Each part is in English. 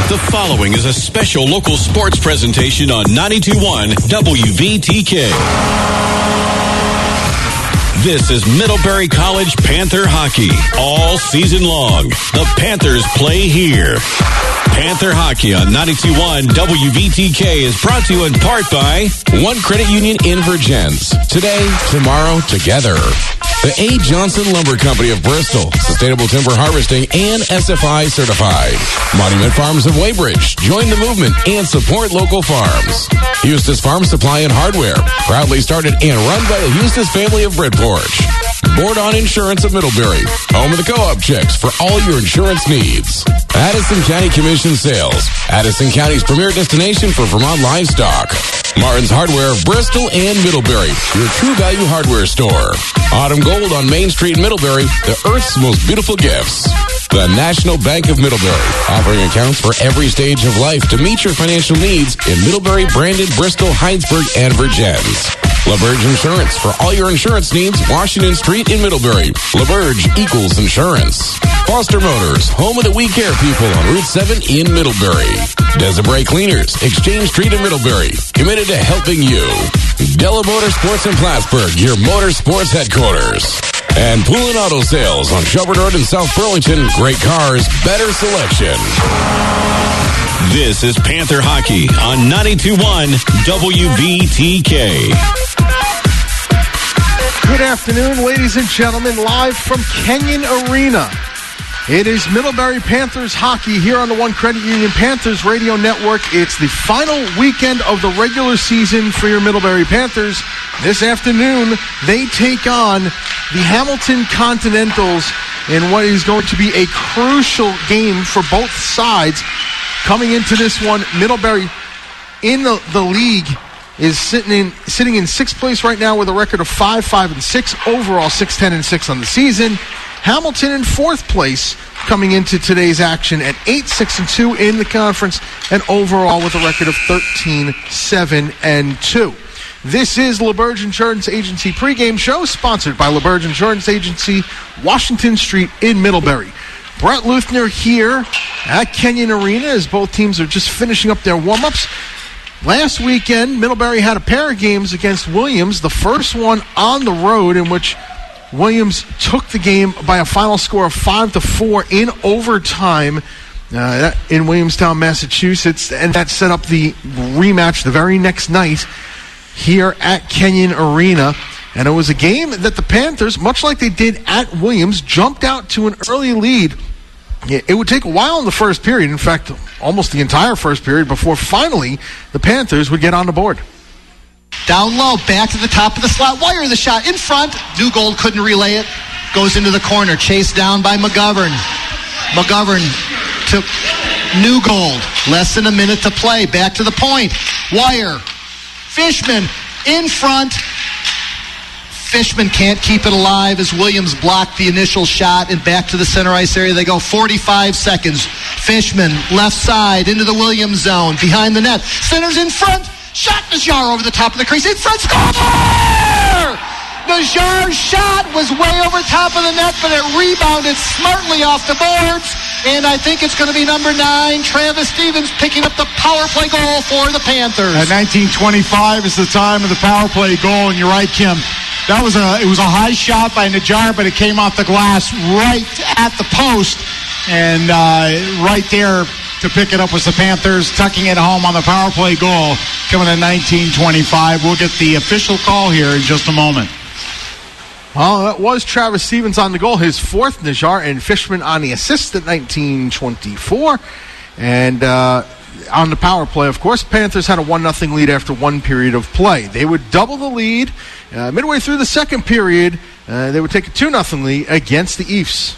The following is a special local sports presentation on 92.1 WVTK. This is Middlebury College Panther hockey all season long. The Panthers play here. Panther hockey on 92.1 WVTK is brought to you in part by One Credit Union in Virgins. Today, tomorrow, together. The A. Johnson Lumber Company of Bristol, Sustainable Timber Harvesting and SFI certified. Monument Farms of Weybridge, join the movement and support local farms. Eustis Farm Supply and Hardware, proudly started and run by the Eustis family of Bridport. Board on Insurance of Middlebury, home of the Co-op checks for all your insurance needs. Addison County Commission Sales, Addison County's premier destination for Vermont livestock. Martin's Hardware of Bristol and Middlebury, your true value hardware store. Autumn Gold on Main Street in Middlebury, the Earth's most beautiful gifts. The National Bank of Middlebury, offering accounts for every stage of life to meet your financial needs in Middlebury, Brandon, Bristol, Heinsberg, and Virgins. LaBerge Insurance, for all your insurance needs, Washington Street in Middlebury. LaBerge equals insurance. Foster Motors, home of the We Care people on Route 7 in Middlebury. Desibray Cleaners, Exchange Street in Middlebury, committed to helping you. Della Motorsports in Plattsburgh, your motorsports headquarters. And Pool and Auto Sales on Shelburne Road in South Burlington. Great cars, better selection. This is Panther Hockey on 92.1 WVTK. Good afternoon, ladies and gentlemen, live from Kenyon Arena. It is Middlebury Panthers hockey here on the One Credit Union Panthers Radio Network. It's the final weekend of the regular season for your Middlebury Panthers. This afternoon, they take on the Hamilton Continentals in what is going to be a crucial game for both sides. Coming into this one, Middlebury in the league is sitting in sixth place right now with a record of 5-5-6 overall, 6-10-6 on the season. Hamilton in fourth place coming into today's action at 8-6-2 in the conference and overall with a record of 13-7-2. This is LaBerge Insurance Agency pregame show sponsored by LaBerge Insurance Agency, Washington Street in Middlebury. Brett Luthner here at Kenyon Arena as both teams are just finishing up their warm-ups. Last weekend, Middlebury had a pair of games against Williams, the first one on the road in which Williams took the game by a final score of 5-4 in overtime in Williamstown, Massachusetts, and that set up the rematch the very next night here at Kenyon Arena. And it was a game that the Panthers, much like they did at Williams, jumped out to an early lead. It would take a while in the first period, in fact, almost the entire first period, before finally the Panthers would get on the board. Down low, back to the top of the slot. Wire the shot in front. Newgold couldn't relay it. Goes into the corner. Chased down by McGovern. McGovern to Newgold. Less than a minute to play. Back to the point. Wire. Fishman in front. Fishman can't keep it alive as Williams blocked the initial shot, and back to the center ice area they go. 45 seconds. Fishman, left side, into the Williams zone, behind the net. Center's in front. Shot Najjar over the top of the crease. In front, score! Najjar's shot was way over top of the net, but it rebounded smartly off the boards. And I think it's going to be number 9, Travis Stevens, picking up the power play goal for the Panthers. At 19:25 is the time of the power play goal, and you're right, Kim. It was a high shot by Najjar, but it came off the glass right at the post, and right there to pick it up was the Panthers, tucking it home on the power play goal, coming at 19:25. We'll get the official call here in just a moment. Well, that was Travis Stevens on the goal, his fourth. Najjar and Fishman on the assist at 19:24. And on the power play, of course, Panthers had a 1-0 lead after one period of play. They would double the lead. Midway through the second period, they would take a 2-0 lead against the Eafs.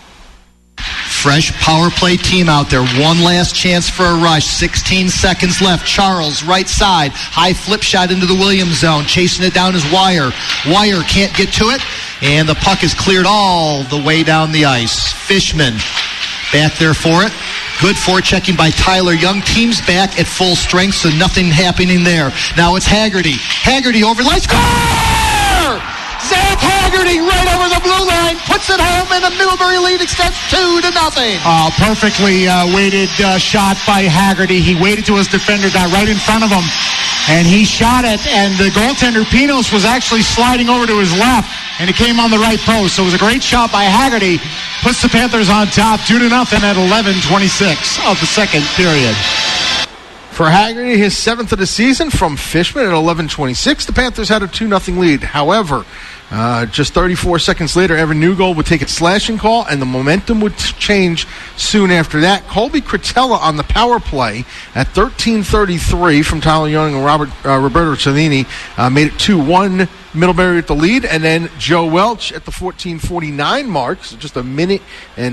Fresh power play team out there. One last chance for a rush. 16 seconds left. Charles, right side. High flip shot into the Williams zone. Chasing it down is Wire. Wire can't get to it. And the puck is cleared all the way down the ice. Fishman back there for it. Good forechecking by Tyler Young. Team's back at full strength, so nothing happening there. Now it's Haggerty. Haggerty over the line. Score! Zach Haggerty right over the blue line, puts it home, and the Middlebury lead extends 2-0. Perfectly weighted shot by Haggerty. He waited to his defender, got right in front of him, and he shot it, and the goaltender, Pinos, was actually sliding over to his left, and it came on the right post. So it was a great shot by Haggerty. Puts the Panthers on top 2-0 at 11:26 of the second period. For Haggerty, his 7th of the season from Fishman at 11:26. The Panthers had a 2-0 lead. However, just 34 seconds later, Evan Newgold would take a slashing call, and the momentum would change soon after that. Colby Cretella on the power play at 13:33 from Tyler Young and Roberto Cellini made it 2-1. Middlebury at the lead, and then Joe Welch at the 14:49 mark, so just a minute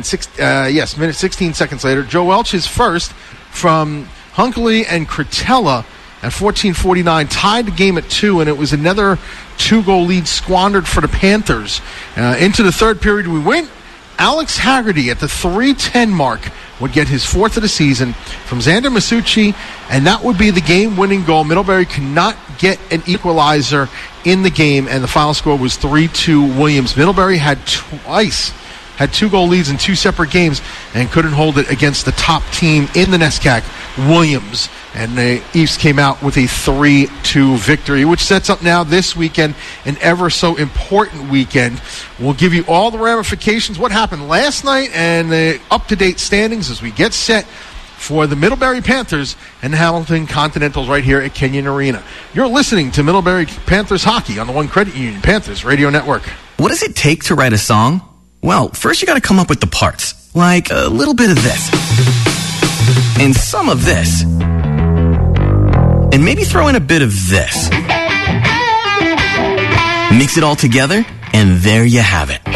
16 seconds later. Joe Welch, his first from Hunkley and Cretella at 14:49, tied the game at 2, and it was another 2-goal lead squandered for the Panthers. Into the third period we went. Alex Haggerty at the 3:10 mark would get his 4th of the season from Xander Masucci, and that would be the game-winning goal. Middlebury could not get an equalizer in the game, and the final score was 3-2 Williams. Middlebury had 2-goal leads in 2 separate games and couldn't hold it against the top team in the NESCAC, Williams. And the East came out with a 3-2 victory, which sets up now this weekend, an ever so important weekend. We'll give you all the ramifications, what happened last night, and the up-to-date standings as we get set for the Middlebury Panthers and the Hamilton Continentals right here at Kenyon Arena. You're listening to Middlebury Panthers hockey on the One Credit Union Panthers Radio Network. What does it take to write a song? Well, first you got to come up with the parts, like a little bit of this, and some of this, and maybe throw in a bit of this. Mix it all together, and there you have it.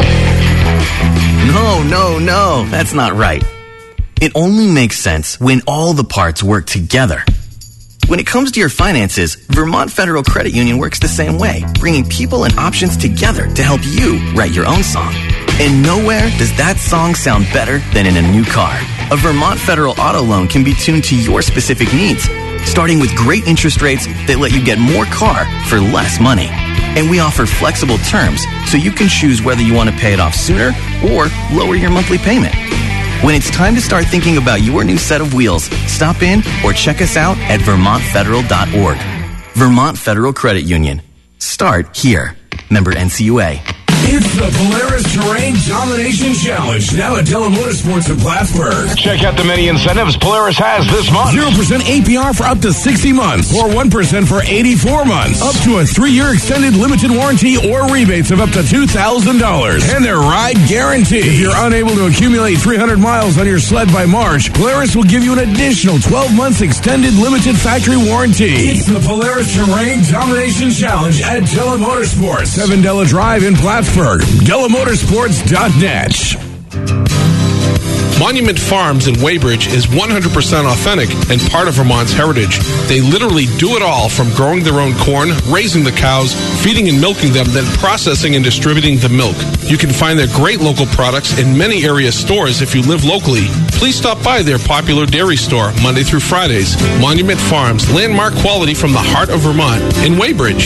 No, that's not right. It only makes sense when all the parts work together. When it comes to your finances, Vermont Federal Credit Union works the same way, bringing people and options together to help you write your own song. And nowhere does that song sound better than in a new car. A Vermont Federal Auto Loan can be tuned to your specific needs, starting with great interest rates that let you get more car for less money. And we offer flexible terms, so you can choose whether you want to pay it off sooner or lower your monthly payment. When it's time to start thinking about your new set of wheels, stop in or check us out at vermontfederal.org. Vermont Federal Credit Union. Start here. Member NCUA. It's the Polaris Terrain Domination Challenge, now at Della Motorsports in Plattsburgh. Check out the many incentives Polaris has this month. 0% APR for up to 60 months, or 1% for 84 months. Up to a 3-year extended limited warranty or rebates of up to $2,000. And their ride guarantee. If you're unable to accumulate 300 miles on your sled by March, Polaris will give you an additional 12 months extended limited factory warranty. It's the Polaris Terrain Domination Challenge at Della Motorsports. 7 Della Drive in Plattsburgh. DellaMotorsports.net. Monument Farms in Weybridge is 100% authentic and part of Vermont's heritage. They literally do it all, from growing their own corn, raising the cows, feeding and milking them, then processing and distributing the milk. You can find their great local products in many area stores if you live locally. Please stop by their popular dairy store Monday through Fridays. Monument Farms, landmark quality from the heart of Vermont in Weybridge.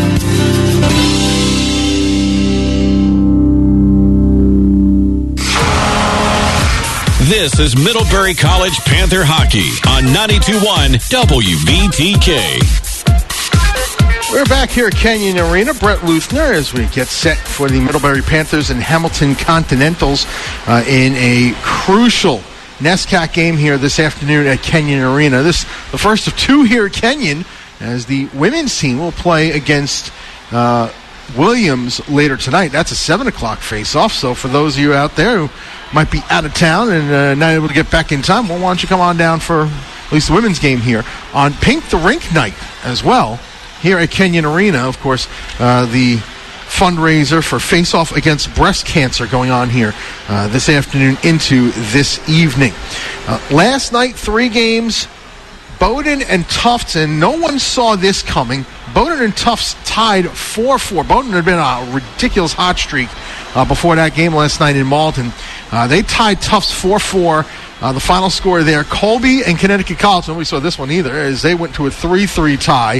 This is Middlebury College Panther Hockey on 92.1 WVTK. We're back here at Kenyon Arena. Brett Luthner as we get set for the Middlebury Panthers and Hamilton Continentals in a crucial NESCAC game here this afternoon at Kenyon Arena. This the first of 2 here at Kenyon, as the women's team will play against Williams later tonight. That's a 7 o'clock face-off, so for those of you out there who might be out of town and not able to get back in time, well, why don't you come on down for at least the women's game here on Paint the Rink night as well here at Kenyon Arena. Of course, the fundraiser for Face-Off Against Breast Cancer going on here this afternoon into this evening. Last night, 3 games, Bowdoin and Tufts, and no one saw this coming. Bowdoin and Tufts tied 4-4. Bowdoin had been a ridiculous hot streak before that game last night in Malton. They tied Tufts 4-4. The final score there, Colby and Connecticut College, nobody saw this one either, as they went to a 3-3 tie.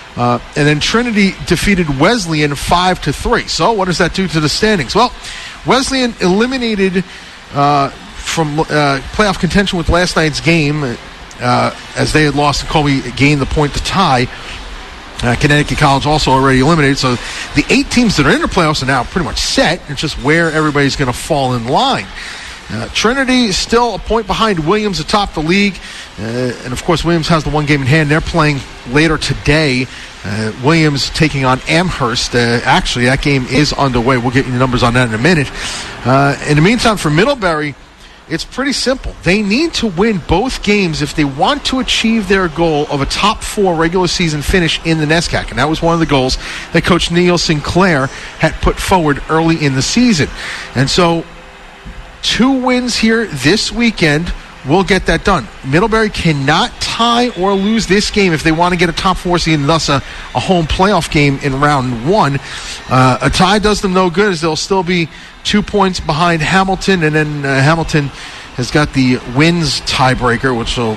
And then Trinity defeated Wesleyan 5-3. So what does that do to the standings? Well, Wesleyan eliminated from playoff contention with last night's game as they had lost and Colby gained the point to tie. Connecticut College also already eliminated. So the 8 teams that are in the playoffs are now pretty much set. It's just where everybody's going to fall in line. Trinity is still a point behind Williams atop the league. And, of course, Williams has the one game in hand. They're playing later today. Williams taking on Amherst. Actually, that game is underway. We'll get you the numbers on that in a minute. In the meantime, for Middlebury, it's pretty simple. They need to win both games if they want to achieve their goal of a top 4 regular season finish in the NESCAC. And that was one of the goals that Coach Neil Sinclair had put forward early in the season. And so 2 wins here this weekend will get that done. Middlebury cannot tie or lose this game if they want to get a top 4 seed and thus a home playoff game in round 1. A tie does them no good as they'll still be 2 points behind Hamilton, and then Hamilton has got the wins tiebreaker, which will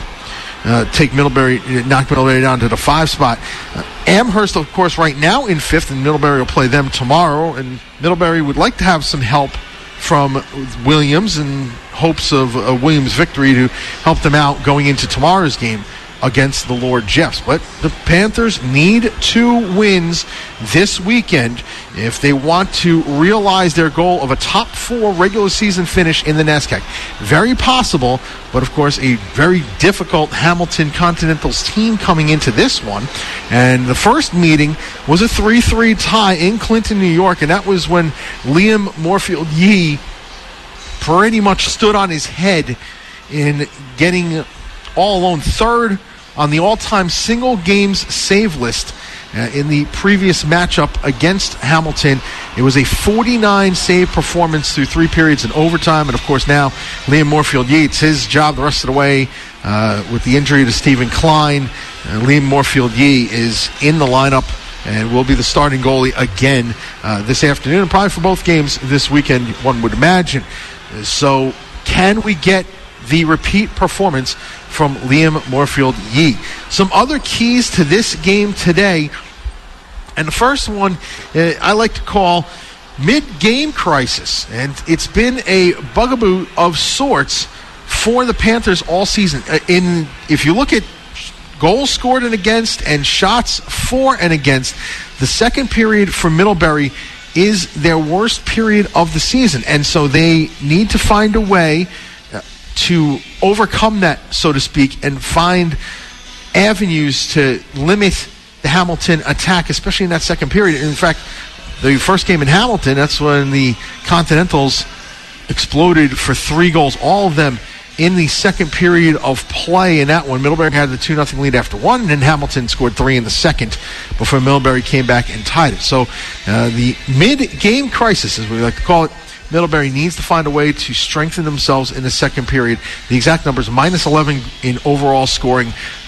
knock Middlebury down to the 5 spot. Amherst, of course, right now in 5th, and Middlebury will play them tomorrow. And Middlebury would like to have some help from Williams in hopes of a Williams victory to help them out going into tomorrow's game against the Lord Jeffs. But the Panthers need 2 wins this weekend if they want to realize their goal of a top 4 regular season finish in the NESCAC. Very possible, but of course a very difficult Hamilton Continentals team coming into this one. And the first meeting was a 3-3 tie in Clinton, New York, and that was when Liam Moorfield Yee pretty much stood on his head in getting all alone 3rd on the all-time single games save list in the previous matchup against Hamilton. It was a 49 save performance through 3 periods and overtime. And, of course, now Liam Moorfield Yates, his job the rest of the way with the injury to Stephen Klein. Liam Moorfield Yee is in the lineup and will be the starting goalie again this afternoon, and probably for both games this weekend, one would imagine. So can we get the repeat performance from Liam Moorfield Yee? Some other keys to this game today, and the first one I like to call mid-game crisis, and it's been a bugaboo of sorts for the Panthers all season. If you look at goals scored and against and shots for and against, the second period for Middlebury is their worst period of the season, and so they need to find a way to overcome that, so to speak, and find avenues to limit the Hamilton attack, especially in that second period. In fact, the first game in Hamilton, that's when the Continentals exploded for 3 goals, all of them in the second period of play. In that one, Middlebury had the 2-0 lead after 1, and then Hamilton scored 3 in the second before Middlebury came back and tied it. So the mid-game crisis, as we like to call it, Middlebury needs to find a way to strengthen themselves in the second period. The exact numbers: -11 in overall scoring,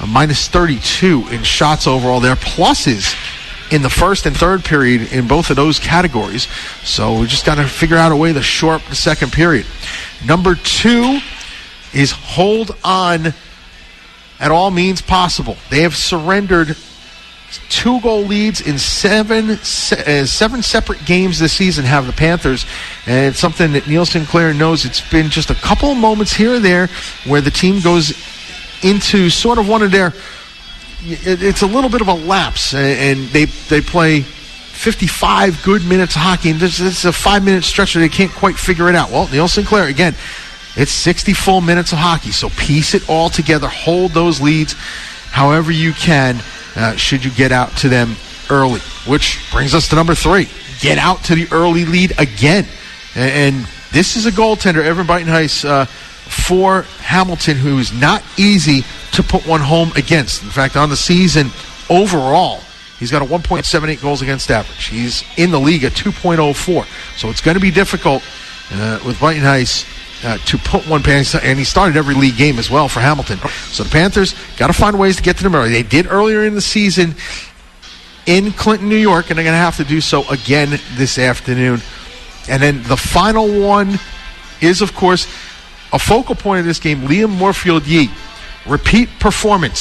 -32 in shots overall. Their pluses in the first and third period in both of those categories. So we just got to figure out a way to shore up the second period. Number 2 is hold on at all means possible. They have surrendered 2-goal leads in 7 separate games this season, have the Panthers, and it's something that Neil Sinclair knows. It's been just a couple of moments here and there where the team goes into sort of one of their, it's a little bit of a lapse, and they play 55 good minutes of hockey, and it's a 5-minute stretch where they can't quite figure it out. Well, Neil Sinclair, again, it's 60 full minutes of hockey, so piece it all together, hold those leads however you can, should you get out to them early. Which brings us to number 3. Get out to the early lead again. And this is a goaltender, Evan Breitenhuis, for Hamilton, who is not easy to put one home against. In fact, on the season overall, he's got a 1.78 goals against average. He's in the league at 2.04. So it's going to be difficult with Breitenhuis to put one past, and he started every league game as well for Hamilton. So the Panthers got to find ways to get to them early. They did earlier in the season in Clinton, New York, and they're going to have to do so again this afternoon. And then the final one is, of course, a focal point of this game, Liam Moorfield Yee. Repeat performance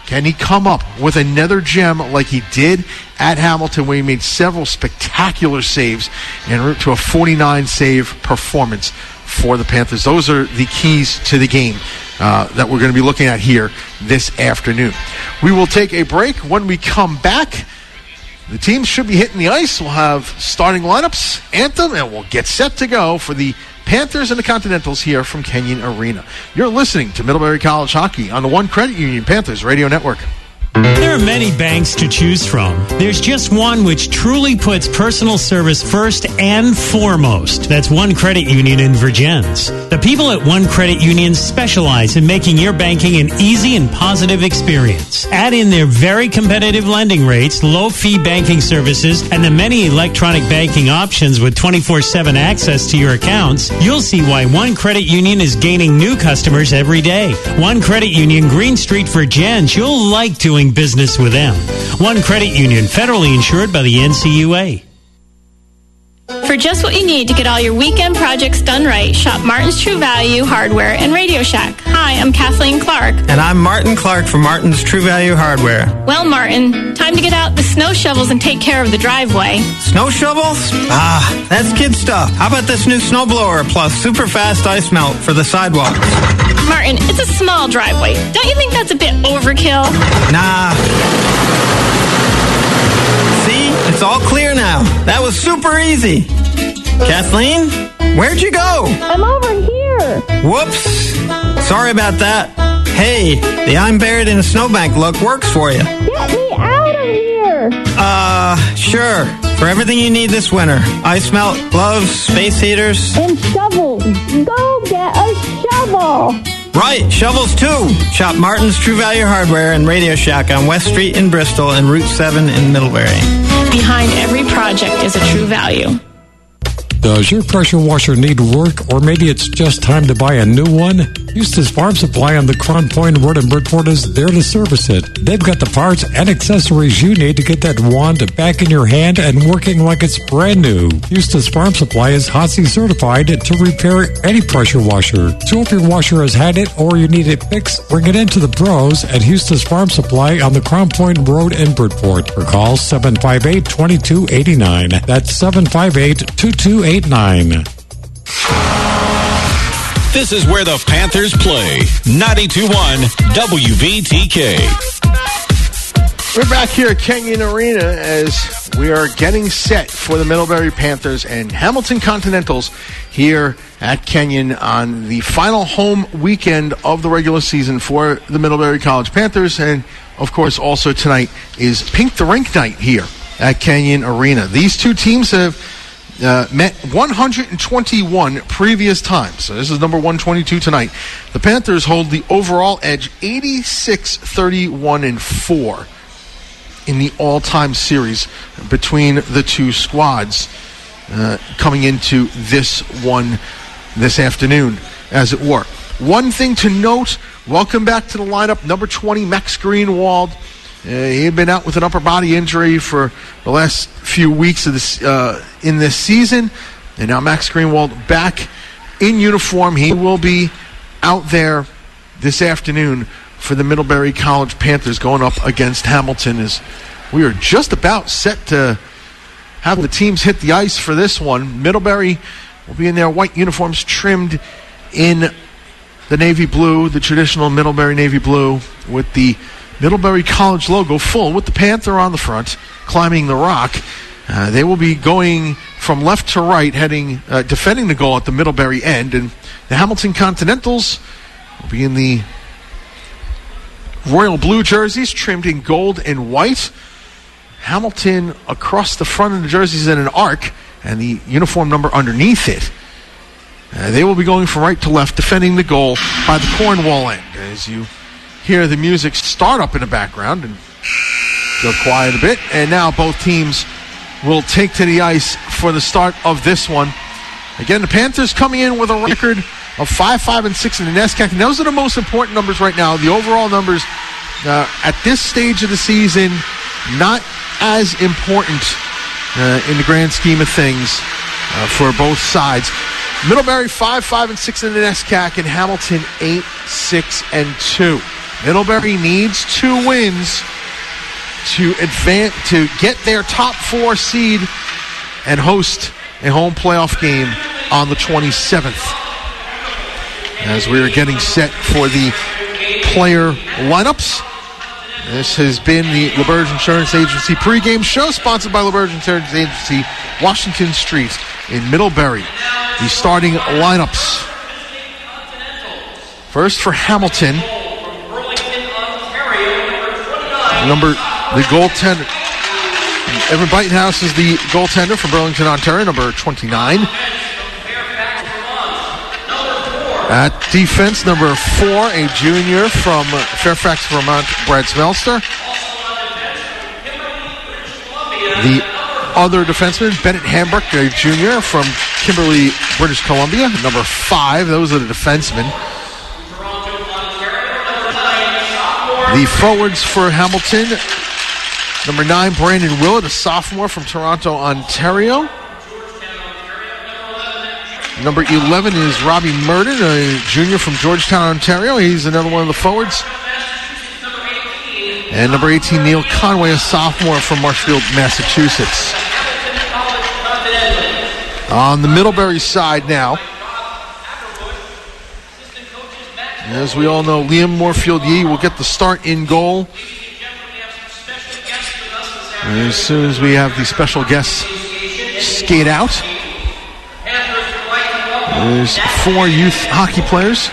Can he come up with another gem like he did at Hamilton, where he made several spectacular saves en route to a 49-save performance for the Panthers? Those are the keys to the game that we're going to be looking at here this afternoon. We will take a break. When we come back, the teams should be hitting the ice. We'll have starting lineups, anthem, and we'll get set to go for the Panthers and the Continentals here from Kenyon Arena. You're listening to Middlebury College Hockey on the One Credit Union Panthers Radio Network. There are many banks to choose from. There's just one which truly puts personal service first and foremost. That's One Credit Union in Virgins. The people at One Credit Union specialize in making your banking an easy and positive experience. Add in their very competitive lending rates, low-fee banking services, and the many electronic banking options with 24/7 access to your accounts, you'll see why One Credit Union is gaining new customers every day. One Credit Union, Green Street, Virgins. You'll like doing business with them. One Credit Union, federally insured by the NCUA. For just what you need to get all your weekend projects done right, shop Martin's True Value Hardware and Radio Shack. Hi, I'm Kathleen Clark. And I'm Martin Clark from Martin's True Value Hardware. Well, Martin, time to get out the snow shovels and take care of the driveway. Snow shovels? That's kid stuff. How about this new snowblower plus super fast ice melt for the sidewalks? Martin, it's a small driveway. Don't you think that's a bit overkill? Nah. See? It's all clear now. That was super easy. Kathleen, where'd you go? I'm over here. Whoops. Sorry about that. Hey, the I'm buried in a snowbank look works for you. Get me out of here. Sure. For everything you need this winter. Ice melt, gloves, space heaters. And shovels. Go get a shovel. Right, shovels too. Shop Martin's True Value Hardware and Radio Shack on West Street in Bristol and Route 7 in Middlebury. Behind every project is a True Value. Does your pressure washer need work, or maybe it's just time to buy a new one? Eustace Farm Supply on the Crown Point Road in Bridgeport is there to service it. They've got the parts and accessories you need to get that wand back in your hand and working like it's brand new. Eustace Farm Supply is HOTC certified to repair any pressure washer. So if your washer has had it or you need it fixed, bring it into the pros at Eustace Farm Supply on the Crown Point Road in Bridgeport. Or call 758-2289. That's 758-2289. This is where the Panthers play. 92.1 WVTK. We're back here at Kenyon Arena as we are getting set for the Middlebury Panthers and Hamilton Continentals here at Kenyon on the final home weekend of the regular season for the Middlebury College Panthers. And, of course, also tonight is Pink the Rink night here at Kenyon Arena. These two teams have met 121 previous times. So this is number 122 tonight. The Panthers hold the overall edge 86-31-4 in the all-time series between the two squads coming into this one this afternoon, as it were. One thing to note, welcome back to the lineup, number 20, Max Greenwald. He had been out with an upper body injury for the last few weeks of this in this season, and now Max Greenwald back in uniform. He will be out there this afternoon for the Middlebury College Panthers going up against Hamilton. As we are just about set to have the teams hit the ice for this one. Middlebury will be in their white uniforms trimmed in the navy blue, the traditional Middlebury navy blue with the Middlebury College logo full with the Panther on the front, climbing the rock. They will be going from left to right, defending the goal at the Middlebury end. And the Hamilton Continentals will be in the royal blue jerseys, trimmed in gold and white. Hamilton across the front of the jerseys in an arc, and the uniform number underneath it. They will be going from right to left, defending the goal by the Cornwall end. As you hear the music start up in the background and go quiet a bit. And now both teams will take to the ice for the start of this one. Again, the Panthers coming in with a record of 5-5-6 in the NESCAC. And those are the most important numbers right now. The overall numbers at this stage of the season, not as important in the grand scheme of things for both sides. Middlebury 5-5-6 in the NESCAC, and Hamilton 8-6-2. Middlebury needs 2 wins to advance to get their top 4 seed and host a home playoff game on the 27th. As we are getting set for the player lineups, this has been the LaBerge Insurance Agency pregame show, sponsored by LaBerge Insurance Agency, Washington Street in Middlebury. The starting lineups. First for Hamilton, the goaltender. Evan Beitenhouse is the goaltender from Burlington, Ontario, number 29. At defense, number 4, a junior from Fairfax, Vermont, Brad Smelster. The other defenseman, Bennett Hambrick, a junior from Kimberley, British Columbia, number 5. Those are the defensemen. The forwards for Hamilton, number 9, Brandon Willett, a sophomore from Toronto, Ontario. Number 11 is Robbie Murden, a junior from Georgetown, Ontario. He's another one of the forwards. And number 18, Neil Conway, a sophomore from Marshfield, Massachusetts. On the Middlebury side now, as we all know, Liam Moorfield-Yee will get the start in goal as soon as we have the special guests skate out. There's 4 youth hockey players.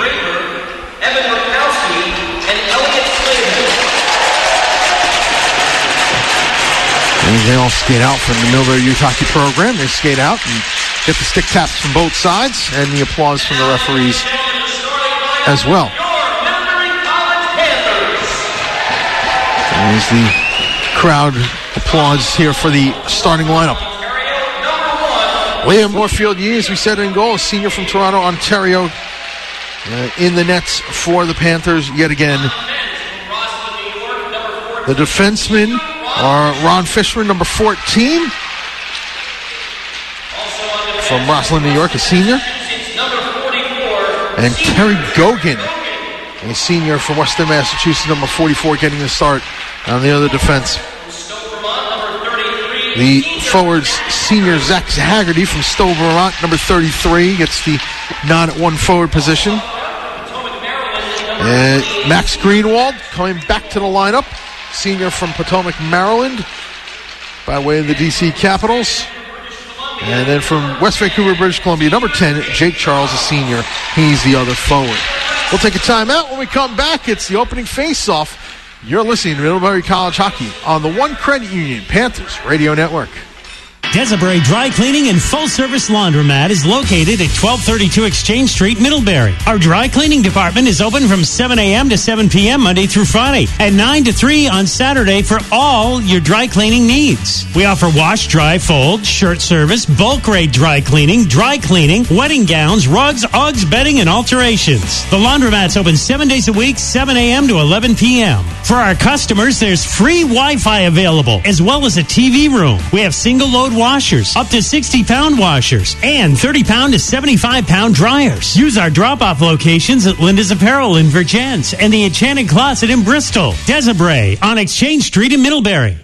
And they all skate out from the Middlebury Youth Hockey Program. They skate out and get the stick taps from both sides and the applause from the referees as well. As the crowd applauds here for the starting lineup. Liam Moorfield-Yee, as we said, in goal, a senior from Toronto, Ontario, in the nets for the Panthers yet again. The defensemen are Ron Fishman, number 14, from Roslyn, New York, a senior. And Terry Gogan, a senior from Western Massachusetts, number 44, getting the start on the other defense. The forwards, senior Zach Haggerty from Stowe, Vermont, number 33, gets the nod at 1 forward position. And Max Greenwald coming back to the lineup, senior from Potomac, Maryland, by way of the DC Capitals. And then from West Vancouver, British Columbia, number 10, Jake Charles, a senior. He's the other forward. We'll take a timeout. When we come back, it's the opening face-off. You're listening to Middlebury College Hockey on the One Credit Union Panthers Radio Network. Desiree Dry Cleaning and Full Service Laundromat is located at 1232 Exchange Street, Middlebury. Our dry cleaning department is open from 7 a.m. to 7 p.m. Monday through Friday, and 9 to 3 on Saturday for all your dry cleaning needs. We offer wash, dry, fold, shirt service, bulk rate dry cleaning, wedding gowns, rugs, Uggs, bedding, and alterations. The laundromat's open 7 days a week, 7 a.m. to 11 p.m. For our customers, there's free Wi-Fi available, as well as a TV room. We have single-load washers, up to 60-pound washers, and 30-pound to 75-pound dryers. Use our drop-off locations at Linda's Apparel in Virgins and the Enchanted Closet in Bristol. Desiree on Exchange Street in Middlebury.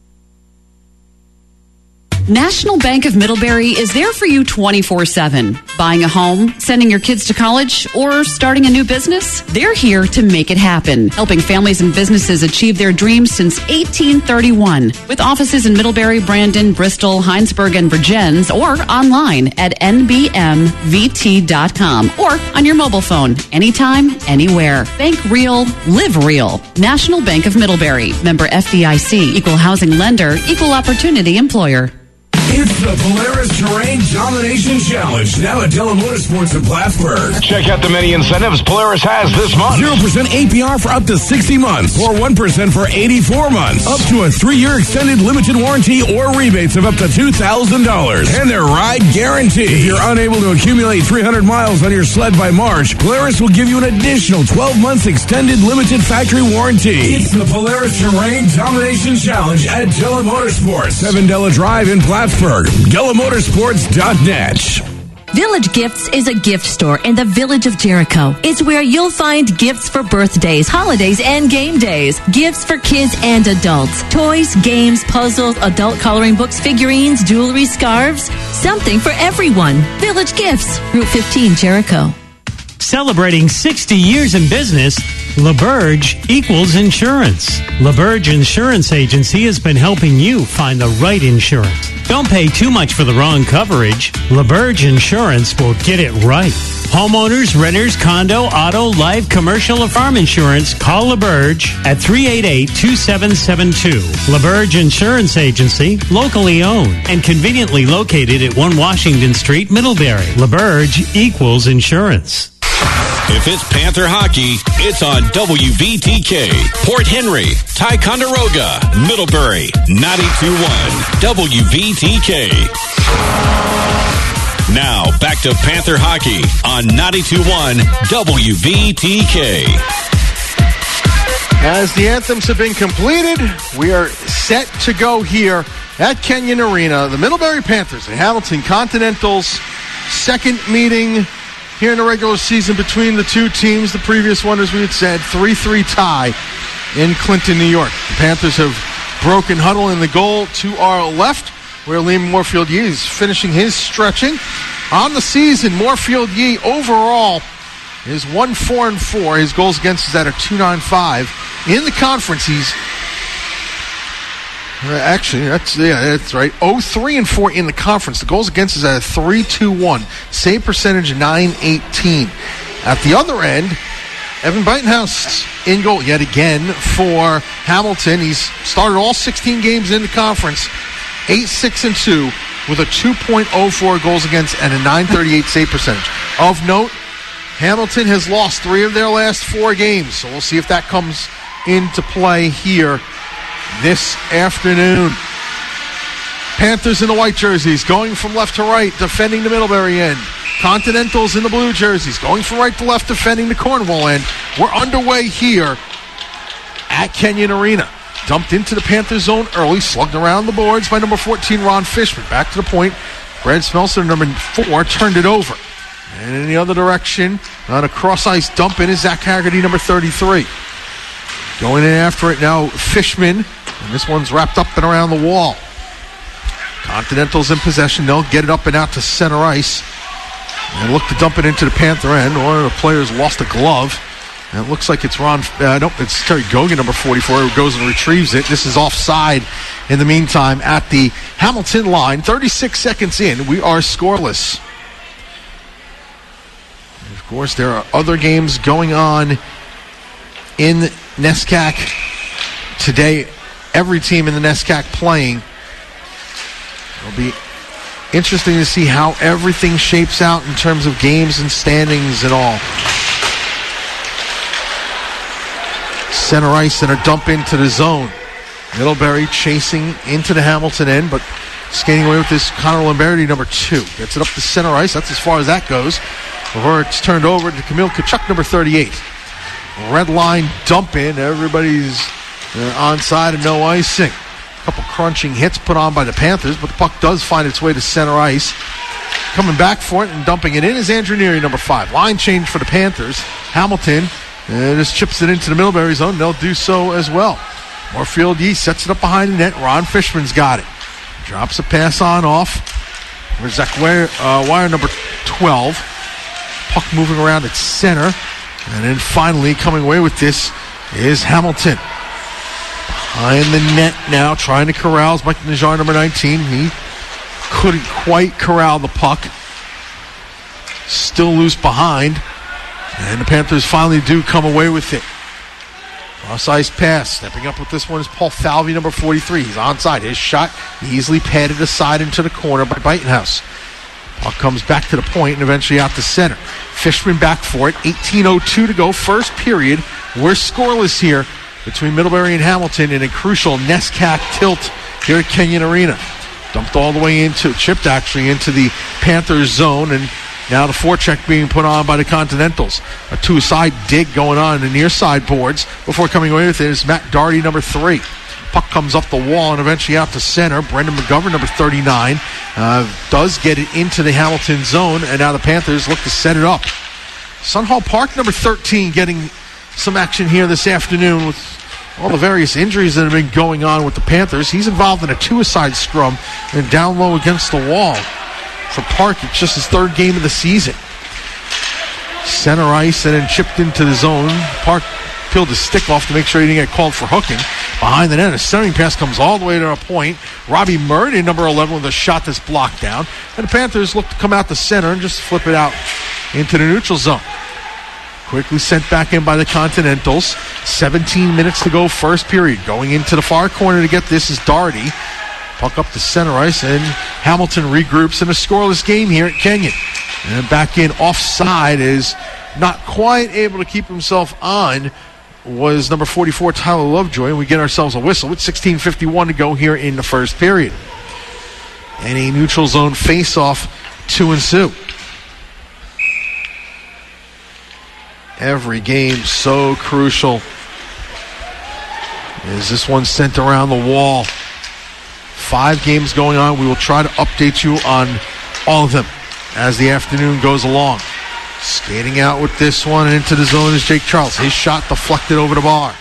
National Bank of Middlebury is there for you 24/7. Buying a home, sending your kids to college, or starting a new business? They're here to make it happen, helping families and businesses achieve their dreams since 1831. With offices in Middlebury, Brandon, Bristol, Heinsberg, and Virgins, or online at nbmvt.com or on your mobile phone, anytime, anywhere. Bank real, live real. National Bank of Middlebury. Member FDIC. Equal housing lender. Equal opportunity employer. It's the Polaris Terrain Domination Challenge, now at Della Motorsports in Plattsburgh. Check out the many incentives Polaris has this month. 0% APR for up to 60 months, or 1% for 84 months. Up to a 3-year extended limited warranty or rebates of up to $2,000. And their ride guarantee. If you're unable to accumulate 300 miles on your sled by March, Polaris will give you an additional 12 months extended limited factory warranty. It's the Polaris Terrain Domination Challenge at Della Motorsports, 7 Della Drive in Plattsburgh. DellaMotorsports.net. Village Gifts is a gift store in the village of Jericho. It's where you'll find gifts for birthdays, holidays, and game days. Gifts for kids and adults. Toys, games, puzzles, adult coloring books, figurines, jewelry, scarves. Something for everyone. Village Gifts, Route 15, Jericho. Celebrating 60 years in business, LaBerge equals insurance. LaBerge Insurance Agency has been helping you find the right insurance. Don't pay too much for the wrong coverage. LaBerge Insurance will get it right. Homeowners, renters, condo, auto, life, commercial, or farm insurance, call LaBerge at 388-2772. LaBerge Insurance Agency, locally owned and conveniently located at 1 Washington Street, Middlebury. LaBerge equals insurance. If it's Panther hockey, it's on WVTK. Port Henry, Ticonderoga, Middlebury, 92.1 WVTK. Now, back to Panther hockey on 92.1 WVTK. As the anthems have been completed, we are set to go here at Kenyon Arena. The Middlebury Panthers and Hamilton Continentals, second meeting here in the regular season between the two teams. The previous one, as we had said, 3-3 tie in Clinton, New York. The Panthers have broken huddle in the goal to our left, where Liam Moorfield-Yee is finishing his stretching. On the season, Moorfield-Yee overall is 1-4-4. His goals against is at a 2.95. In the conference, he's actually, that's right. 0-3-4 in the conference. The goals against is at a 3.21. Save percentage 9.18. At the other end, Evan Buitenhouse in goal yet again for Hamilton. He's started all 16 games in the conference, 8-6-2 with a 2.04 goals against and a 9.38 save percentage. Of note, Hamilton has lost 3 of their last 4 games, so we'll see if that comes into play here this afternoon. Panthers in the white jerseys, going from left to right, defending the Middlebury end. Continentals in the blue jerseys, going from right to left, defending the Cornwall end. We're underway here at Kenyon Arena. Dumped into the Panthers zone early, slugged around the boards by number 14, Ron Fishman. Back to the point. Brad Smelser, number 4, turned it over. And in the other direction, on a cross-ice dump in is Zach Haggerty, number 33. Going in after it now, Fishman. And this one's wrapped up and around the wall. Continentals in possession. They'll get it up and out to center ice. And look to dump it into the Panther end. One of the players lost a glove. And it looks like it's it's Terry Gogan, number 44, who goes and retrieves it. This is offside in the meantime at the Hamilton line. 36 seconds in. We are scoreless. And of course, there are other games going on in NESCAC today. Every team in the NESCAC playing. It'll be interesting to see how everything shapes out in terms of games and standings and all. Center ice and a dump into the zone. Middlebury chasing into the Hamilton end, but skating away with this Connor Lamberti, number 2. Gets it up to center ice. That's as far as that goes. Before it's turned over to Camille Kachuk, number 38. Red line dump in. Everybody's onside and no icing. A couple crunching hits put on by the Panthers, but the puck does find its way to center ice. Coming back for it and dumping it in is Andrew Neary, number 5. Line change for the Panthers. Hamilton just chips it into the Middlebury zone. They'll do so as well. Moorfield-Yee sets it up behind the net. Ron Fishman's got it. Drops a pass on off. There's Zach Wire, number 12. Puck moving around at center. And then finally coming away with this is Hamilton. Behind the net now, trying to corral Mike Najjar, number 19. He couldn't quite corral the puck. Still loose behind. And the Panthers finally do come away with it. Cross-ice pass. Stepping up with this one is Paul Falvey, number 43. He's onside. His shot easily padded aside into the corner by Buitenhouse. Puck comes back to the point and eventually out to center. Fishman back for it. 18:02 to go. First period. We're scoreless here between Middlebury and Hamilton in a crucial NESCAC tilt here at Kenyon Arena. Dumped all the way chipped actually into the Panthers zone, and now the forecheck being put on by the Continentals. A 2-side dig going on in the near side boards. Before coming away with it is Matt Doherty, number 3. Puck comes up the wall and eventually out to center. Brendan McGovern, number 39, does get it into the Hamilton zone, and now the Panthers look to set it up. Sun Hall Park, number 13, getting some action here this afternoon with all the various injuries that have been going on with the Panthers. He's involved in a two-a-side scrum and down low against the wall. For Park, it's just his third game of the season. Center ice and then chipped into the zone. Park peeled his stick off to make sure he didn't get called for hooking. Behind the net, a centering pass comes all the way to a point. Robbie Murray, number 11, with a shot that's blocked down. And the Panthers look to come out the center and just flip it out into the neutral zone. Quickly sent back in by the Continentals. 17 minutes to go, first period. Going into the far corner to get this is Doherty. Puck up to center ice, and Hamilton regroups in a scoreless game here at Kenyon. And back in offside is not quite able to keep himself on was number 44, Tyler Lovejoy, and we get ourselves a whistle with 16:51 to go here in the first period. And a neutral zone face-off to ensue. Every game so crucial. Is this one sent around the wall? 5 games going on. We will try to update you on all of them as the afternoon goes along. Skating out with this one and into the zone is Jake Charles. His shot deflected over the bar.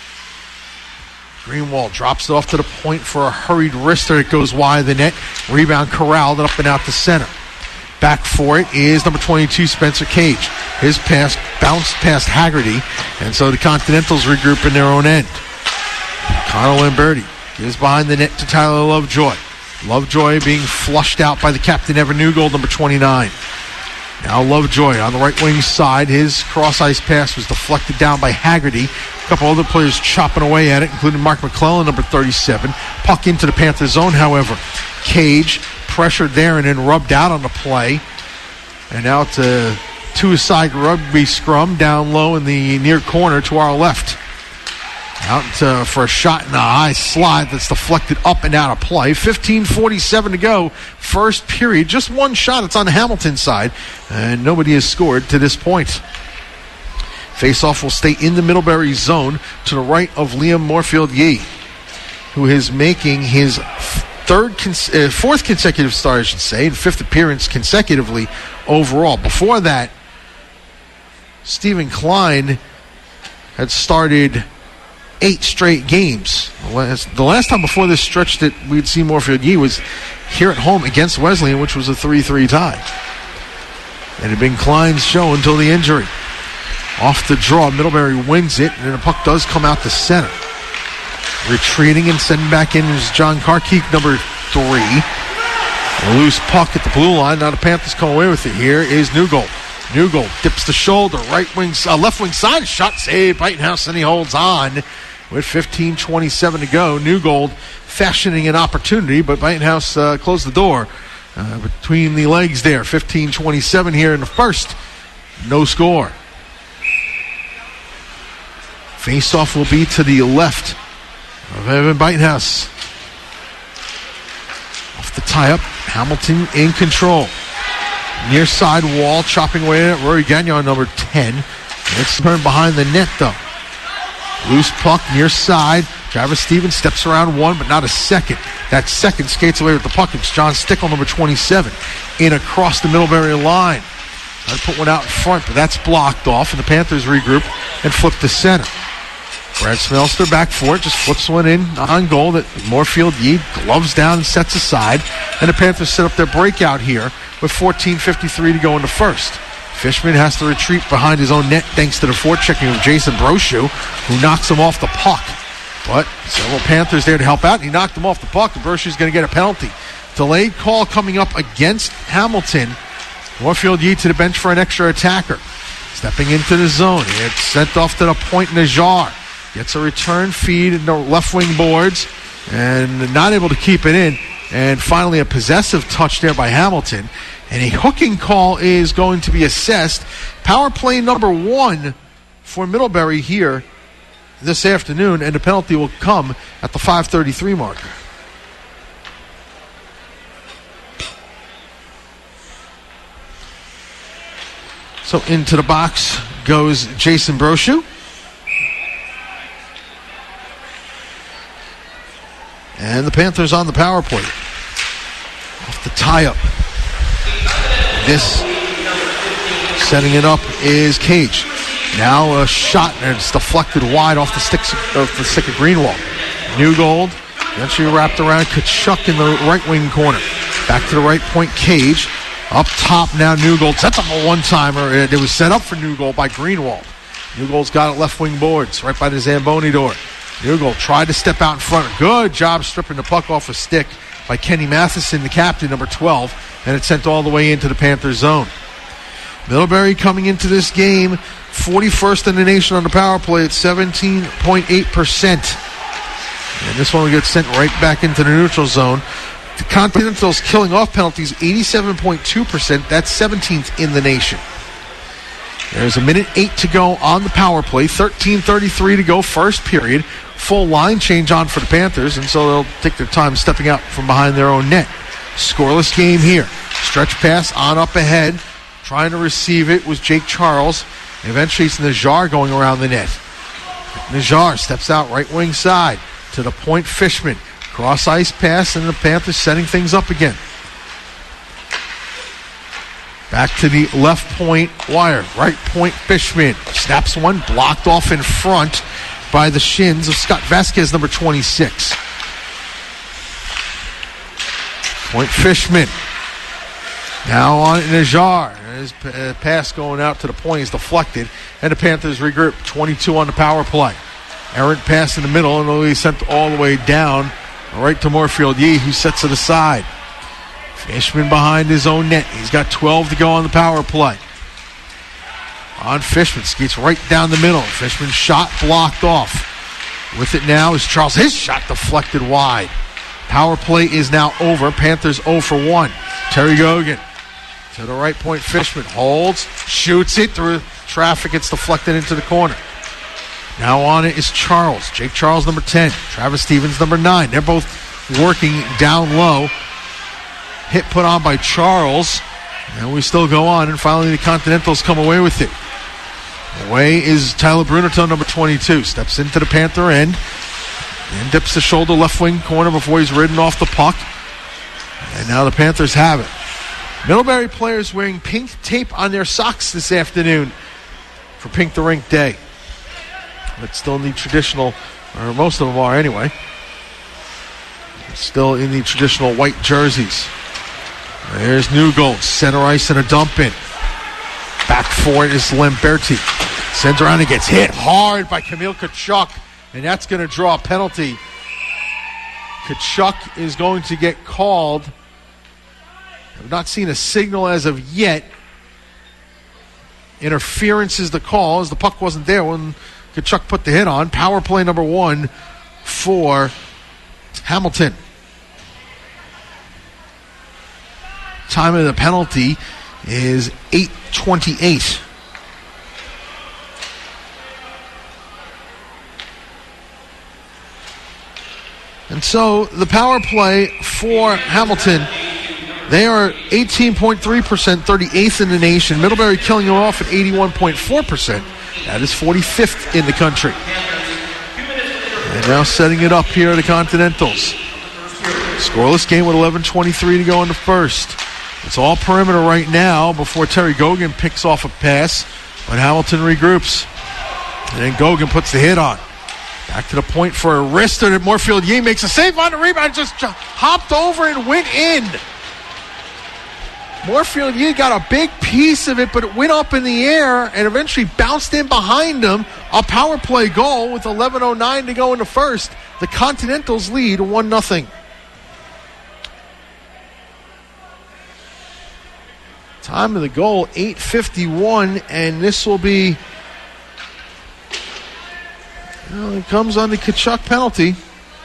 Greenwald drops it off to the point for a hurried wrister. It goes wide of the net. Rebound corralled up and out to center. Back for it is number 22, Spencer Cage. His pass bounced past Haggerty, and so the Continentals regroup in their own end. Connor Lamberti is behind the net to Tyler Lovejoy. Lovejoy being flushed out by the captain, Evan Newgold, number 29. Now Lovejoy on the right wing side. His cross-ice pass was deflected down by Haggerty. A couple other players chopping away at it, including Mark McClellan, number 37. Puck into the Panther zone, however. Cage pressured there and then rubbed out on the play. And now it's a two-side rugby scrum down low in the near corner to our left. Out for a shot in the high slide that's deflected up and out of play. 15:47 to go. First period. Just one shot. It's on the Hamilton side. And nobody has scored to this point. Face-off will stay in the Middlebury zone to the right of Liam Moorfield-Yee, who is making his fourth consecutive start, I should say, and 5th appearance consecutively overall. Before that, Stephen Klein had started 8 straight games. The last time before this stretch that we'd see Moorfield-Yee was here at home against Wesleyan, which was a 3-3 tie. It had been Klein's show until the injury. Off the draw, Middlebury wins it, and the puck does come out to center. Retreating and sending back in is John Karkeek, number 3. A loose puck at the blue line. Now the Panthers come away with it. Here is Newgold. Newgold dips the shoulder, left wing side, shot saved. Buitenhouse, and he holds on with 15:27 to go. Newgold fashioning an opportunity, but Buitenhouse closed the door between the legs there. 15:27 here in the first. No score. Face-off will be to the left of Evan Buitenhouse. Off the tie-up, Hamilton in control. Near side wall, chopping away at Rory Gagnon, number 10. It's turned behind the net, though. Loose puck near side. Travis Stevens steps around one, but not a second. That second skates away with the puck. It's John Stickle, number 27, in across the Middlebury line. I'd put one out in front, but that's blocked off, and the Panthers regroup and flip to center. Brad Smelster back for it, just flips one in on goal that Moorfield-Yee gloves down and sets aside. And the Panthers set up their breakout here with 14:53 to go in the first. Fishman has to retreat behind his own net thanks to the forechecking of Jason Brochu, who knocks him off the puck. But several Panthers there to help out. He knocked him off the puck, and Brochu's going to get a penalty. Delayed call coming up against Hamilton. Moorfield-Yee to the bench for an extra attacker. Stepping into the zone. It's sent off to the point in Najar. Gets a return feed in the left wing boards and not able to keep it in. And finally a possessive touch there by Hamilton. And a hooking call is going to be assessed. Power play number 1 for Middlebury here this afternoon. And the penalty will come at the 5:33 marker. So into the box goes Jason Brochu. And the Panthers on the power play. Off the tie-up. This setting it up is Cage. Now a shot, and it's deflected wide off the stick of Greenwald. Newgold eventually wrapped around Kachuk in the right wing corner. Back to the right point, Cage. Up top now, Newgold sets up a one-timer. It was set up for Newgold by Greenwald. Newgold's got it left wing boards, right by the Zamboni door. Newgold tried to step out in front. Good job stripping the puck off a stick by Kenny Matheson, the captain, number 12, and it sent all the way into the Panthers zone. Middlebury coming into this game 41st in the nation on the power play at 17.8%. And this one will get sent right back into the neutral zone. The Continentals killing off penalties 87.2%. That's 17th in the nation. There's 1:08 to go on the power play. 13:33 to go, first period. Full line change on for the Panthers, and so they'll take their time stepping out from behind their own net. Scoreless game here. Stretch pass on up ahead. Trying to receive it was Jake Charles. Eventually it's Najjar going around the net. Najjar steps out right wing side to the point. Fishman. Cross ice pass, and the Panthers setting things up again. Back to the left point wire. Right point Fishman. Snaps one, blocked off in front by the shins of Scott Vasquez, number 26. Point Fishman. Now on Najjar. His pass going out to the point is deflected, and the Panthers regroup. 22 on the power play. Errant pass in the middle, and he's sent all the way down right to Moorfield Yee, who sets it aside. Fishman behind his own net. He's got 12 to go on the power play. On Fishman, skates right down the middle. Fishman's shot blocked off. With it now is Charles. His shot deflected wide. Power play is now over. Panthers 0 for 1. Terry Gogan to the right point. Fishman holds, shoots it through traffic. It's deflected into the corner. Now on it is Charles. Jake Charles, number 10. Travis Stevens, number 9. They're both working down low. Hit put on by Charles. And we still go on, and finally the Continentals come away with it. Away is Tyler Brunerton, number 22. Steps into the Panther end and dips the shoulder left wing corner before he's ridden off the puck. And now the Panthers have it. Middlebury players wearing pink tape on their socks this afternoon for Pink the Rink Day. But still in the traditional, or most of them are anyway, still in the traditional white jerseys. There's Newgold, center ice and a dump in. Back for it is Lamberti. Sends around and gets hit hard by Kamil Kachuk, and that's going to draw a penalty. Kachuk is going to get called. I've not seen a signal as of yet. Interference is the call, as the puck wasn't there when Kachuk put the hit on. Power play number 1 for Hamilton. Time of the penalty is 8:28. And so the power play for Hamilton, they are 18.3%, 38th in the nation. Middlebury killing them off at 81.4%. That is 45th in the country. And now setting it up here are the Continentals. Scoreless game with 11:23 to go in the first. It's all perimeter right now before Terry Gogan picks off a pass, but Hamilton regroups. And then Gogan puts the hit on. Back to the point for a wrister that Moorfield Yee makes a save on the rebound. Just hopped over and went in. Moorfield Yee got a big piece of it, but it went up in the air and eventually bounced in behind him. A power play goal with 11:09 to go in the first. The Continentals lead 1-0. Time of the goal, 8:51, and this will be, well, it comes on the Kachuk penalty.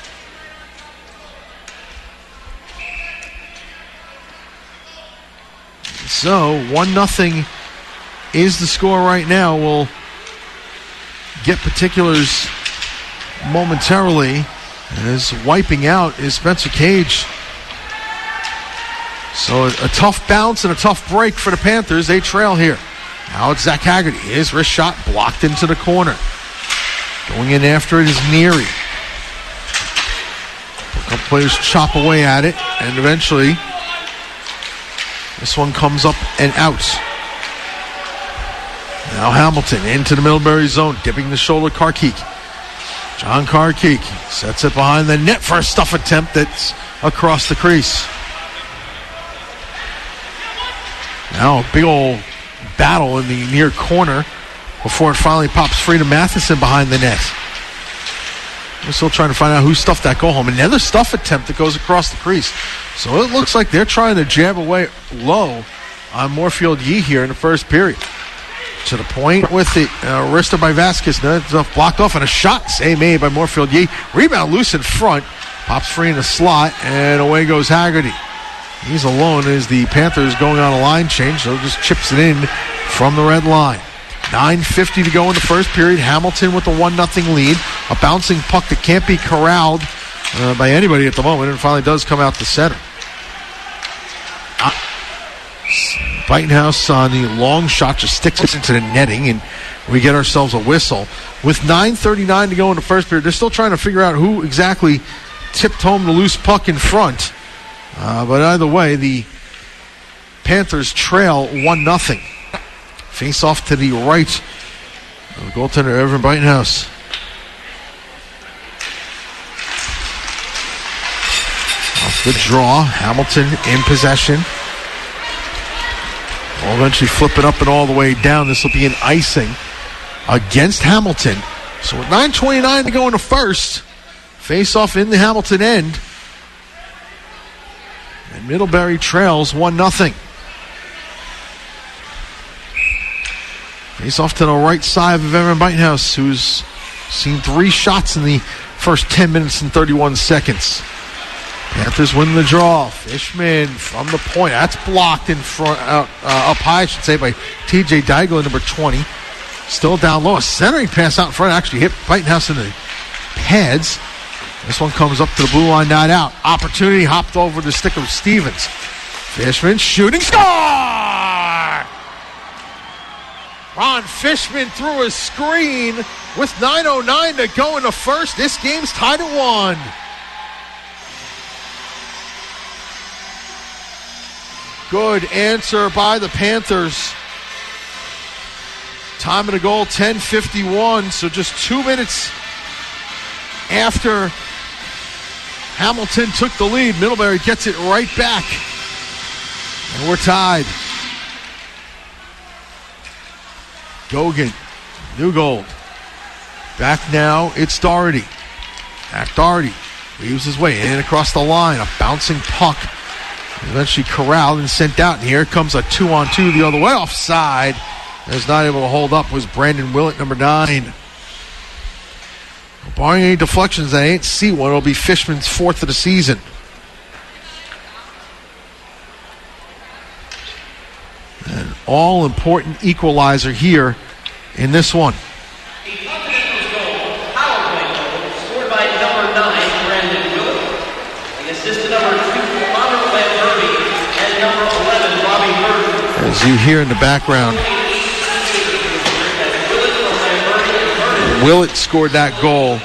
So 1-0 is the score right now. We'll get particulars momentarily. As wiping out is Spencer Cage. So a tough bounce and a tough break for the Panthers. They trail here. Now it's Zach Haggerty. His wrist shot blocked into the corner. Going in after it is Neary. players chop away at it, and eventually this one comes up and out. Now Hamilton into the Middlebury zone, dipping the shoulder, Karkik. John Karkik sets it behind the net for a stuff attempt that's across the crease. Now a big old battle in the near corner before it finally pops free to Matheson behind the net. We're still trying to find out who stuffed that goal home. Another stuff attempt that goes across the crease. So it looks like they're trying to jab away low on Moorfield Yee here in the first period. To the point with the wrister by Vasquez. Blocked off and a shot save made by Moorfield Yee. Rebound loose in front. Pops free in the slot, and away goes Haggerty. He's alone as the Panthers going on a line change, so just chips it in from the red line. 9:50 to go in the first period. Hamilton with the 1-0 lead. A bouncing puck that can't be corralled by anybody at the moment, and finally does come out the center. Buitenhouse on the long shot just sticks it into the netting, and we get ourselves a whistle. With 9:39 to go in the first period, they're still trying to figure out who exactly tipped home the loose puck in front. But either way, the Panthers trail 1-0. Face off to the right of the goaltender, Evan Buitenhouse. Off the draw, Hamilton in possession. We'll eventually flip it up and all the way down. This will be an icing against Hamilton. So with 9:29 to go in the first, face off in the Hamilton end. And Middlebury trails 1-0. Face off to the right side of Evan Buitenhouse, who's seen 3 shots in the first 10 minutes and 31 seconds. Panthers win the draw. Fishman from the point. That's blocked in front, up high, I should say, by TJ Daigle, number 20. Still down low. A centering pass out in front actually hit Buitenhouse in the pads. This one comes up to the blue line, not out. Opportunity hopped over the stick of Stevens. Fishman shooting, score! Ron Fishman threw a screen with 9:09 to go in the first. This game's tied at 1. Good answer by the Panthers. Time of the goal, 10:51. So just 2 minutes after Hamilton took the lead, Middlebury gets it right back. And we're tied. Gogan, Newgold. Back now, it's Doherty. Back Doherty weaves his way in and across the line. A bouncing puck. Eventually corralled and sent out. And here comes a 2-on-2 the other way. Offside. Is not able to hold up was Brandon Willett, number 9. Barring any deflections, I ain't see one. It'll be Fishman's 4th of the season. An all-important equalizer here in this one. Scored by number 9, Brandon Willett. And assisted number 2, Connor Lamberti, and number 11, Robbie Bird. As you hear in the background, Willett scored that goal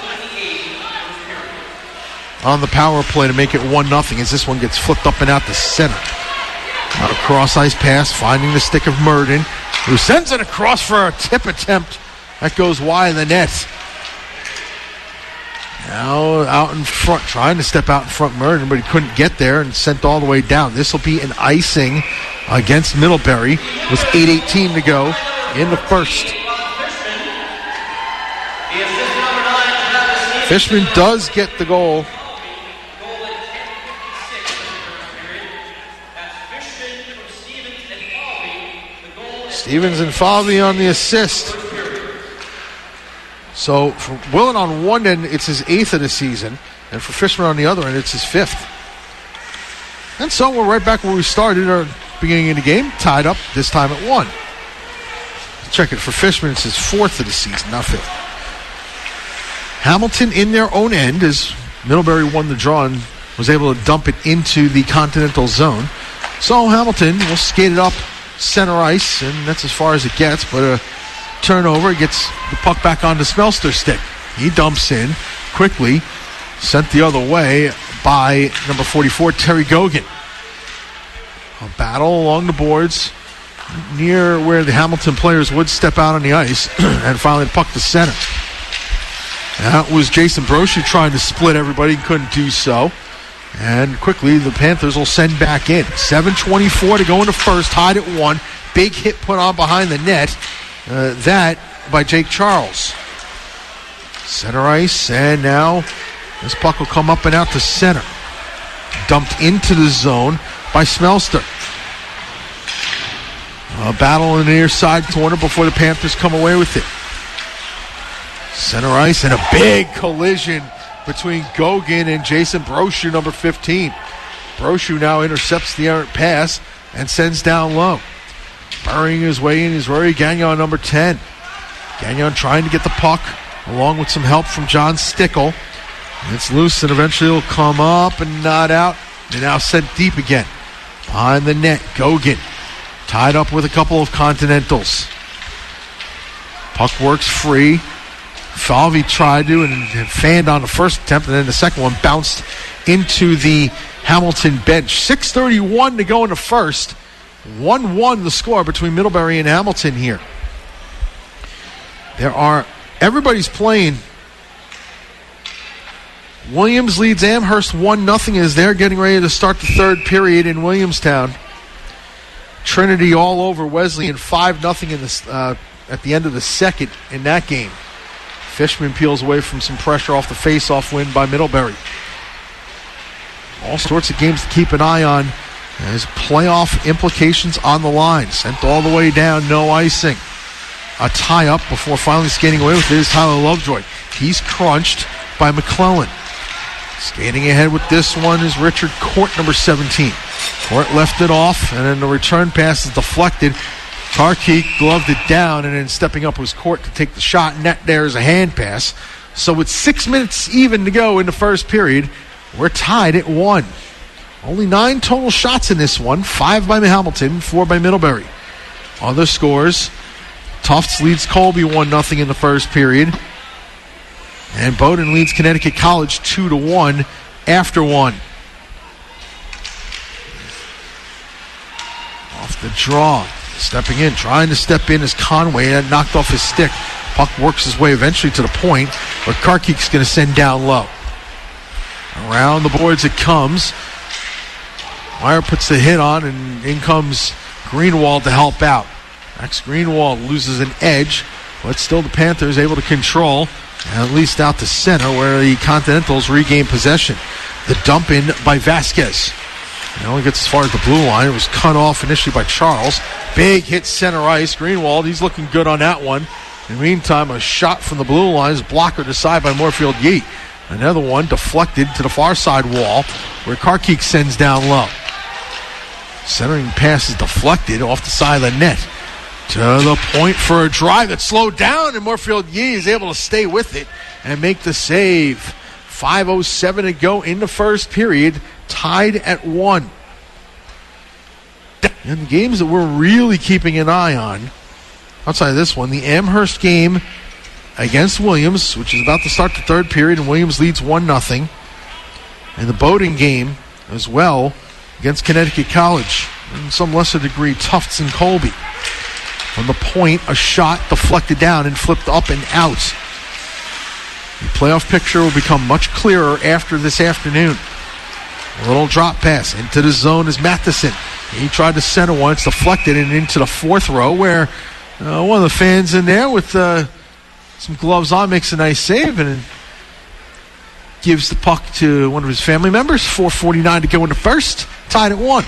on the power play to make it 1-0 as this one gets flipped up and out the center. A cross-ice pass, finding the stick of Murden, who sends it across for a tip attempt. That goes wide of the net. Now out in front, trying to step out in front Murden, but he couldn't get there and sent all the way down. This will be an icing against Middlebury with 8:18 to go in the first. Fishman does get the goal. Stevens and Falvey on the assist. So for Willett on one end, it's his 8th of the season, and for Fishman on the other end, it's his 5th. And so we're right back where we started our beginning of the game, tied up, this time at 1. Check it, for Fishman, it's his 4th of the season, not 5th. Hamilton in their own end, as Middlebury won the draw and was able to dump it into the Continental Zone. So Hamilton will skate it up center ice, and that's as far as it gets, but a turnover gets the puck back onto Smelster's stick. He dumps in quickly, sent the other way by number 44, Terry Gogan. A battle along the boards near where the Hamilton players would step out on the ice and finally the puck to center. That was Jason Brochu trying to split everybody, couldn't do so. And quickly the Panthers will send back in. 7:24 to go in the first, tied at 1. Big hit put on behind the net. That by Jake Charles. Center ice, and now this puck will come up and out to center. Dumped into the zone by Smelster. A battle in the near side corner before the Panthers come away with it. Center ice and a big collision between Gogan and Jason Brochu, number 15. Brochu now intercepts the errant pass and sends down low. Burying his way in is Rory Gagnon, number 10. Gagnon trying to get the puck along with some help from John Stickle. It's loose and eventually it'll come up and not out. And now sent deep again. Behind the net, Gogan tied up with a couple of Continentals. Puck works free. Falvey tried to and fanned on the first attempt, and then the second one bounced into the Hamilton bench. 6:31 to go in the first. 1-1 the score between Middlebury and Hamilton here. Everybody's playing. Williams leads Amherst 1-0 as they're getting ready to start the third period in Williamstown. Trinity all over Wesleyan 5-0 in this at the end of the second in that game. Fishman peels away from some pressure off the face-off win by Middlebury. All sorts of games to keep an eye on as playoff implications on the line. Sent all the way down, no icing. A tie-up before finally skating away with it is Tyler Lovejoy. He's crunched by McClellan. Skating ahead with this one is Richard Court, number 17. Court left it off, and then the return pass is deflected. Karkik gloved it down, and then stepping up was Court to take the shot. Net there is a hand pass. So with 6 minutes even to go in the first period, we're tied at 1. Only 9 total shots in this one. 5 by Hamilton, 4 by Middlebury. Other scores, Tufts leads Colby 1-0 in the first period. And Bowdoin leads Connecticut College 2-1 after 1. Off the draw. Stepping in, trying to step in is Conway, and knocked off his stick. Puck works his way eventually to the point, but Karkik's going to send down low. Around the boards it comes. Meyer puts the hit on, and in comes Greenwald to help out. Max Greenwald loses an edge, but still the Panthers able to control, at least out to center, where the Continentals regain possession. The dump in by Vasquez. It only gets as far as the blue line. It was cut off initially by Charles. Big hit center ice. Greenwald, he's looking good on that one. In the meantime, a shot from the blue line is blocked aside by Moorfield Yeet. Another one deflected to the far side wall where Karkik sends down low. Centering pass is deflected off the side of the net. To the point for a drive that slowed down, and Moorfield Yee is able to stay with it and make the save. 5:07 to go in the first period, tied at 1. And the games that we're really keeping an eye on, outside of this one, the Amherst game against Williams, which is about to start the third period, and Williams leads 1-0. And the Bowdoin game as well against Connecticut College, in some lesser degree, Tufts and Colby. From the point, a shot deflected down and flipped up and out. The playoff picture will become much clearer after this afternoon. A little drop pass into the zone is Matheson. He tried to center one. It's deflected and into the fourth row where one of the fans in there with some gloves on makes a nice save and gives the puck to one of his family members. 4:49 to go in the first. Tied at 1.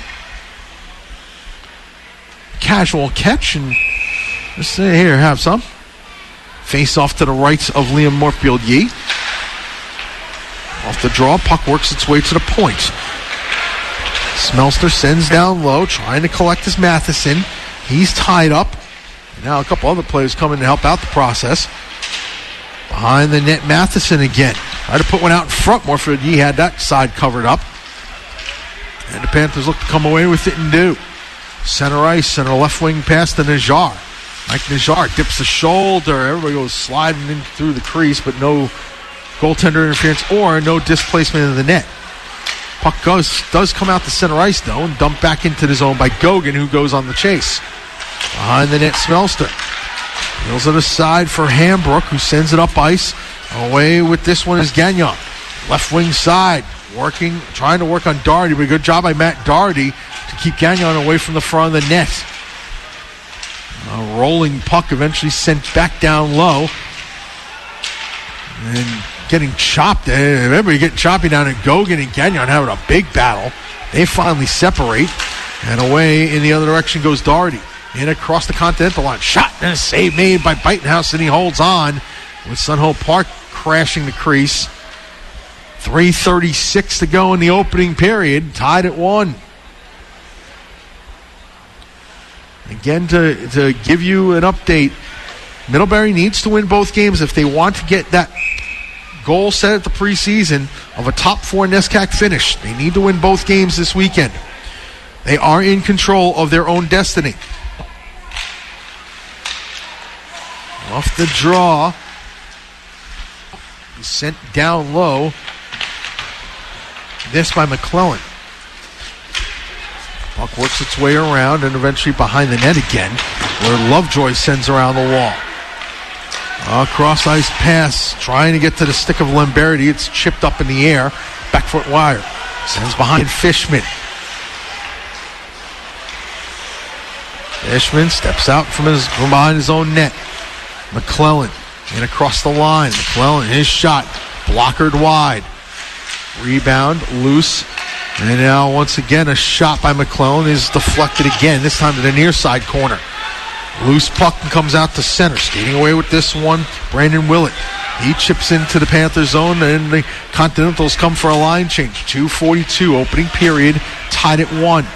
Casual catch, and let's say here, have some. Face off to the right of Liam Moorfield Yee. Off the draw, puck works its way to the point. Smelster sends down low, trying to collect his Matheson. He's tied up. And now a couple other players come in to help out the process. Behind the net, Matheson again. Tried to put one out in front. Moorfield Yee had that side covered up. And the Panthers look to come away with it and do. Center ice and a left wing pass to Najjar. Mike Najjar dips the shoulder. Everybody goes sliding in through the crease, but no goaltender interference or no displacement of the net. Puck does come out to center ice, though, and dumped back into the zone by Gogan, who goes on the chase. Behind the net, Smelster. Wheels it aside for Hambrook, who sends it up ice. Away with this one is Gagnon. Left wing side, trying to work on Doherty, but a good job by Matt Doherty to keep Gagnon away from the front of the net. A rolling puck eventually sent back down low. And getting chopped. Everybody getting choppy down at Gogan and Gagnon having a big battle. They finally separate. And away in the other direction goes Doherty. In across the Continental line. Shot and a save made by Bitenhouse, and he holds on with Sun Ho Park crashing the crease. 3:36 to go in the opening period. Tied at 1. Again, to give you an update, Middlebury needs to win both games if they want to get that goal set at the preseason of a top 4 NESCAC finish. They need to win both games this weekend. They are in control of their own destiny. Off the draw. He's sent down low. This by McClellan. Puck works its way around and eventually behind the net again, where Lovejoy sends around the wall. Cross ice pass, trying to get to the stick of Lamberti. It's chipped up in the air. Back foot wire. Sends behind Fishman. Fishman steps out from behind his own net. McClellan in across the line. McClellan, his shot blockered wide. Rebound loose. And now once again a shot by McClellan is deflected again, this time to the near side corner. Loose puck and comes out to center. Skating away with this one, Brandon Willett. He chips into the Panther zone, and the Continentals come for a line change. 2:42 opening period, tied at 1.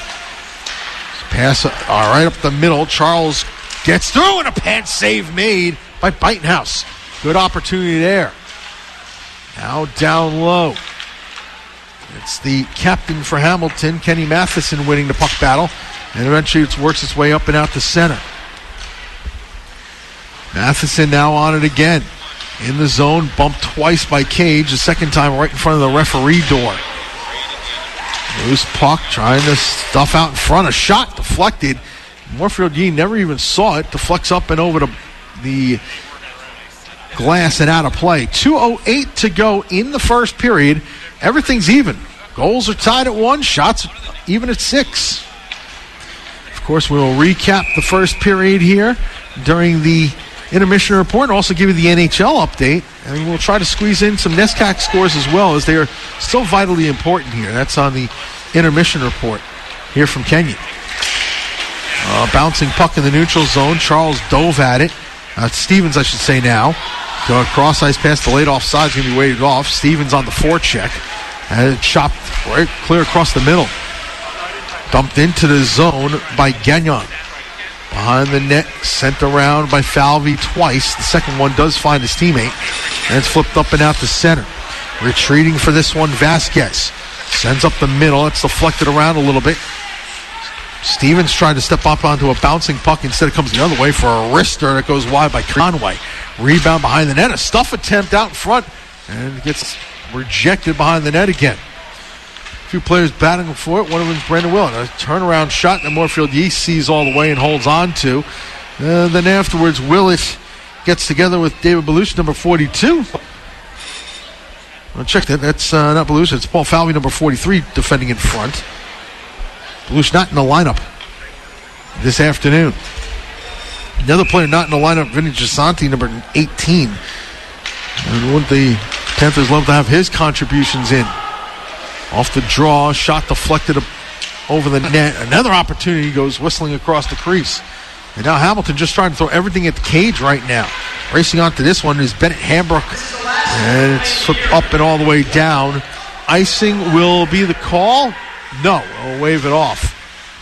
Pass right up the middle. Charles gets through, and a pant save made by Bitenhouse. Good opportunity there. Now down low. It's the captain for Hamilton, Kenny Matheson, winning the puck battle. And eventually it works its way up and out to center. Matheson now on it again. In the zone, bumped twice by Cage. The second time right in front of the referee door. Loose puck, trying to stuff out in front. A shot deflected. Moorfield Yee never even saw it. Deflects up and over the glass and out of play. 2:08 to go in the first period. Everything's even. Goals are tied at 1. Shots even at 6. Of course, we will recap the first period here during the intermission report and also give you the NHL update. And we'll try to squeeze in some NESCAC scores as well, as they are so vitally important here. That's on the intermission report here from Kenyon. Bouncing puck in the neutral zone. Charles dove at it. Stevens, I should say now. Cross ice pass, delayed offside, is going to be waved off. Stevens on the forecheck. And it chopped right clear across the middle. Dumped into the zone by Gagnon. Behind the net, sent around by Falvey twice. The second one does find his teammate. And it's flipped up and out to center. Retreating for this one, Vasquez. Sends up the middle. It's deflected around a little bit. Stevens tried to step up onto a bouncing puck. Instead it comes the other way for a wrister that goes wide by Conway. Rebound behind the net. A stuff attempt out in front. And gets rejected behind the net again. A few players battling for it. One of them is Brandon Willett. A turnaround shot that Moorfield Yeast sees all the way and holds on to. Then afterwards, Willett gets together with David Belushi, number 42. I'll check that. That's not Belushi. It's Paul Falvey, number 43, defending in front. Belushi not in the lineup this afternoon. Another player not in the lineup, Vinny Gisanti, number 18. And wouldn't the Panthers love to have his contributions in? Off the draw, shot deflected over the net. Another opportunity goes whistling across the crease. And now Hamilton just trying to throw everything at the cage right now. Racing onto this one is Bennett Hambrook. And it's up and all the way down. Icing will be the call. No, we'll wave it off.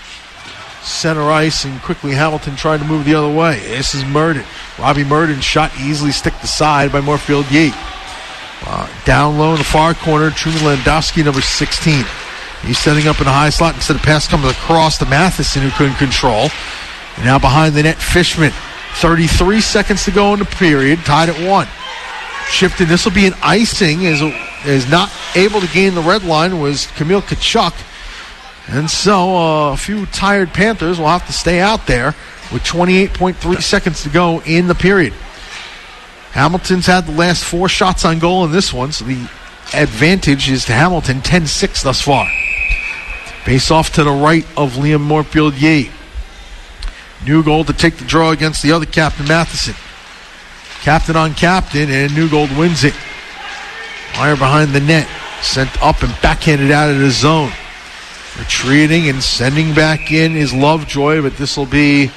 Center ice, and quickly Hamilton trying to move the other way. This is Murden. Robbie Murden shot easily sticked aside by Moorfield Yee. Down low in the far corner, Truman Landowski, number 16. He's setting up in a high slot. Instead of pass comes across to Matheson, who couldn't control. And now behind the net, Fishman. 33 seconds to go in the period, tied at 1. Shifted. This will be an icing, as not able to gain the red line was Camille Kachuk. And so a few tired Panthers will have to stay out there with 28.3 seconds to go in the period. Hamilton's had the last 4 shots on goal in this one, so the advantage is to Hamilton, 10-6 thus far. Base off to the right of Liam Morfield-Yates. Newgold to take the draw against the other captain, Matheson. Captain on captain, and Newgold wins it. Wire behind the net, sent up and backhanded out of the zone. Retreating and sending back in is Lovejoy, but this will be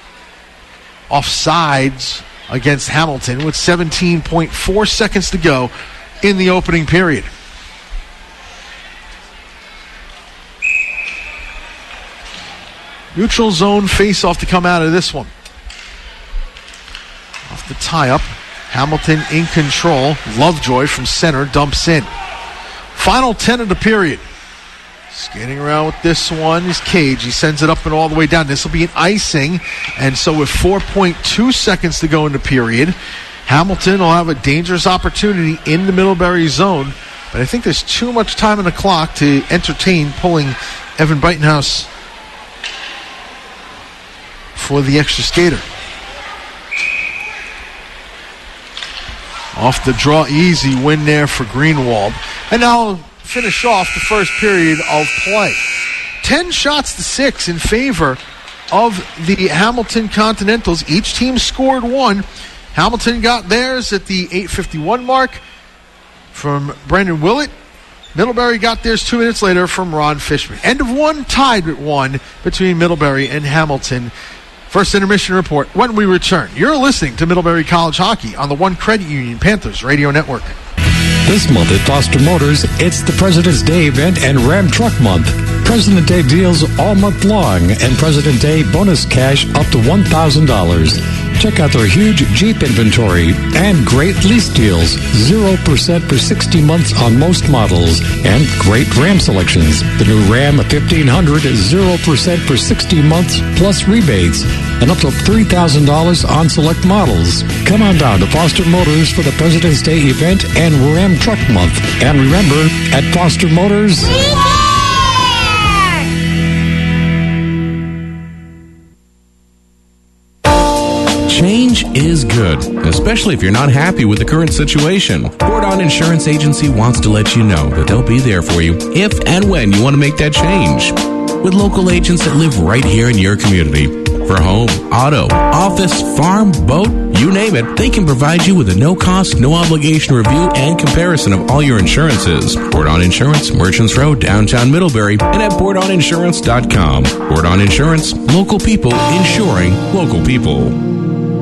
offsides against Hamilton with 17.4 seconds to go in the opening period. Neutral zone face-off to come out of this one. Off the tie-up, Hamilton in control. Lovejoy from center dumps in. Final 10 of the period. Skating around with this one is Cage. He sends it up and all the way down. This will be an icing. And so with 4.2 seconds to go in the period, Hamilton will have a dangerous opportunity in the Middlebury zone. But I think there's too much time on the clock to entertain pulling Evan Buitenhaus for the extra skater. Off the draw, easy win there for Greenwald. And now finish off the first period of play. 10 shots to 6 in favor of the Hamilton Continentals. Each team scored 1. Hamilton got theirs at the 8:51 mark from Brendan Willett. Middlebury got theirs 2 minutes later from Ron Fishman. End of 1, tied at 1 between Middlebury and Hamilton. First intermission report when we return. You're listening to Middlebury College Hockey on the One Credit Union Panthers Radio Network. This month at Foster Motors, it's the President's Day event and Ram Truck Month. President Day deals all month long and President Day bonus cash up to $1,000. Check out their huge Jeep inventory and great lease deals. 0% for 60 months on most models and great Ram selections. The new Ram 1500 is 0% for 60 months plus rebates and up to $3,000 on select models. Come on down to Foster Motors for the President's Day event and Ram Truck Month. And remember, at Foster Motors... Change is good, especially if you're not happy with the current situation. Bordon Insurance Agency wants to let you know that they'll be there for you if and when you want to make that change. With local agents that live right here in your community. For home, auto, office, farm, boat, you name it, they can provide you with a no-cost, no-obligation review and comparison of all your insurances. Bordon Insurance, Merchants Road, downtown Middlebury, and at BordonInsurance.com. Bordon Insurance, local people insuring local people.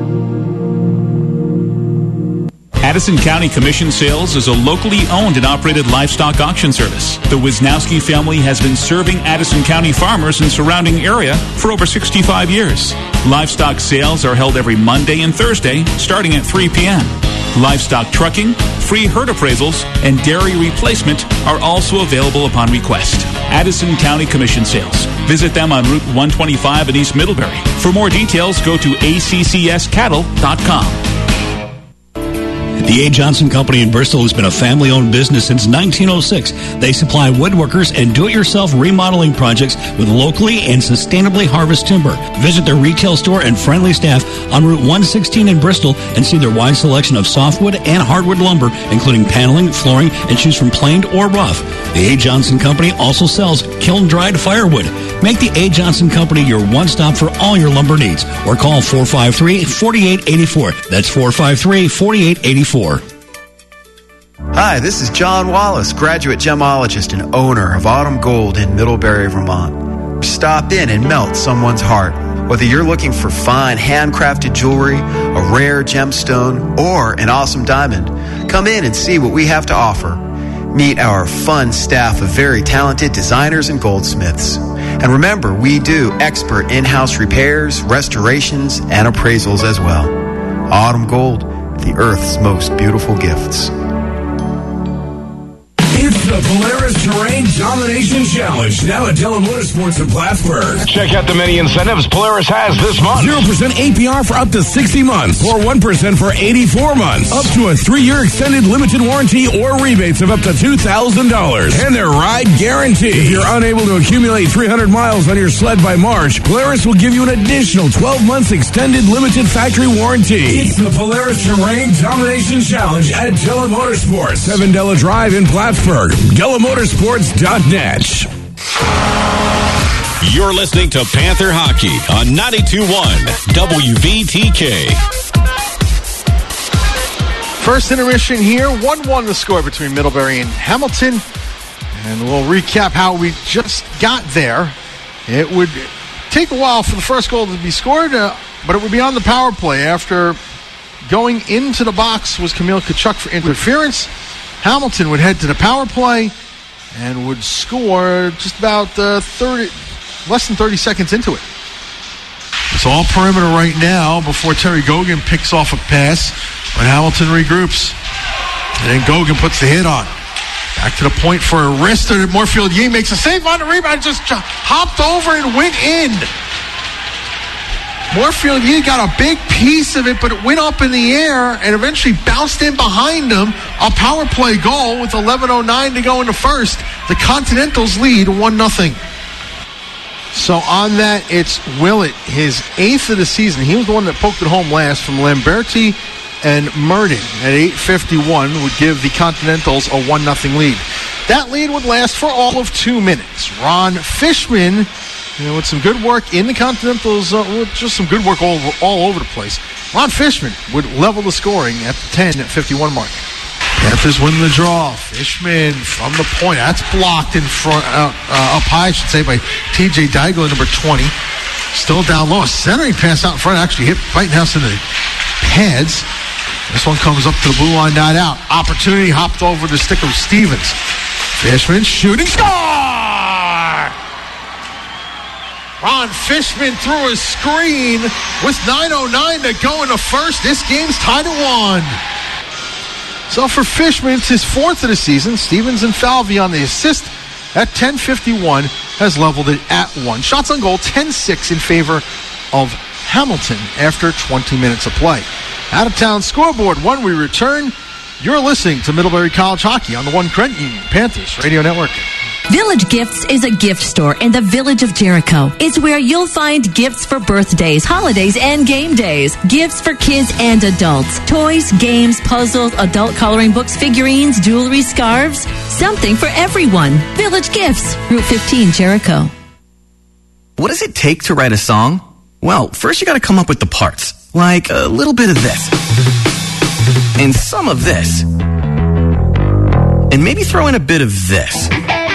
Addison County Commission Sales is a locally owned and operated livestock auction service. The Wisnowski family has been serving Addison County farmers and surrounding area for over 65 years. Livestock sales are held every Monday and Thursday, starting at 3 p.m. Livestock trucking, free herd appraisals, and dairy replacement are also available upon request. Addison County Commission Sales. Visit them on Route 125 in East Middlebury. For more details, go to accscattle.com. The A. Johnson Company in Bristol has been a family-owned business since 1906. They supply woodworkers and do-it-yourself remodeling projects with locally and sustainably harvested timber. Visit their retail store and friendly staff on Route 116 in Bristol and see their wide selection of softwood and hardwood lumber, including paneling, flooring, and choose from planed or rough. The A. Johnson Company also sells kiln-dried firewood. Make the A. Johnson Company your one-stop for all your lumber needs, or call 453-4884. That's 453-4884. Hi, this is John Wallace, graduate gemologist and owner of Autumn Gold in Middlebury, Vermont. Stop in and melt someone's heart. Whether you're looking for fine handcrafted jewelry, a rare gemstone, or an awesome diamond, come in and see what we have to offer. Meet our fun staff of very talented designers and goldsmiths. And remember, we do expert in-house repairs, restorations, and appraisals as well. Autumn Gold, the Earth's most beautiful gifts. It's the Polaris Terrain Domination Challenge, now at Della Motorsports in Plattsburgh. Check out the many incentives Polaris has this month. 0% APR for up to 60 months, or 1% for 84 months. Up to a 3-year extended limited warranty or rebates of up to $2,000. And their ride guarantee. If you're unable to accumulate 300 miles on your sled by March, Polaris will give you an additional 12 months extended limited factory warranty. It's the Polaris Terrain Domination Challenge at Della Motorsports. 7 Della Drive in Plattsburgh. DellaMotorsports.net. You're listening to Panther Hockey on 92.1 WVTK. First intermission here, 1-1 the score between Middlebury and Hamilton. And we'll recap how we just got there. It would take a while for the first goal to be scored, but it would be on the power play. After going into the box was Camille Tkachuk for interference. Hamilton would head to the power play and would score just about less than 30 seconds into it. It's all perimeter right now before Terry Gogan picks off a pass, but Hamilton regroups. And then Gogan puts the hit on. Back to the point for a wrister. Moorfield Yee makes a save on the rebound, just hopped over and went in. Moorfield Yee got a big piece of it, but it went up in the air and eventually bounced in behind him. A power play goal with 11:09 to go in the first. The Continentals lead 1-0. So on that, it's Willett, his 8th of the season. He was the one that poked it home last from Lamberti and Murden at 8:51 would give the Continentals a 1-0 lead. That lead would last for all of 2 minutes. Ron Fishman, with some good work in the Continentals, just some good work all over the place. Ron Fishman would level the scoring at the 10:51 mark. Panthers win the draw. Fishman from the point. That's blocked in front, up high, I should say, by TJ Daigle, number 20. Still down low. A centering pass out in front actually hit Whitehouse in the pads. This one comes up to the blue line, not out. Opportunity, hopped over the stick of Stevens. Fishman shooting, score! Ron Fishman threw a screen with 9:09 to go in the first. This game's tied at 1. So for Fishman, it's his 4th of the season. Stevens and Falvey on the assist at 10:51 has leveled it at 1. Shots on goal, 10-6 in favor of Hamilton after 20 minutes of play. Out-of-town scoreboard. When we return, you're listening to Middlebury College Hockey on the One Credit Union Panthers Radio Network. Village Gifts is a gift store in the Village of Jericho. It's where you'll find gifts for birthdays, holidays, and game days. Gifts for kids and adults. Toys, games, puzzles, adult coloring books, figurines, jewelry, scarves. Something for everyone. Village Gifts, Route 15, Jericho. What does it take to write a song? Well, first you gotta come up with the parts. Like a little bit of this. And some of this. And maybe throw in a bit of this.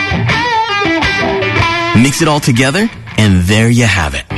Mix it all together, and there you have it.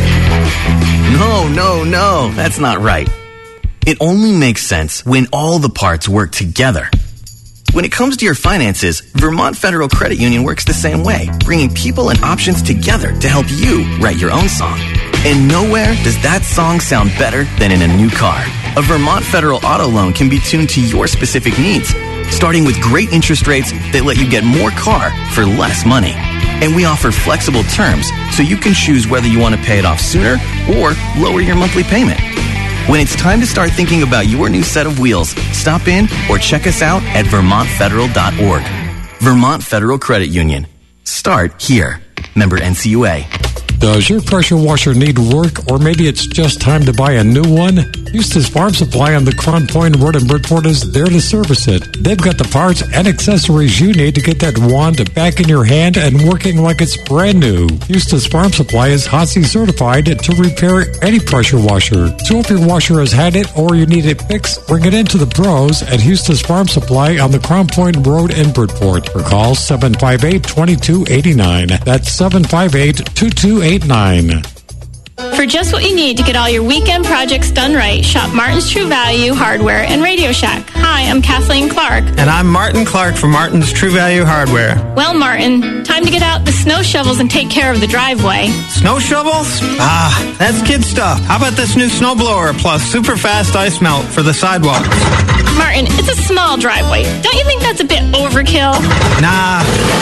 No, that's not right. It only makes sense when all the parts work together. When it comes to your finances, Vermont Federal Credit Union works the same way, bringing people and options together to help you write your own song. And nowhere does that song sound better than in a new car. A Vermont Federal Auto Loan can be tuned to your specific needs, starting with great interest rates that let you get more car for less money. And we offer flexible terms, so you can choose whether you want to pay it off sooner or lower your monthly payment. When it's time to start thinking about your new set of wheels, stop in or check us out at vermontfederal.org. Vermont Federal Credit Union. Start here. Member NCUA. Does your pressure washer need work, or maybe it's just time to buy a new one? Eustace Farm Supply on the Crown Point Road in Bridgeport is there to service it. They've got the parts and accessories you need to get that wand back in your hand and working like it's brand new. Eustace Farm Supply is HOSI certified to repair any pressure washer. So if your washer has had it or you need it fixed, bring it into the pros at Eustace Farm Supply on the Crown Point Road in Bridgeport. Or call 758-2289. That's 758-2289. For just what you need to get all your weekend projects done right, shop Martin's True Value Hardware and Radio Shack. Hi, I'm Kathleen Clark. And I'm Martin Clark from Martin's True Value Hardware. Well, Martin, time to get out the snow shovels and take care of the driveway. Snow shovels? That's kid stuff. How about this new snowblower plus super fast ice melt for the sidewalks? Martin, it's a small driveway. Don't you think that's a bit overkill? Nah.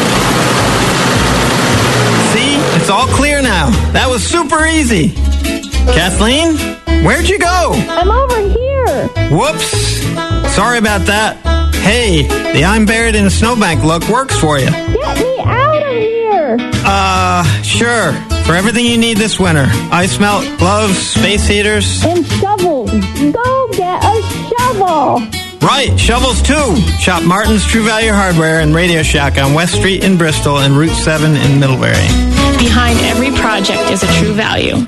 See? It's all clear now. That was super easy. Kathleen, where'd you go? I'm over here. Whoops. Sorry about that. Hey, the I'm buried in a snowbank look works for you. Get me out of here. Sure. For everything you need this winter. Ice melt, gloves, space heaters. And shovels. Go get a shovel. Right, shovels too. Shop Martin's True Value Hardware and Radio Shack on West Street in Bristol and Route 7 in Middlebury. Behind every project is a True Value.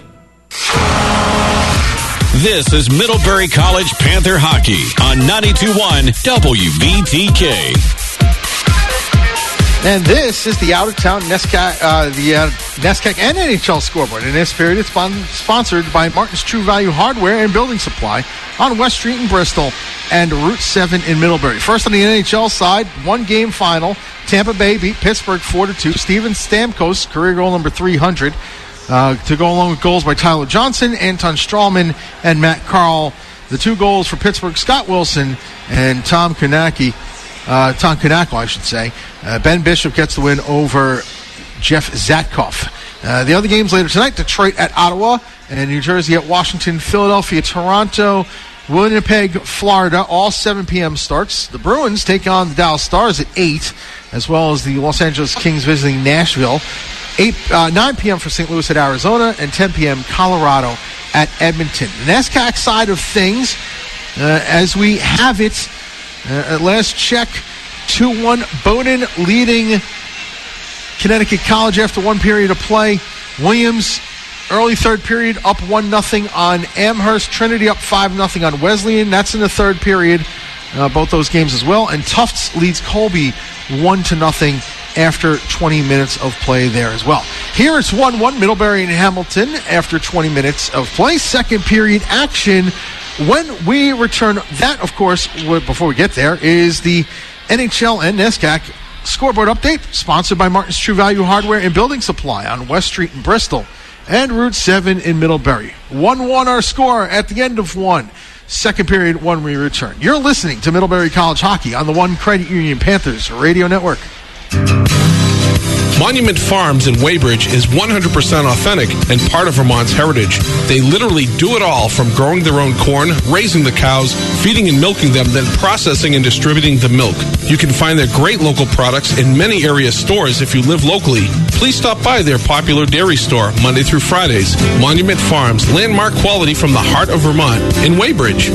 This is Middlebury College Panther Hockey on 92.1 WVTK. And this is the out-of-town NESCAC and NHL scoreboard. In this period, it's sponsored by Martin's True Value Hardware and Building Supply on West Street in Bristol and Route 7 in Middlebury. First on the NHL side, one-game final. Tampa Bay beat Pittsburgh 4-2. Steven Stamkos, career goal number 300. To go along with goals by Tyler Johnson, Anton Strawman, and Matt Carl. The two goals for Pittsburgh, Scott Wilson and Tom Konecny, I should say. Ben Bishop gets the win over Jeff Zatkoff. The other games later tonight, Detroit at Ottawa, and New Jersey at Washington, Philadelphia, Toronto, Winnipeg, Florida, all 7 p.m. starts. The Bruins take on the Dallas Stars at 8, as well as the Los Angeles Kings visiting Nashville. 9 p.m. for St. Louis at Arizona, and 10 p.m. Colorado at Edmonton. The NESCAC side of things, as we have it, at last check, 2-1 Bowdoin leading Connecticut College after one period of play. Williams, early third period, up 1-0 on Amherst. Trinity up 5-0 on Wesleyan. That's in the third period, both those games as well. And Tufts leads Colby 1-0 after 20 minutes of play there as well. Here it's 1-1 Middlebury and Hamilton after 20 minutes of play. Second period action. When we return, that, of course, before we get there, is the NHL and NESCAC scoreboard update, sponsored by Martin's True Value Hardware and Building Supply on West Street in Bristol and Route 7 in Middlebury. 1-1 our score at the end of one. Second period when we return. You're listening to Middlebury College Hockey on the One Credit Union Panthers Radio Network. Monument Farms in Weybridge is 100% authentic and part of Vermont's heritage. They literally do it all, from growing their own corn, raising the cows, feeding and milking them, then processing and distributing the milk. You can find their great local products in many area stores if you live locally. Please stop by their popular dairy store Monday through Fridays. Monument Farms, landmark quality from the heart of Vermont in Weybridge.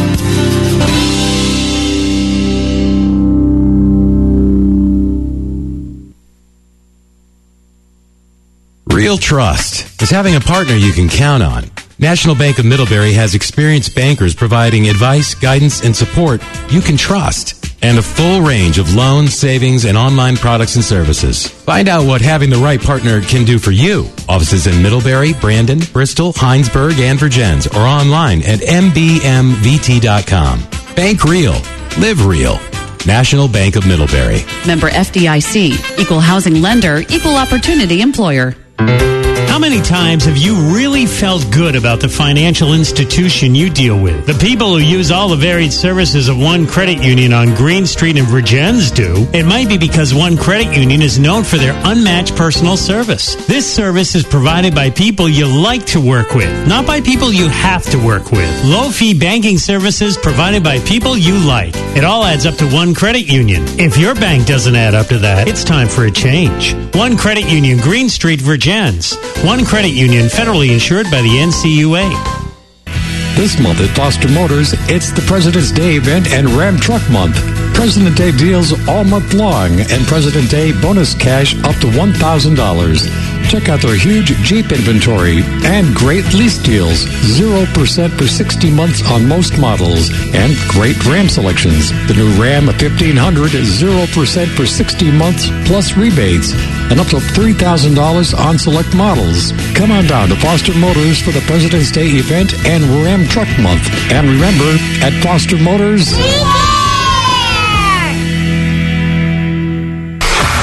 Real trust is having a partner you can count on. National Bank of Middlebury has experienced bankers providing advice, guidance, and support you can trust, and a full range of loans, savings, and online products and services. Find out what having the right partner can do for you. Offices in Middlebury, Brandon, Bristol, Heinsberg, and Virgins, or online at mbmvt.com. Bank real. Live real. National Bank of Middlebury. Member FDIC. Equal housing lender. Equal opportunity employer. How many times have you really felt good about the financial institution you deal with? The people who use all the varied services of One Credit Union on Green Street in Virgins do. It might be because One Credit Union is known for their unmatched personal service. This service is provided by people you like to work with, not by people you have to work with. Low-fee banking services provided by people you like. It all adds up to One Credit Union. If your bank doesn't add up to that, it's time for a change. One Credit Union, Green Street, Virgins. One Credit Union, federally insured by the NCUA. This month at Foster Motors, it's the President's Day event and Ram Truck Month. President Day deals all month long, and President Day bonus cash up to $1,000. Check out their huge Jeep inventory and great lease deals. 0% for 60 months on most models, and great Ram selections. The new Ram 1500 is 0% for 60 months plus rebates, and up to $3,000 on select models. Come on down to Foster Motors for the President's Day event and Ram Truck Month. And remember, at Foster Motors...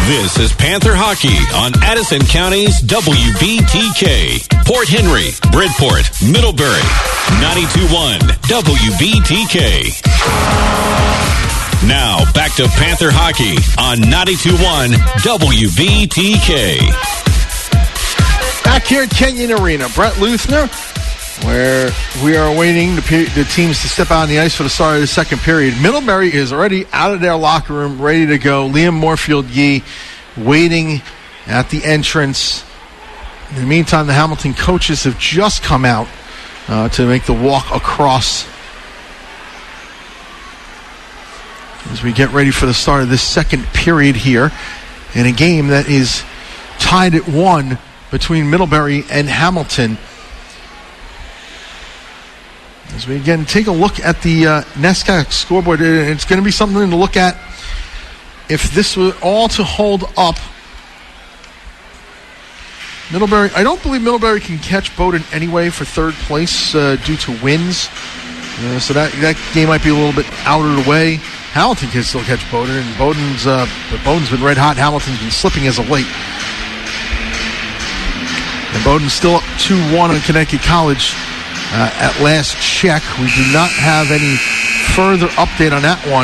This is Panther Hockey on Addison County's WVTK. Port Henry, Bridport, Middlebury, 92.1 WVTK. Now, back to Panther Hockey on 92.1 WVTK. Back here at Kenyon Arena, Brett Luthner, where we are waiting the teams to step out on the ice for the start of the second period. Middlebury is already out of their locker room, ready to go. Liam Moorfield-Yee waiting at the entrance. In the meantime, the Hamilton coaches have just come out to make the walk across as we get ready for the start of this second period here in a game that is tied at 1 between Middlebury and Hamilton. As we again take a look at the NESCAC scoreboard, it's going to be something to look at if this were all to hold up. Middlebury, I don't believe Middlebury can catch Bowdoin anyway for third place due to wins. So that game might be a little bit out of the way. Hamilton can still catch Bowdoin, and Bowdoin's been red hot. Hamilton's been slipping as of late. And Bowdoin's still up 2-1 on Connecticut College at last check. We do not have any further update on that one,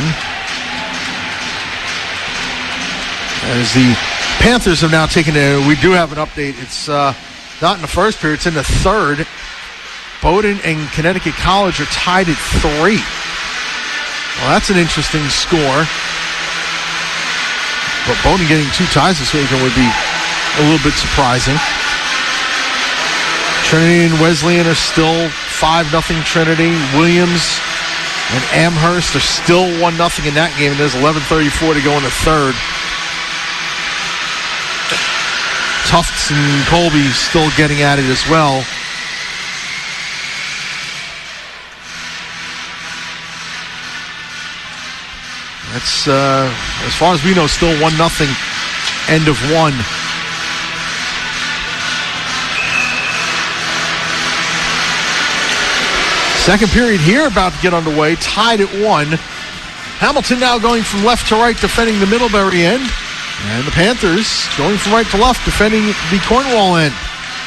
as the Panthers have now taken we do have an update. It's not in the first period, it's in the third. Bowdoin and Connecticut College are tied at 3. Well, that's an interesting score. But Bowdoin getting 2 ties this weekend would be a little bit surprising. Trinity and Wesleyan are still 5-0 Trinity. Williams and Amherst are still 1-0 in that game, and there's 11:34 to go in the third. Tufts and Colby still getting at it as well. That's, as far as we know, still 1-0, end of 1. Second period here about to get underway, tied at 1. Hamilton now going from left to right, defending the Middlebury end. And the Panthers going from right to left, defending the Cornwall end.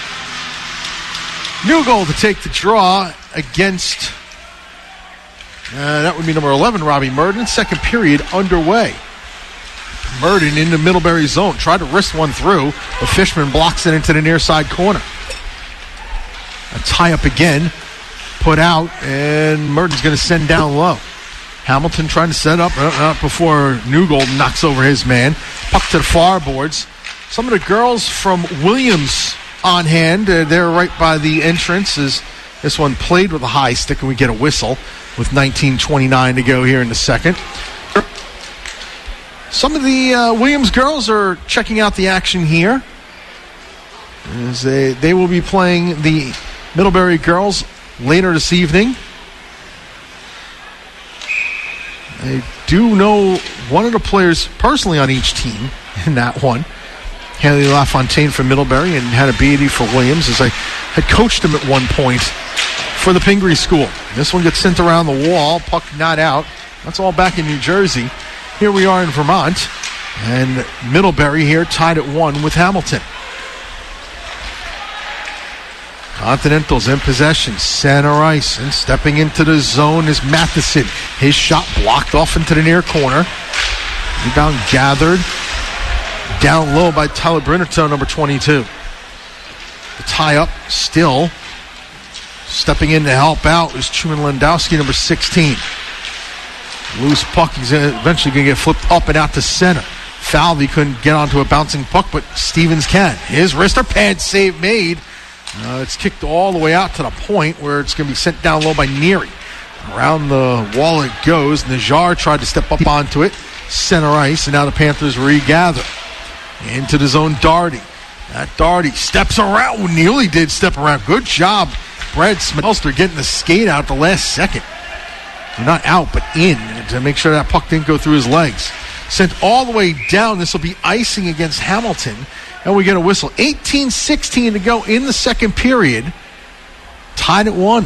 New goal to take the draw against, that would be number 11, Robbie Murden. Second period underway. Murden in the Middlebury zone. Tried to wrist one through, but Fishman blocks it into the near side corner. A tie-up again. Put out, and Murden's going to send down low. Hamilton trying to set up before Newgold knocks over his man. Puck to the far boards. Some of the girls from Williams on hand. They're right by the entrance as this one played with a high stick, and we get a whistle with 19:29 to go here in the second. Some of the Williams girls are checking out the action here, as they will be playing the Middlebury girls later this evening. I do know one of the players personally on each team in that one, Haley LaFontaine from Middlebury and Hannah Beatty for Williams, as I had coached him at one point for the Pingree School. This one gets sent around the wall, puck not out. That's all back in New Jersey. Here we are in Vermont, and Middlebury here tied at 1 with Hamilton. Continentals in possession, center ice, and stepping into the zone is Matheson. His shot blocked off into the near corner. Rebound gathered down low by Tyler Brinnerton, number 22. The tie-up still. Stepping in to help out is Truman Landowski, number 16. Loose puck. He's eventually going to get flipped up and out to center. Falvey couldn't get onto a bouncing puck, but Stevens can. His wrister pad save made. It's kicked all the way out to the point where it's going to be sent down low by Neary. Around the wall it goes. Najjar tried to step up onto it. Center ice, and now the Panthers regather. Into the zone, Doherty. That Doherty steps around. Nearly did step around. Good job, Brad Smelster, getting the skate out the last second. Not out, but in, to make sure that puck didn't go through his legs. Sent all the way down. This will be icing against Hamilton. And we get a whistle. 18-16 to go in the second period. Tied at 1.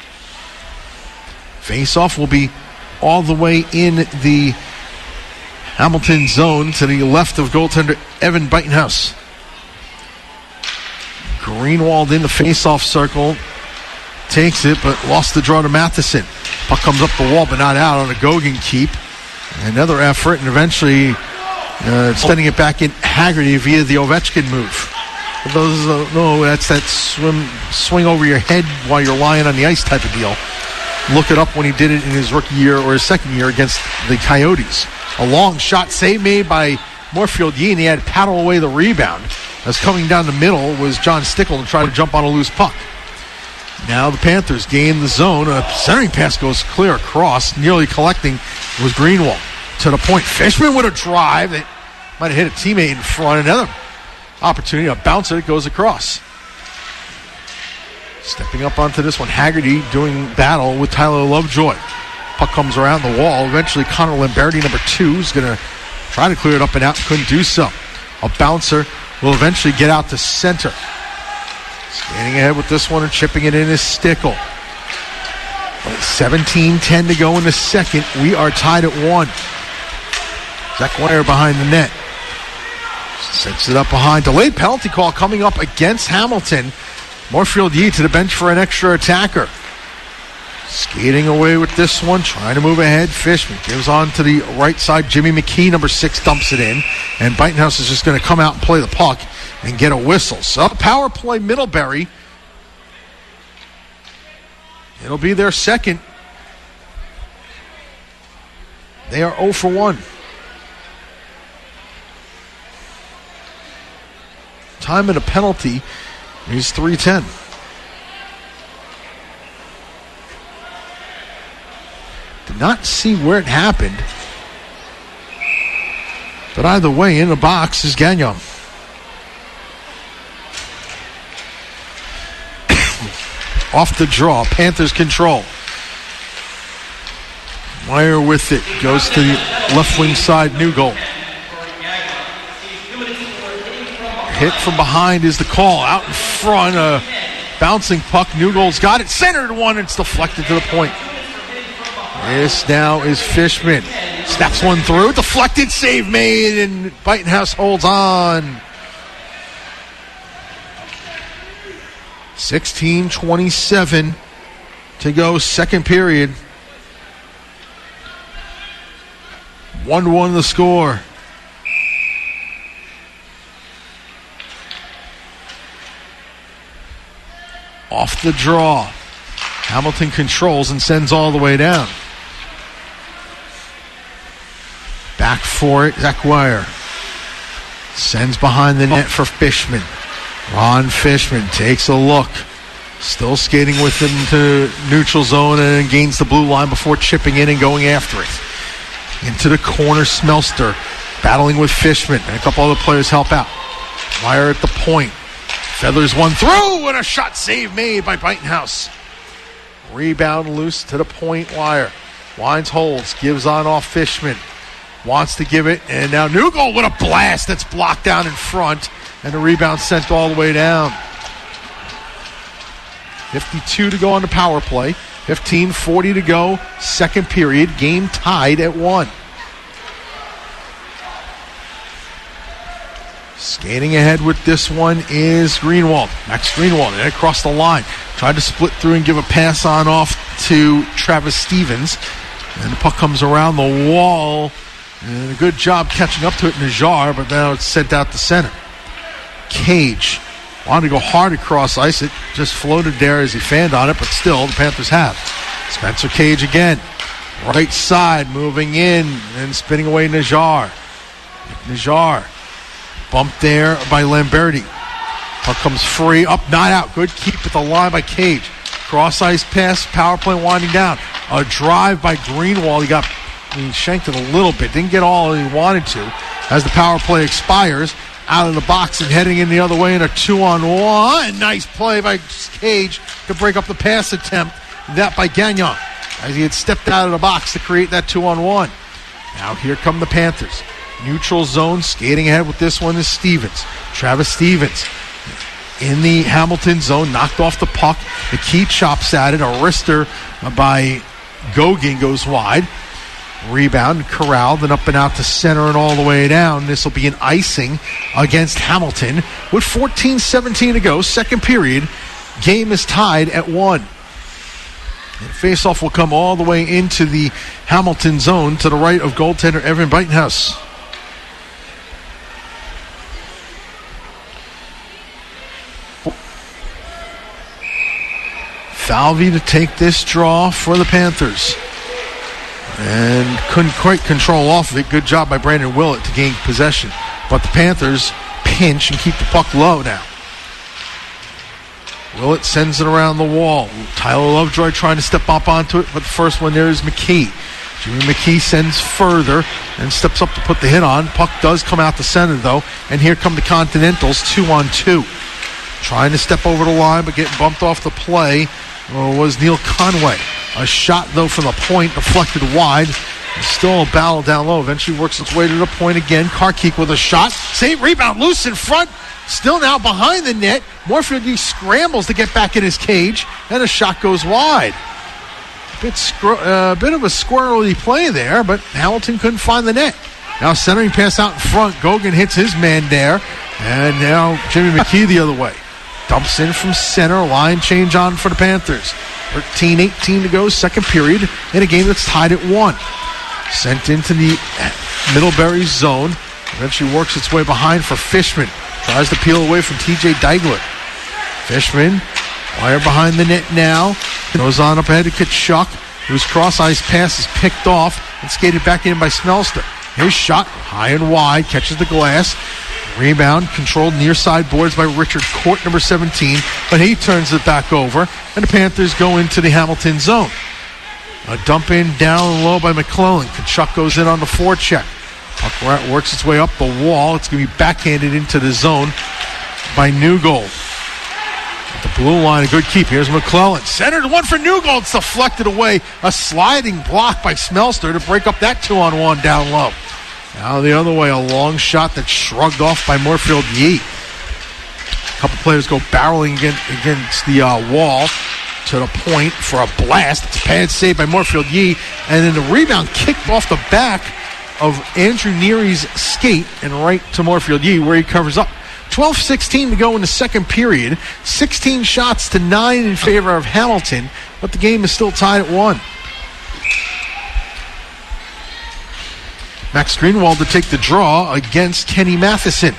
Face-off will be all the way in the Hamilton zone to the left of goaltender Evan Buitenhouse. Greenwald in the face-off circle. Takes it, but lost the draw to Matheson. Puck comes up the wall, but not out on a Gogin keep. Another effort, and eventually sending it back in Haggerty via the Ovechkin move. For those who don't know, that's that swing over your head while you're lying on the ice type of deal. Look it up when he did it in his rookie year or his second year against the Coyotes. A long shot save made by Moorfield Yee, and he had to paddle away the rebound. As coming down the middle was John Stickle to try to jump on a loose puck. Now the Panthers gain the zone. A centering pass goes clear across. Nearly collecting was Greenwald. To the point. Fishman with a drive that might have hit a teammate in front. Another opportunity. A bouncer that goes across. Stepping up onto this one. Haggerty doing battle with Tyler Lovejoy. Puck comes around the wall. Eventually Connor Lamberti, number 2, is going to try to clear it up and out. Couldn't do so. A bouncer will eventually get out to center. Standing ahead with this one and chipping it in is Stickle. 17-10 to go in the second. We are tied at 1. Zach Wire behind the net. Sets it up behind. Delayed penalty call coming up against Hamilton. Moorfield Yee to the bench for an extra attacker. Skating away with this one, trying to move ahead. Fishman gives on to the right side. Jimmy McKee, number 6, dumps it in. And Buitenhouse is just going to come out and play the puck and get a whistle. So power play Middlebury. It'll be their second. They are 0 for 1. Time of the penalty is 3:10. Did not see where it happened. But either way, in the box is Gagnon. Off the draw. Panthers control. Meyer with it. Goes to the left wing side. New goal. Hit from behind is the call. Out in front. A bouncing puck. New goal's got it. Centered one. It's deflected to the point. This now is Fishman. Snaps one through. Deflected. Save made. And Buitenhouse holds on. 16:27 to go, second period. 1-1 the score. Off the draw. Hamilton controls and sends all the way down. Back for it, Zach Wire. Sends behind the net for Fishman. Ron Fishman takes a look. Still skating with him to neutral zone and gains the blue line before chipping in and going after it. Into the corner, Smelster battling with Fishman, and a couple other players help out. Wire at the point. Feathers one through, and a shot save made by Buitenhouse. Rebound loose to the point, Wire. Wines holds, gives on off Fishman. Wants to give it, and now Newgold with a blast that's blocked down in front. And the rebound sent all the way down. 52 to go on the power play. 15:40 to go. Second period. Game tied at 1. Skating ahead with this one is Greenwald. Max Greenwald. And across the line. Tried to split through and give a pass on off to Travis Stevens. And the puck comes around the wall. And a good job catching up to it in Najar, but now it's sent out to center. Cage wanted to go hard across ice. It just floated there as he fanned on it, but still the Panthers have. Spencer Cage again. Right side moving in and spinning away Najar. Najar bumped there by Lamberti. Puck comes free. Up, not out. Good keep at the line by Cage. Cross ice pass. Power play winding down. A drive by Greenwald. He shanked it a little bit. Didn't get all he wanted to. As the power play expires, out of the box and heading in the other way in a 2-on-1. Nice play by Cage to break up the pass attempt. That by Gagnon, as he had stepped out of the box to create that 2-on-1. Now here come the Panthers. Neutral zone, skating ahead with this one is Stevens. Travis Stevens in the Hamilton zone, knocked off the puck. The key chops at it. A wrister by Gogin goes wide. Rebound, corralled, and up and out to center and all the way down. This will be an icing against Hamilton with 14-17 to go. Second period. Game is tied at 1. And face-off will come all the way into the Hamilton zone to the right of goaltender Evan Beitenhouse. Falvey to take this draw for the Panthers. And couldn't quite control off of it. Good job by Brandon Willett to gain possession. But the Panthers pinch and keep the puck low now. Willett sends it around the wall. Tyler Lovejoy trying to step up onto it, but the first one there is McKee. Jimmy McKee sends further and steps up to put the hit on. Puck does come out the center, though, and here come the Continentals, 2-on-2. Trying to step over the line, but getting bumped off the play was Neil Conway. A shot, though, from the point, deflected wide. Still a battle down low. Eventually works its way to the point again. Karkik with a shot. Save, rebound, loose in front. Still now behind the net. Moorfield scrambles to get back in his cage, and a shot goes wide. A bit of a squirrely play there, but Hamilton couldn't find the net. Now centering pass out in front. Gogan hits his man there, and now Jimmy McKee the other way. Dumps in from center. Line change on for the Panthers. 13-18 to go, second period, in a game that's tied at 1. Sent into the Middlebury zone. Eventually works its way behind for Fishman. Tries to peel away from TJ Deigler. Fishman, wire behind the net now. Goes on up ahead to Kachuk, whose cross-ice pass is picked off and skated back in by Smelster. His shot, high and wide, catches the glass. Rebound, controlled near side boards by Richard Court, number 17, but he turns it back over, and the Panthers go into the Hamilton zone. A dump in down low by McClellan. Kachuk goes in on the forecheck. Puck works its way up the wall. It's going to be backhanded into the zone by Newgold. At the blue line, a good keep. Here's McClellan. Centered one for Newgold. It's deflected away. A sliding block by Smelster to break up that 2-on-1 down low. Now the other way, a long shot that's shrugged off by Moorfield Yee. A couple players go barreling against the wall to the point for a blast. It's a pad save by Moorfield Yee. And then the rebound kicked off the back of Andrew Neary's skate and right to Moorfield Yee, where he covers up. 12-16 to go in the second period. 16 shots to 9 in favor of Hamilton, but the game is still tied at 1. Max Greenwald to take the draw against Kenny Matheson.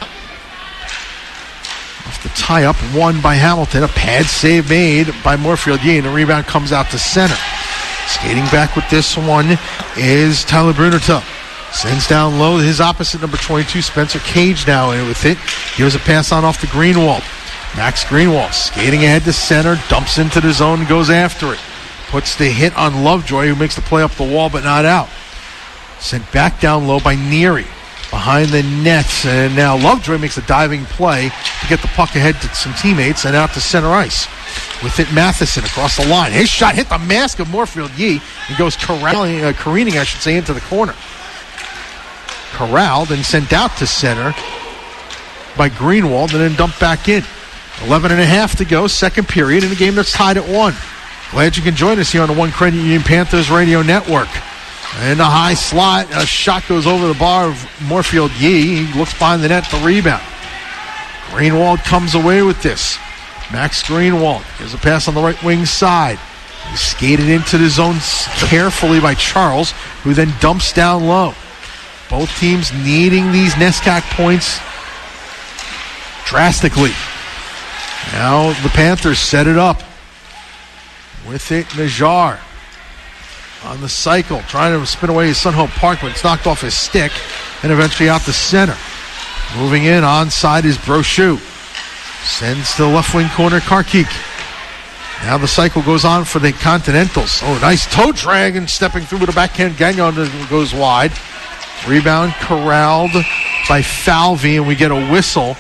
Off the tie-up, won by Hamilton. A pad save made by Moorfield Yee, and the rebound comes out to center. Skating back with this one is Tyler Brunerto. Sends down low his opposite, number 22, Spencer Cage now in with it. Gives a pass on off to Greenwald. Max Greenwald skating ahead to center, dumps into the zone, goes after it. Puts the hit on Lovejoy, who makes the play up the wall but not out. Sent back down low by Neary. Behind the net, and now Lovejoy makes a diving play to get the puck ahead to some teammates and out to center ice. With it, Matheson across the line. His shot hit the mask of Moorfield Yee and goes careening, into the corner. Corralled and sent out to center by Greenwald and then dumped back in. 11.5 to go, second period in a game that's tied at 1. Glad you can join us here on the One Credit Union Panthers Radio Network. And a high slot, a shot goes over the bar of Moorfield Yee. He looks behind the net, the rebound. Greenwald comes away with this. Max Greenwald gives a pass on the right wing side. He's skated into the zone carefully by Charles, who then dumps down low. Both teams needing these NESCAC points drastically. Now the Panthers set it up. With it, Najjar on the cycle, trying to spin away his Sunhope Park, but it's knocked off his stick and eventually out the center. Moving in, onside is Brochu. Sends to the left wing corner, Karkik. Now the cycle goes on for the Continentals. Oh, nice toe drag and stepping through with a backhand. Gagnon goes wide. Rebound corralled by Falvey, and we get a whistle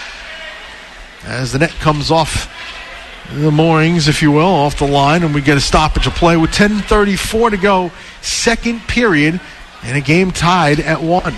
as the net comes off the moorings, if you will, off the line, and we get a stoppage of play with 10:34 to go, second period, and a game tied at 1.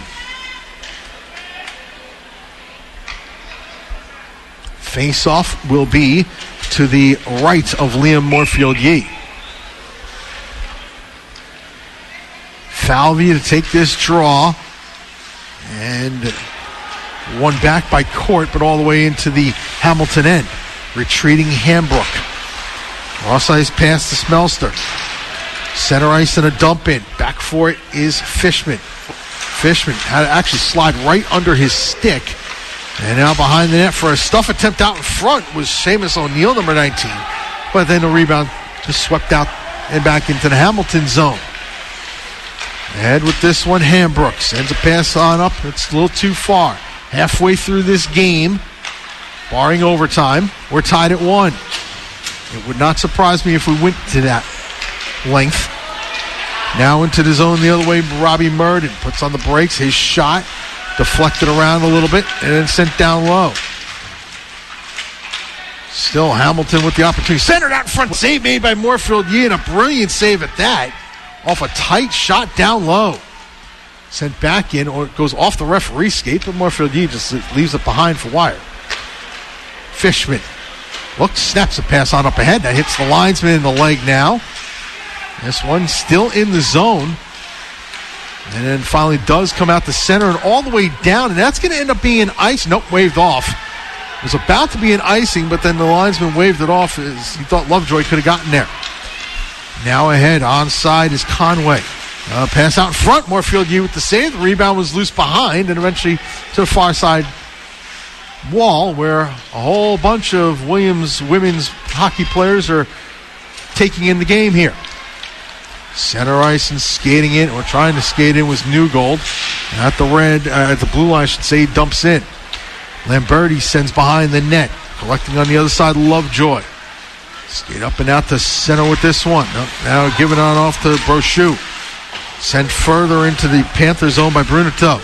Face-off will be to the right of Liam Moorfield Yee. Falvey to take this draw. And one back by Court, but all the way into the Hamilton end. Retreating Hambrook. Cross ice pass to Smelster. Center ice and a dump in. Back for it is Fishman. Fishman had to actually slide right under his stick. And now behind the net for a stuff attempt out in front was Seamus O'Neill, number 19. But then the rebound just swept out and back into the Hamilton zone. Ahead with this one, Hambrook sends a pass on up. It's a little too far. Halfway through this game, barring overtime, we're tied at 1. It would not surprise me if we went to that length. Now into the zone the other way, Robbie Murden puts on the brakes. His shot deflected around a little bit and then sent down low. Still Hamilton with the opportunity. Centered out in front. Save made by Moorfield Yee, and a brilliant save at that. Off a tight shot down low. Sent back in, or it goes off the referee's skate, but Moorfield Yee just leaves it behind for Wire. Fishman looks, snaps a pass on up ahead. That hits the linesman in the leg now. This one still in the zone. And then finally does come out the center and all the way down, and that's going to end up being ice. Nope, waved off. It was about to be an icing, but then the linesman waved it off as he thought Lovejoy could have gotten there. Now ahead, onside is Conway. Pass out in front, Moorfield Yee with the save. The rebound was loose behind and eventually to the far side wall where a whole bunch of Williams women's hockey players are taking in the game here. Center ice and skating in, or trying to skate in, was Newgold. At the blue line, I should say, dumps in. Lamberti sends behind the net. Collecting on the other side, Lovejoy. Skate up and out to center with this one. Now giving on off to Brochu. Sent further into the Panther zone by Bruneto.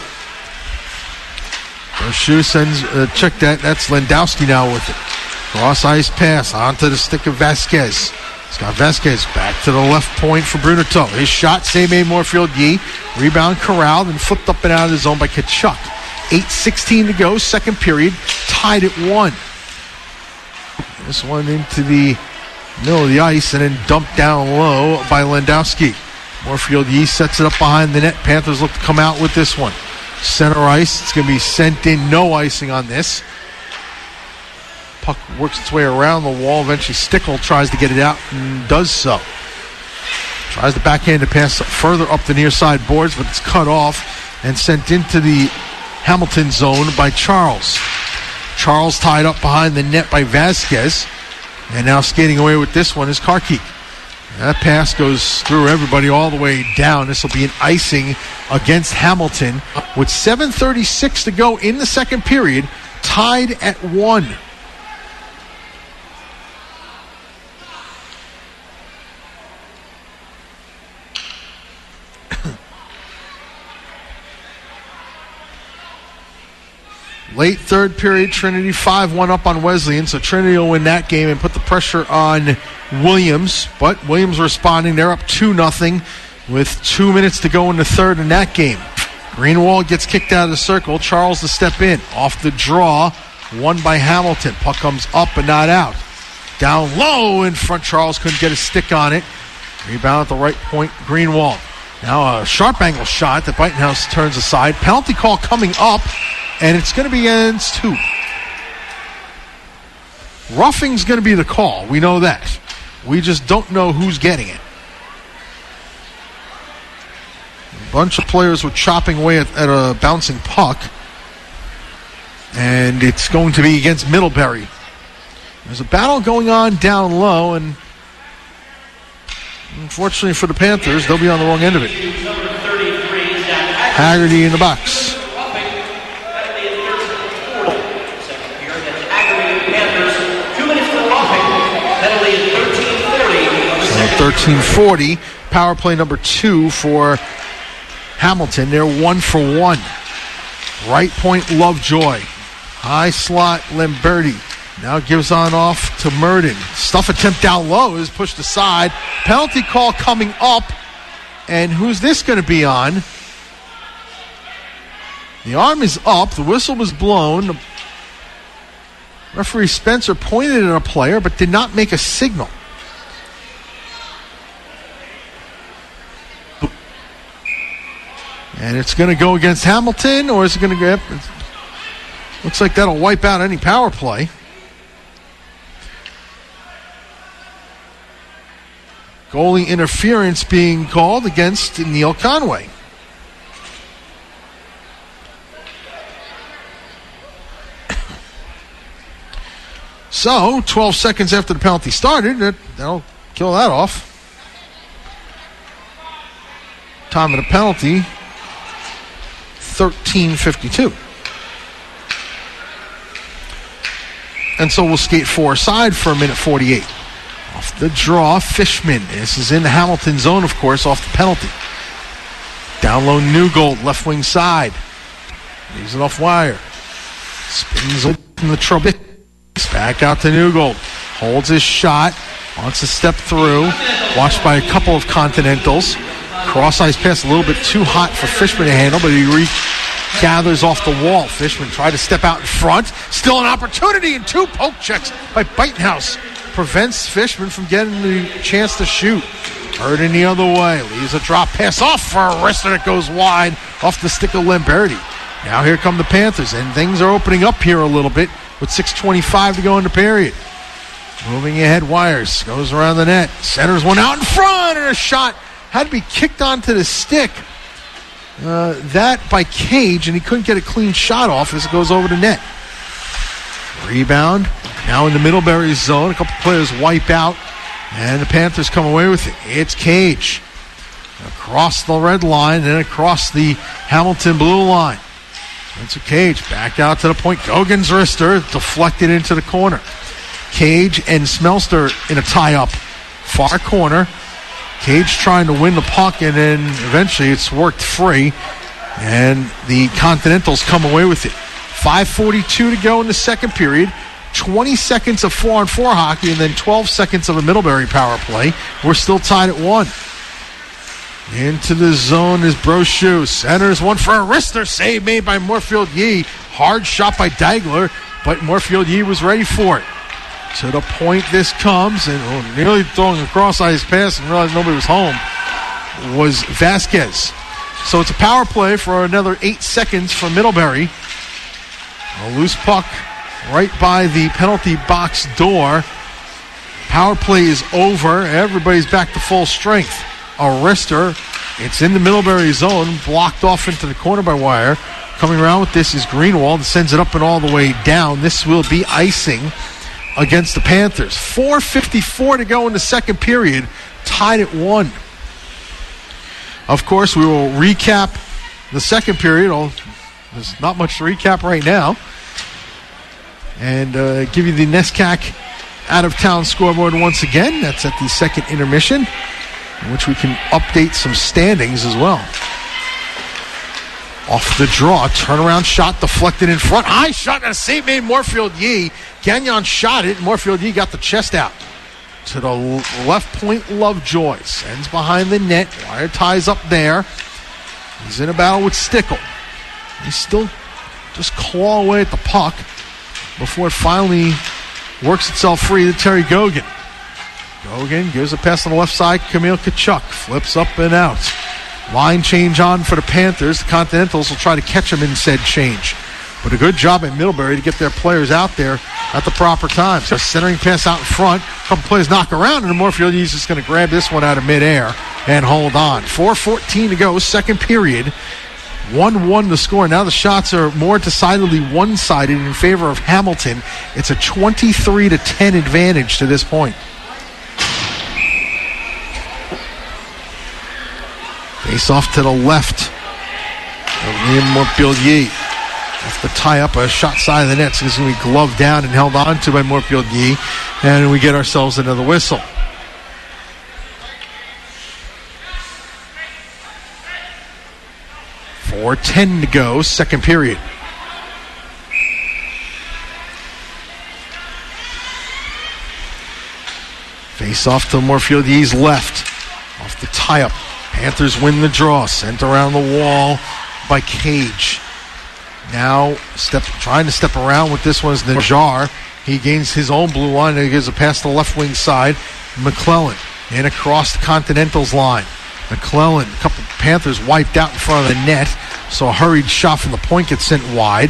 Brochu sends, check that. That's Landowski now with it. Cross ice pass onto the stick of Vasquez. Scott Vasquez back to the left point for Bruneto. His shot, same made Moorfield Yee. Rebound corralled and flipped up and out of the zone by Tkachuk. 8:16 to go, second period. Tied at 1. This one into the middle of the ice and then dumped down low by Landowski. Moorfield Yee sets it up behind the net. Panthers look to come out with this one. Center ice. It's going to be sent in. No icing on this. Puck works its way around the wall. Eventually Stickle tries to get it out and does so. Tries the backhanded pass further up the near side boards, but it's cut off and sent into the Hamilton zone by Charles. Charles tied up behind the net by Vasquez. And now skating away with this one is Karki. That pass goes through everybody all the way down. This will be an icing against Hamilton with 7:36 to go in the second period. Tied at 1. Late third period, Trinity 5-1 up on Wesleyan, so Trinity will win that game and put the pressure on Williams. But Williams responding. They're up 2-0 with 2 minutes to go in the third in that game. Greenwald gets kicked out of the circle. Charles to step in. Off the draw, won by Hamilton. Puck comes up and not out. Down low in front, Charles couldn't get a stick on it. Rebound at the right point, Greenwald. Now a sharp angle shot that Buitenhouse turns aside. Penalty call coming up. And it's going to be against who? Roughing's going to be the call. We know that. We just don't know who's getting it. A bunch of players were chopping away at a bouncing puck. And it's going to be against Middlebury. There's a battle going on down low, and unfortunately for the Panthers, they'll be on the wrong end of it. Haggerty in the box. 13:40, power play number 2 for Hamilton. They're 1 for 1. Right point, Lovejoy. High slot, Lamberti. Now gives on off to Murden. Stuff attempt down low is pushed aside. Penalty call coming up. And who's this going to be on? The arm is up. The whistle was blown. Referee Spencer pointed at a player but did not make a signal. And it's going to go against Hamilton, or is it going to go? Looks like that'll wipe out any power play. Goalie interference being called against Neil Conway. So, 12 seconds after the penalty started, that'll kill that off. Time of the penalty, 13:52. And so we'll skate four side for a minute 48. Off the draw, Fishman. This is in the Hamilton zone, of course, off the penalty. Down low, Newgold, left wing side. Leaves it off wire. Spins open the trouble. Back out to Newgold. Holds his shot. Wants to step through. Watched by a couple of Continentals. Cross-ice pass a little bit too hot for Fishman to handle, but he gathers off the wall. Fishman tried to step out in front. Still an opportunity, and two poke checks by Beitenhouse prevents Fishman from getting the chance to shoot. Hurting the other way. Leaves a drop pass off for a wrister that goes wide off the stick of Lamberti. Now here come the Panthers, and things are opening up here a little bit with 6:25 to go in the period. Moving ahead, Wires goes around the net. Centers one out in front, and a shot had to be kicked onto the stick. That by Cage, and he couldn't get a clean shot off as it goes over the net. Rebound, now in the Middlebury zone. A couple players wipe out, and the Panthers come away with it. It's Cage. Across the red line, and across the Hamilton blue line. That's a Cage. Back out to the point. Gogan's wrister deflected into the corner. Cage and Smelster in a tie-up. Far corner. Cage trying to win the puck, and then eventually it's worked free, and the Continentals come away with it. 5:42 to go in the second period. 20 seconds of 4-on-4 hockey, and then 12 seconds of a Middlebury power play. We're still tied at 1. Into the zone is Brochu. Centers one for a wrister. Save made by Moorfield Yee. Hard shot by Dagler, but Moorfield Yee was ready for it. To the point this comes, and nearly throwing a cross-ice pass and realized nobody was home, was Vasquez. So it's a power play for another 8 seconds for Middlebury. A loose puck right by the penalty box door. Power play is over. Everybody's back to full strength. A wrister. It's in the Middlebury zone, blocked off into the corner by Wire. Coming around with this is Greenwald, and sends it up and all the way down. This will be icing against the Panthers. 4:54 to go in the second period, tied at 1. Of course, we will recap the second period. There's not much to recap right now. And give you the NESCAC out-of-town scoreboard once again. That's at the second intermission, in which we can update some standings as well. Off the draw, turnaround shot deflected in front. High shot and a save made Moorfield Yee. Gagnon shot it, and Moorfield Yee got the chest out. To the left point, Lovejoy. Sends behind the net. Wire ties up there. He's in a battle with Stickle. He's still just claw away at the puck before it finally works itself free to Terry Gogan. Gogan gives a pass on the left side. Camille Kachuk flips up and out. Line change on for the Panthers. The Continentals will try to catch them in said change. But a good job at Middlebury to get their players out there at the proper time. So centering pass out in front. A couple players knock around, and Moorfield is just going to grab this one out of midair and hold on. 4:14 to go, second period. 1-1 the score. Now the shots are more decidedly one-sided in favor of Hamilton. It's a 23-10 advantage to this point. Face off to the left. Liam Moorfield Yee. Off the tie-up, a shot side of the net. So it's going to be gloved down and held on to by Moorfield Yee. And we get ourselves another whistle. .4:10 to go, second period. Face off to Moorfield Yee's left. Off the tie-up. Panthers win the draw. Sent around the wall by Cage. Now trying to step around with this one is Najjar. He gains his own blue line and he gives a pass to the left wing side. McClellan in across the Continentals line. McClellan, a couple Panthers wiped out in front of the net, so a hurried shot from the point gets sent wide.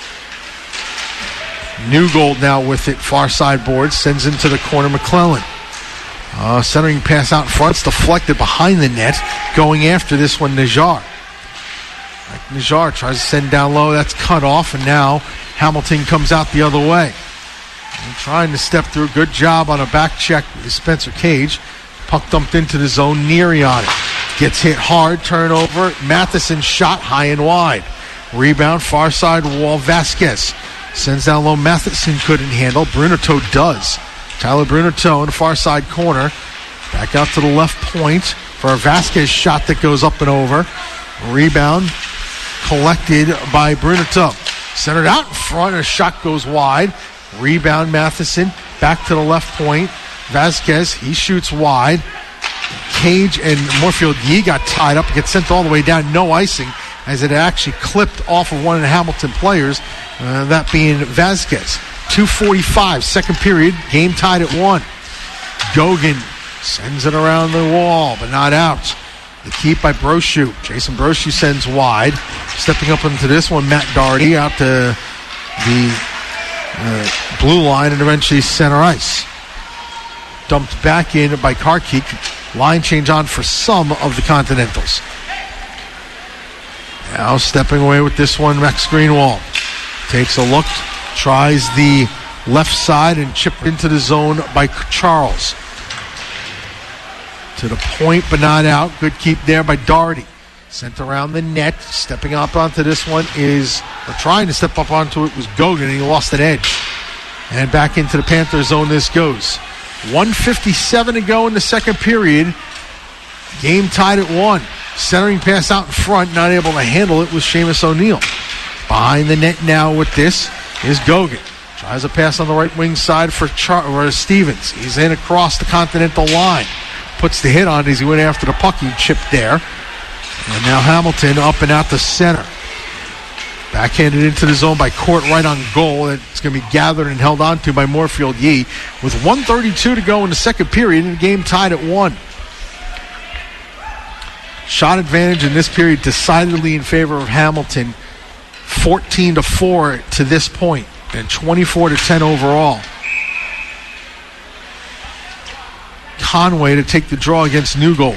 Newgold now with it, far side board, sends into the corner. McClellan. Centering pass out in front, it's deflected behind the net. Going after this one, Najjar. Najjar tries to send down low, that's cut off, and now Hamilton comes out the other way. And trying to step through, good job on a back check with Spencer Cage. Puck dumped into the zone, Neary on it. Gets hit hard, turnover. Matheson shot high and wide. Rebound, far side wall, Vasquez. Sends down low, Matheson couldn't handle. Bruneteau does. Tyler Bruneteau in the far side corner. Back out to the left point for a Vasquez shot that goes up and over. Rebound collected by Bruneteau. Centered out in front, a shot goes wide. Rebound, Matheson. Back to the left point. Vasquez, he shoots wide. Cage and Moorfield Yee got tied up, gets sent all the way down. No icing, as it actually clipped off of one of the Hamilton players, that being Vasquez. 2:45, second period, game tied at 1. Gogan sends it around the wall, but not out. The keep by Brochu. Jason Brochu sends wide. Stepping up into this one, Matt Doherty out to the blue line and eventually center ice. Dumped back in by Karkik. Line change on for some of the Continentals. Now stepping away with this one, Rex Greenwald. Takes a look, tries the left side and chipped into the zone by Charles. To the point, but not out. Good keep there by Doherty. Sent around the net. Stepping up onto this one or trying to step up onto it was Gogan, and he lost an edge. And back into the Panther zone this goes. 1:57 to go in the second period. Game tied at 1. Centering pass out in front, not able to handle it was Seamus O'Neill. Behind the net now with this is Gogan. Tries a pass on the right wing side for Stevens. He's in across the Continental line. Puts the hit on as he went after the puck. He chipped there. And now Hamilton up and out the center. Backhanded into the zone by Court right on goal. It's going to be gathered and held on to by Moorfield Yee. With 1:32 to go in the second period and the game tied at 1. Shot advantage in this period decidedly in favor of Hamilton. 14-4 to this point and 24-10 overall. Conway to take the draw against Newgold.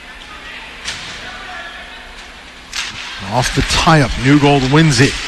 Off the tie-up, Newgold wins it.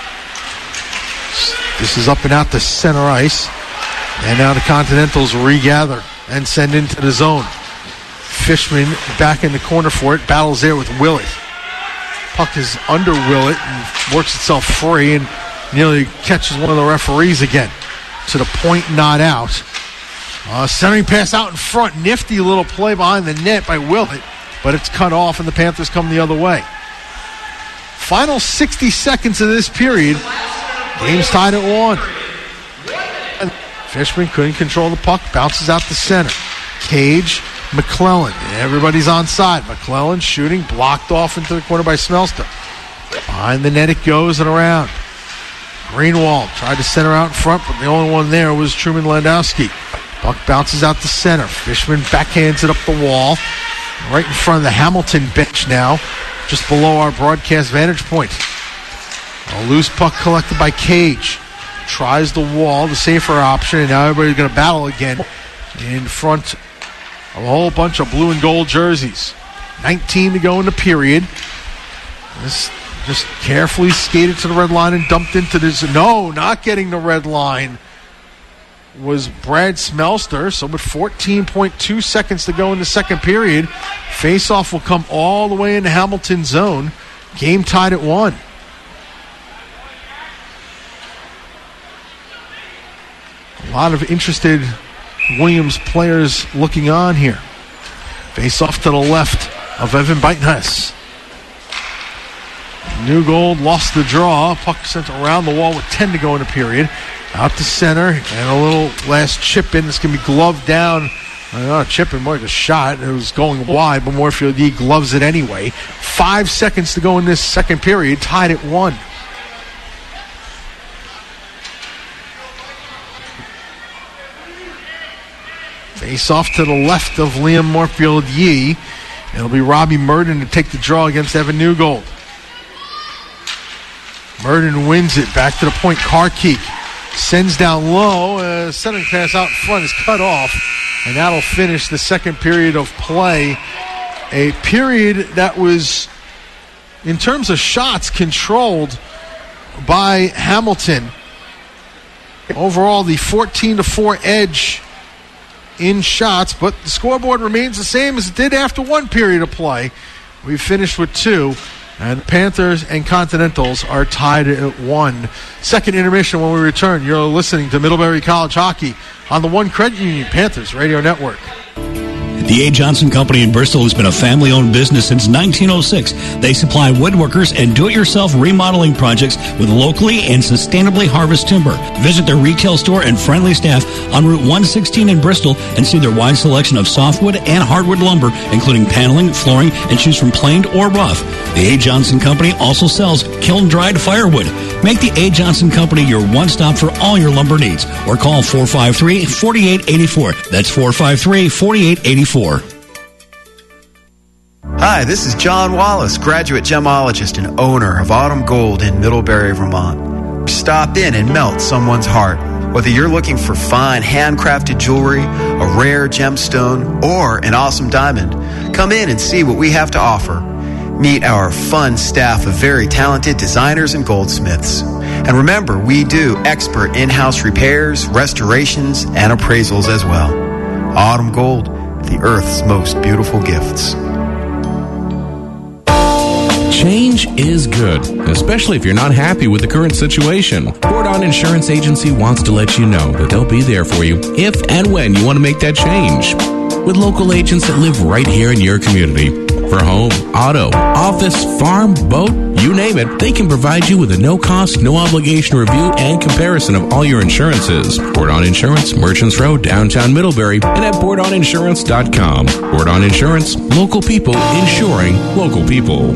This is up and out to center ice. And now the Continentals regather and send into the zone. Fishman back in the corner for it, battles there with Willett. Puck is under Willett and works itself free and nearly catches one of the referees again. To the point, not out. Centering pass out in front, nifty little play behind the net by Willett, but it's cut off and the Panthers come the other way. Final 60 seconds of this period. Game's tied at 1. Fishman couldn't control the puck. Bounces out the center. Cage, McClellan. Everybody's onside. McClellan shooting. Blocked off into the corner by Smelster. Behind the net it goes and around. Greenwald tried to center out in front, but the only one there was Truman Landowski. Puck bounces out the center. Fishman backhands it up the wall. Right in front of the Hamilton bench now. Just below our broadcast vantage point. A loose puck collected by Cage. Tries the wall, the safer option, and now everybody's going to battle again in front of a whole bunch of blue and gold jerseys. 19 to go in the period. This just carefully skated to the red line and dumped into this. No, not getting the red line was Brad Smelster. So with 14.2 seconds to go in the second period, face-off will come all the way into Hamilton zone. Game tied at 1. A lot of interested Williams players looking on here. Face-off to the left of Evan Beitness. Newgold lost the draw. Puck sent around the wall with 10 to go in the period. Out to center, and a little last chip in. It's going to be gloved down. Not a chip in, more like a shot. It was going wide, but Moorfield Yee gloves it anyway. 5 seconds to go in this second period, tied at 1. Face off to the left of Liam Moorfield Yee. It'll be Robbie Murden to take the draw against Evan Newgold. Murden wins it. Back to the point. Karkeek sends down low. Centering pass out in front is cut off. And that'll finish the second period of play. A period that was, in terms of shots, controlled by Hamilton. Overall, the 14-4 edge in shots, but the scoreboard remains the same as it did after one period of play. We finished with 2, and Panthers and Continentals are tied at 1. Second intermission when we return. You're listening to Middlebury College Hockey on the One Credit Union Panthers Radio Network. The A. Johnson Company in Bristol has been a family-owned business since 1906. They supply woodworkers and do-it-yourself remodeling projects with locally and sustainably harvested timber. Visit their retail store and friendly staff on Route 116 in Bristol and see their wide selection of softwood and hardwood lumber, including paneling, flooring, and choose from planed or rough. The A. Johnson Company also sells kiln-dried firewood. Make the A. Johnson Company your one-stop for all your lumber needs, or call 453-4884. That's 453-4884. Hi, this is John Wallace, graduate gemologist and owner of Autumn Gold in Middlebury, Vermont. Stop in and melt someone's heart. Whether you're looking for fine handcrafted jewelry, a rare gemstone, or an awesome diamond, come in and see what we have to offer. Meet our fun staff of very talented designers and goldsmiths. And remember, we do expert in-house repairs, restorations, and appraisals as well. Autumn Gold, the Earth's most beautiful gifts. Change is good, especially if you're not happy with the current situation. Bordon Insurance Agency wants to let you know that they'll be there for you if and when you want to make that change. With local agents that live right here in your community. For home, auto, office, farm, boat, you name it, they can provide you with a no-cost, no-obligation review and comparison of all your insurances. Bordon Insurance, Merchants Road, downtown Middlebury, and at BordonInsurance.com. Bordon Insurance, local people insuring local people.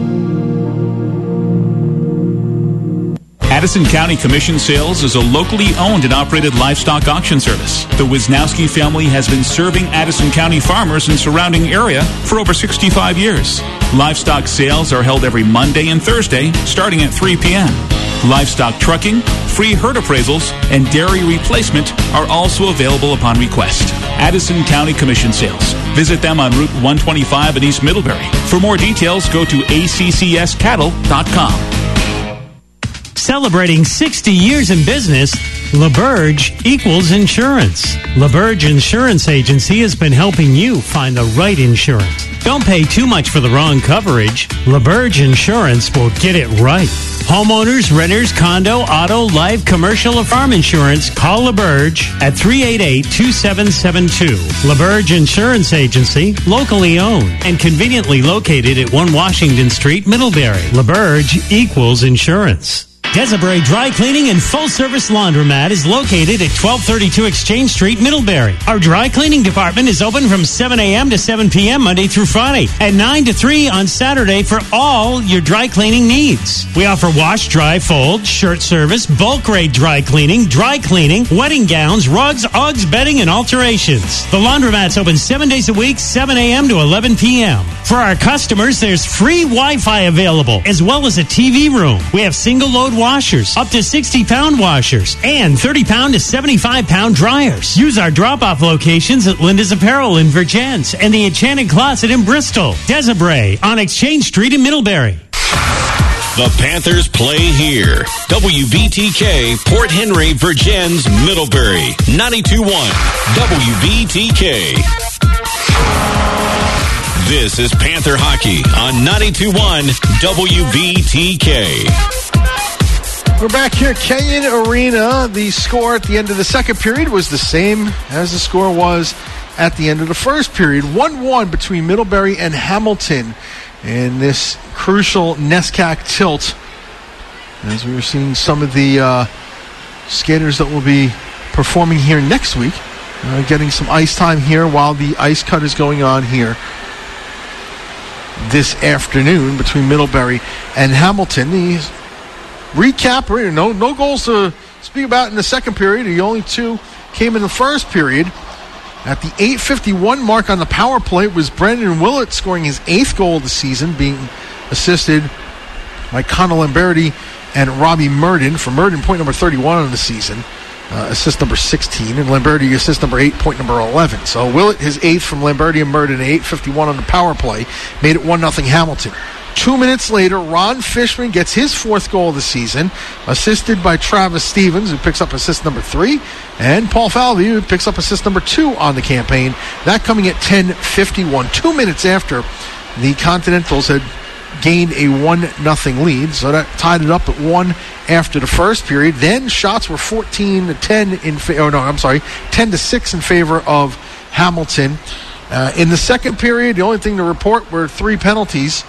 Addison County Commission Sales is a locally owned and operated livestock auction service. The Wisnowski family has been serving Addison County farmers and surrounding area for over 65 years. Livestock sales are held every Monday and Thursday, starting at 3 p.m. Livestock trucking, free herd appraisals, and dairy replacement are also available upon request. Addison County Commission Sales. Visit them on Route 125 in East Middlebury. For more details, go to accscattle.com. Celebrating 60 years in business, LaBerge equals insurance. LaBerge Insurance Agency has been helping you find the right insurance. Don't pay too much for the wrong coverage. LaBerge Insurance will get it right. Homeowners, renters, condo, auto, life, commercial, or farm insurance, call LaBerge at 388-2772. LaBerge Insurance Agency, locally owned and conveniently located at 1 Washington Street, Middlebury. LaBerge equals insurance. Desibray Dry Cleaning and Full Service Laundromat is located at 1232 Exchange Street, Middlebury. Our dry cleaning department is open from 7 a.m. to 7 p.m. Monday through Friday and 9 to 3 on Saturday for all your dry cleaning needs. We offer wash, dry, fold, shirt service, bulk rate dry cleaning, wedding gowns, rugs, Uggs, bedding, and alterations. The laundromat's open 7 days a week, 7 a.m. to 11 p.m. For our customers, there's free Wi-Fi available, as well as a TV room. We have single-load washers, up to 60-pound washers, and 30-pound to 75-pound dryers. Use our drop-off locations at Linda's Apparel in Virgins and the Enchanted Closet in Bristol. Desibray on Exchange Street in Middlebury. The Panthers play here. WVTK, Port Henry, Virgins, Middlebury. 92.1 WVTK. This is Panther Hockey on 92.1 WVTK. We're back here at Kenyon Arena. The score at the end of the second period was the same as the score was at the end of the first period. 1-1 between Middlebury and Hamilton in this crucial NESCAC tilt. As we were seeing some of the skaters that will be performing here next week, getting some ice time here while the ice cut is going on here this afternoon between Middlebury and Hamilton. The recap, no goals to speak about in the second period. The only two came in the first period. At the 8:51 mark on the power play was Brandon Willett scoring his 8th goal of the season, being assisted by Connor Lamberti and Robbie Murden. For Murden, point number 31 on the season, assist number 16, and Lamberti assist number 8, point number 11. So Willett, his 8th from Lamberti and Murden at 8:51 on the power play, made it 1-0 Hamilton. 2 minutes later, Ron Fishman gets his 4th goal of the season, assisted by Travis Stevens, who picks up assist number 3, and Paul Falvey, who picks up assist number 2 on the campaign. That coming at 10:51, 2 minutes after the Continentals had gained a 1-0 lead, so that tied it up at 1 after the first period. Then shots were 14-10 in favor. 10-6 in favor of Hamilton. In the second period, the only thing to report were 3 penalties.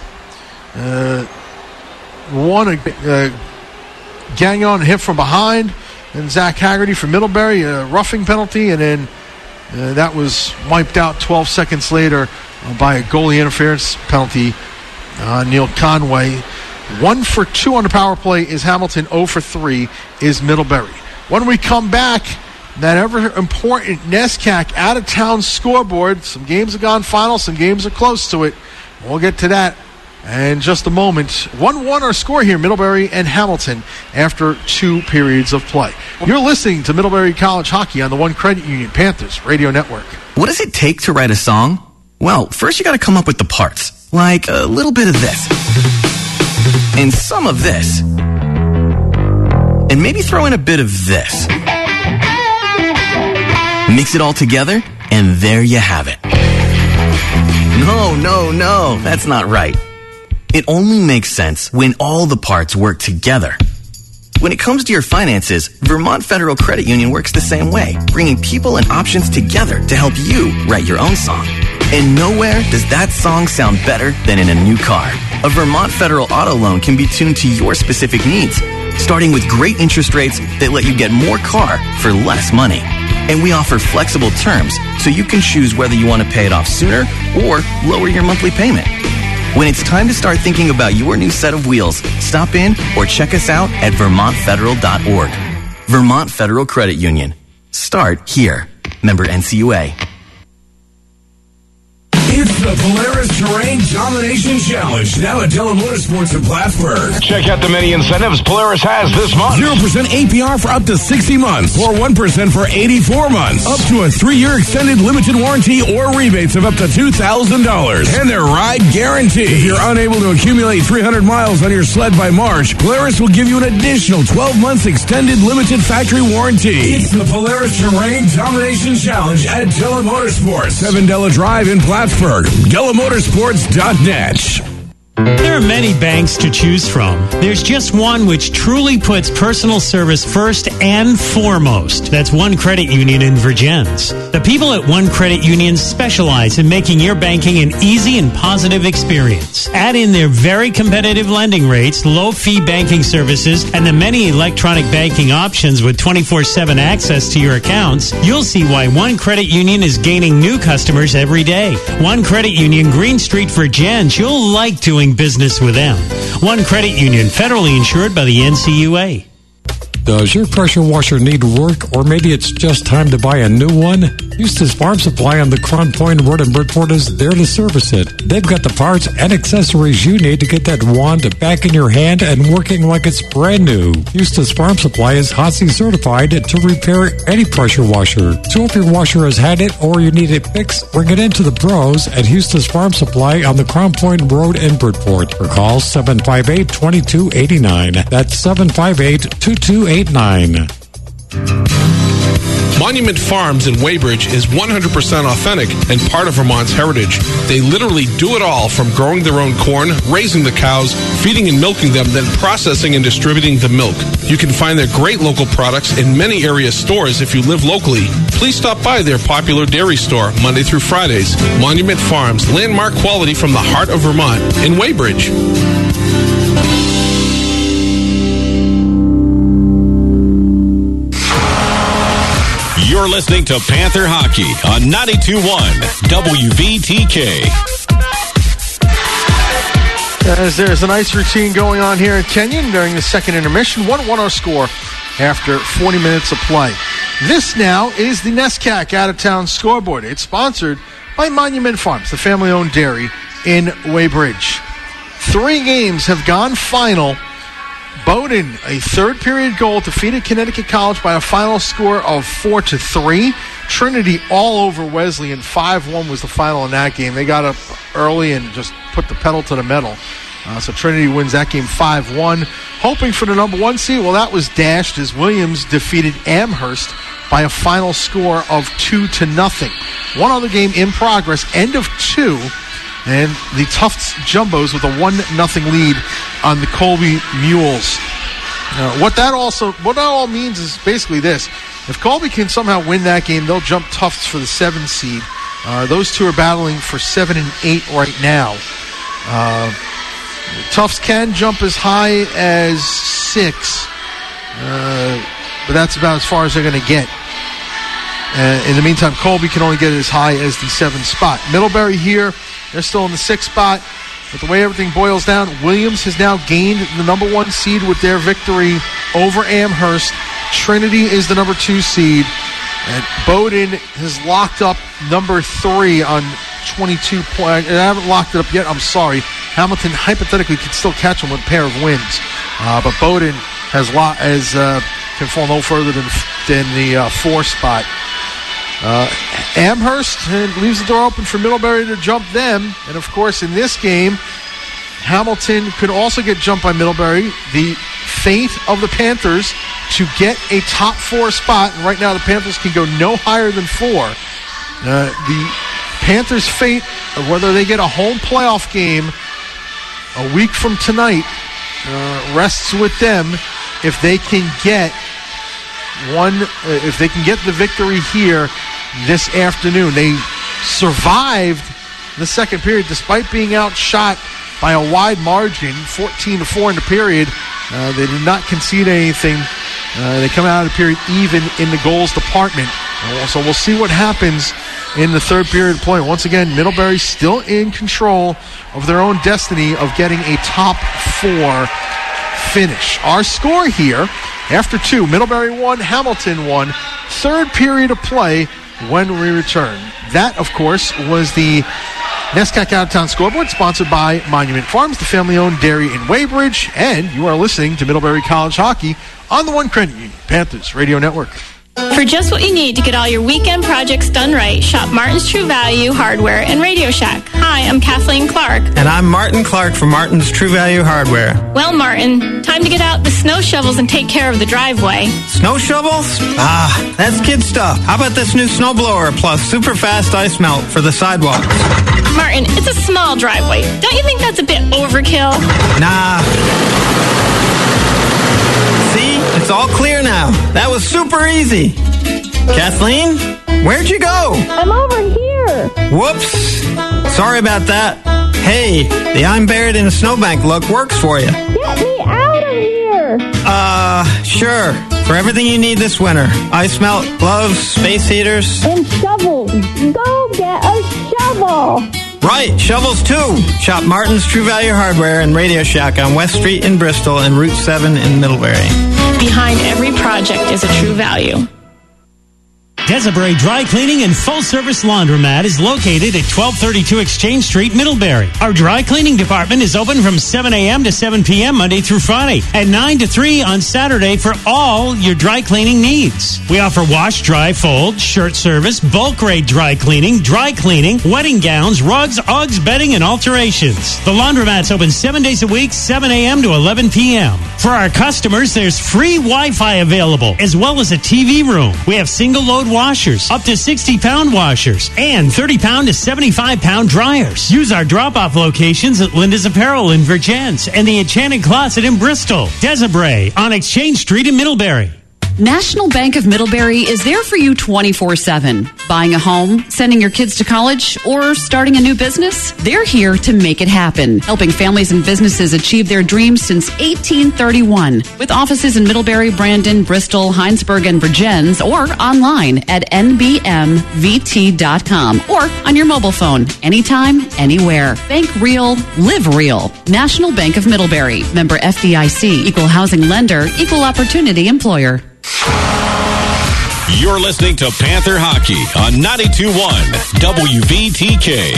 One, Gagnon hit from behind, and Zach Haggerty from Middlebury, a roughing penalty, and then that was wiped out 12 seconds later by a goalie interference penalty. Neil Conway. 1 for 2 on the power play is Hamilton, 0 for 3 is Middlebury. When we come back, that ever-important NESCAC out-of-town scoreboard. Some games have gone final, some games are close to it. We'll get to that in just a moment. 1-1 our score here, Middlebury and Hamilton, after 2 periods of play. You're listening to Middlebury College Hockey on the One Credit Union Panthers Radio Network. What does it take to write a song? Well, first you got to come up with the parts. Like a little bit of this. And some of this. And maybe throw in a bit of this. Mix it all together, and there you have it. No, that's not right. It only makes sense when all the parts work together. When it comes to your finances, Vermont Federal Credit Union works the same way, bringing people and options together to help you write your own song. And nowhere does that song sound better than in a new car. A Vermont Federal Auto Loan can be tuned to your specific needs, starting with great interest rates that let you get more car for less money. And we offer flexible terms, so you can choose whether you want to pay it off sooner or lower your monthly payment. When it's time to start thinking about your new set of wheels, stop in or check us out at vermontfederal.org. Vermont Federal Credit Union. Start here. Member NCUA. It's the Polaris Terrain Domination Challenge, now at Della Motorsports in Plattsburgh. Check out the many incentives Polaris has this month. 0% APR for up to 60 months, or 1% for 84 months. Up to a 3-year extended limited warranty or rebates of up to $2,000. And their ride guarantee. If you're unable to accumulate 300 miles on your sled by March, Polaris will give you an additional 12 months extended limited factory warranty. It's the Polaris Terrain Domination Challenge at Della Motorsports, 7 Della Drive in Plattsburgh. DellaMotorsports.net. There are many banks to choose from. There's just one which truly puts personal service first and foremost. That's One Credit Union in Virgins. The people at One Credit Union specialize in making your banking an easy and positive experience. Add in their very competitive lending rates, low-fee banking services, and the many electronic banking options with 24/7 access to your accounts, you'll see why One Credit Union is gaining new customers every day. One Credit Union, Green Street, Virgins. You'll like doing business with them. One Credit Union, federally insured by the NCUA. Does your pressure washer need work, or maybe it's just time to buy a new one? Eustis Farm Supply on the Crown Point Road in Bridgeport is there to service it. They've got the parts and accessories you need to get that wand back in your hand and working like it's brand new. Eustis Farm Supply is HOTC certified to repair any pressure washer. So if your washer has had it or you need it fixed, bring it into the pros at Eustis Farm Supply on the Crown Point Road in Bridgeport. Or call 758-2289. That's 758-2289. Monument Farms in Weybridge is 100% authentic and part of Vermont's heritage. They literally do it all, from growing their own corn, raising the cows, feeding and milking them, then processing and distributing the milk. You can find their great local products in many area stores if you live locally. Please stop by their popular dairy store Monday through Fridays. Monument Farms, landmark quality from the heart of Vermont in Weybridge. You're listening to Panther Hockey on 92.1 WVTK. As there's an ice routine going on here at Kenyon during the second intermission. 1-1 our score after 40 minutes of play. This now is the NESCAC out-of-town scoreboard. It's sponsored by Monument Farms, the family-owned dairy in Weybridge. 3 games have gone final. Bowdoin, a third-period goal, defeated Connecticut College by a final score of 4-3. Trinity all over Wesleyan. 5-1 was the final in that game. They got up early and just put the pedal to the metal. So Trinity wins that game 5-1. Hoping for the number 1 seed, well, that was dashed as Williams defeated Amherst by a final score of 2-0. One other game in progress, end of 2, and the Tufts Jumbos with a 1-0 lead on the Colby Mules. What that all means is basically this. If Colby can somehow win that game, they'll jump Tufts for the 7 seed. Those two are battling for 7 and 8 right now. Tufts can jump as high as 6, but that's about as far as they're going to get. In the meantime, Colby can only get as high as the 7th spot. Middlebury here, they're still in the 6th spot. But the way everything boils down, Williams has now gained the number 1 seed with their victory over Amherst. Trinity is the number 2 seed. And Bowdoin has locked up number 3 on 22 points. I haven't locked it up yet, I'm sorry. Hamilton hypothetically could still catch them with a pair of wins. But Bowdoin can fall no further than the 4 spot. Amherst leaves the door open for Middlebury to jump them. And, of course, in this game, Hamilton could also get jumped by Middlebury. The fate of the Panthers to get a top 4 spot. And right now the Panthers can go no higher than 4. The Panthers' fate of whether they get a home playoff game a week from tonight rests with them if they can get the victory here this afternoon. They survived the second period despite being outshot by a wide margin, 14-4 in the period. They did not concede anything. They come out of the period even in the goals department. So we'll see what happens in the third period play. Once again, Middlebury still in control of their own destiny of getting a top 4 finish. Our score here, after 2, Middlebury 1, Hamilton 1, third period of play when we return. That, of course, was the NESCAC Out-of-Town Scoreboard, sponsored by Monument Farms, the family-owned dairy in Weybridge, and you are listening to Middlebury College Hockey on the One Credit Union Panthers Radio Network. For just what you need to get all your weekend projects done right, shop Martin's True Value Hardware and Radio Shack. Hi, I'm Kathleen Clark. And I'm Martin Clark from Martin's True Value Hardware. Well, Martin, time to get out the snow shovels and take care of the driveway. Snow shovels? That's kid stuff. How about this new snowblower plus super fast ice melt for the sidewalks? Martin, it's a small driveway. Don't you think that's a bit overkill? Nah. See? It's all clear now. That was super easy. Kathleen, where'd you go? I'm over here. Whoops. Sorry about that. Hey, the I'm buried in a snowbank look works for you. Get me out of here. Sure. For everything you need this winter. Ice melt, gloves, space heaters. And shovels. Go get a shovel. Right, shovels too. Shop Martin's True Value Hardware and Radio Shack on West Street in Bristol and Route 7 in Middlebury. Behind every project is a True Value. Desiree Dry Cleaning and Full Service Laundromat is located at 1232 Exchange Street, Middlebury. Our dry cleaning department is open from 7 a.m. to 7 p.m. Monday through Friday, and 9 to 3 on Saturday for all your dry cleaning needs. We offer wash, dry, fold, shirt service, bulk rate dry cleaning, wedding gowns, rugs, Uggs, bedding, and alterations. The laundromat's open 7 days a week, 7 a.m. to 11 p.m. For our customers, there's free Wi-Fi available, as well as a TV room. We have single-load washers, up to 60-pound washers, and 30-pound to 75-pound dryers. Use our drop-off locations at Linda's Apparel in Virgins and the Enchanted Closet in Bristol. Desiree on Exchange Street in Middlebury. National Bank of Middlebury is there for you 24/7. Buying a home, sending your kids to college, or starting a new business? They're here to make it happen, helping families and businesses achieve their dreams since 1831. With offices in Middlebury, Brandon, Bristol, Heinsberg, and Virgins, or online at nbmvt.com or on your mobile phone, anytime, anywhere. Bank real, live real. National Bank of Middlebury. Member FDIC. Equal housing lender. Equal opportunity employer. You're listening to Panther Hockey on 92.1 WVTK.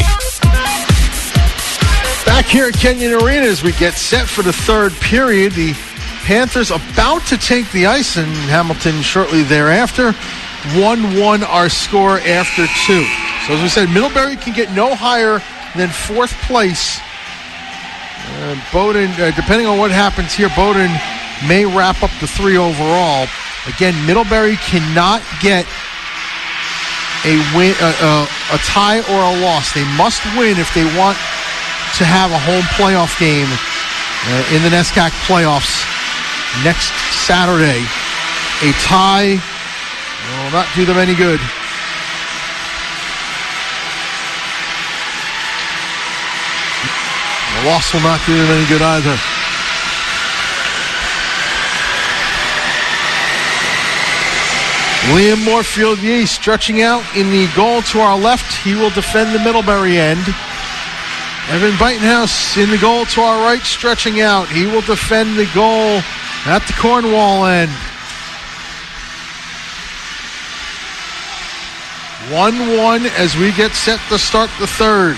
Back here at Kenyon Arena as we get set for the third period. The Panthers about to take the ice, and Hamilton shortly thereafter. 1-1 our score after 2. So as we said, Middlebury can get no higher than 4th place. Bowdoin, depending on what happens here, Bowdoin may wrap up the 3 overall. Again, Middlebury cannot get a win, a tie or a loss. They must win if they want to have a home playoff game in the NESCAC playoffs next Saturday. A tie will not do them any good. A loss will not do them any good either. Liam Moorfield-Yee stretching out in the goal to our left. He will defend the Middlebury end. Evan Buitenhouse in the goal to our right, stretching out. He will defend the goal at the Cornwall end. 1-1 as we get set to start the third.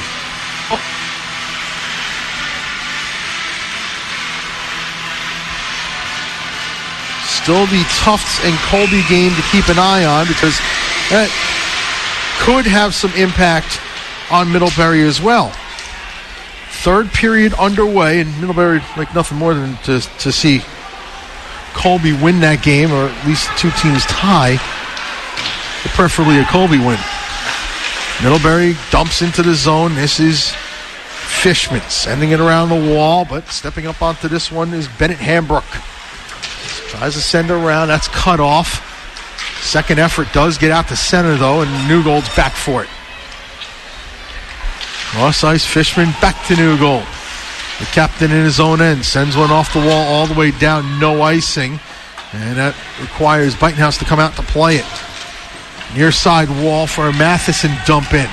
Still the Tufts and Colby game to keep an eye on, because that could have some impact on Middlebury as well. Third period underway, and Middlebury like nothing more than to see Colby win that game, or at least the two teams tie, but preferably a Colby win. Middlebury dumps into the zone. This is Fishman sending it around the wall, but stepping up onto this one is Bennett Hambrook. Tries to send it around. That's cut off. Second effort does get out to center, though, and Newgold's back for it. Cross ice, Fishman back to Newgold. The captain in his own end sends one off the wall all the way down, no icing. And that requires Buitenhouse to come out to play it. Near side wall for a Matheson dump in.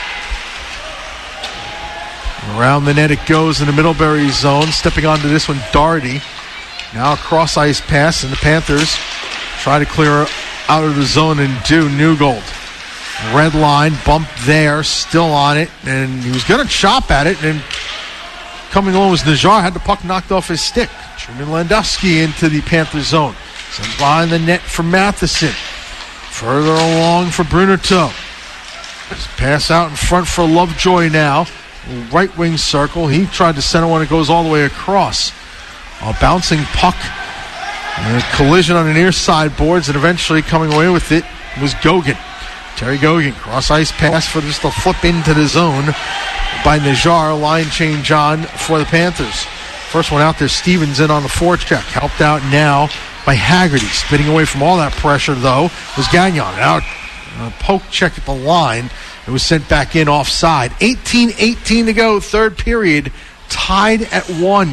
Around the net it goes in the Middlebury zone. Stepping onto this one, Doherty. Now a cross ice pass, and the Panthers try to clear out of the zone and do. Newgold. Red line, bump there, still on it, and he was going to chop at it, and coming along was Najjar, had the puck knocked off his stick. Truman Landowski into the Panther zone. Sends behind the net for Matheson. Further along for Brunerto. Pass out in front for Lovejoy now. Right wing circle. He tried to center one. It goes all the way across. A bouncing puck. And a collision on the near side boards, and eventually coming away with it was Gogan. Terry Gogan, cross ice pass for just a flip into the zone by Najjar. Line change on for the Panthers. First one out there, Stevens in on the forecheck. Helped out now by Haggerty. Spinning away from all that pressure, though, was Gagnon. Out, poke check at the line. It was sent back in offside. 18-18 to go, third period. Tied at 1.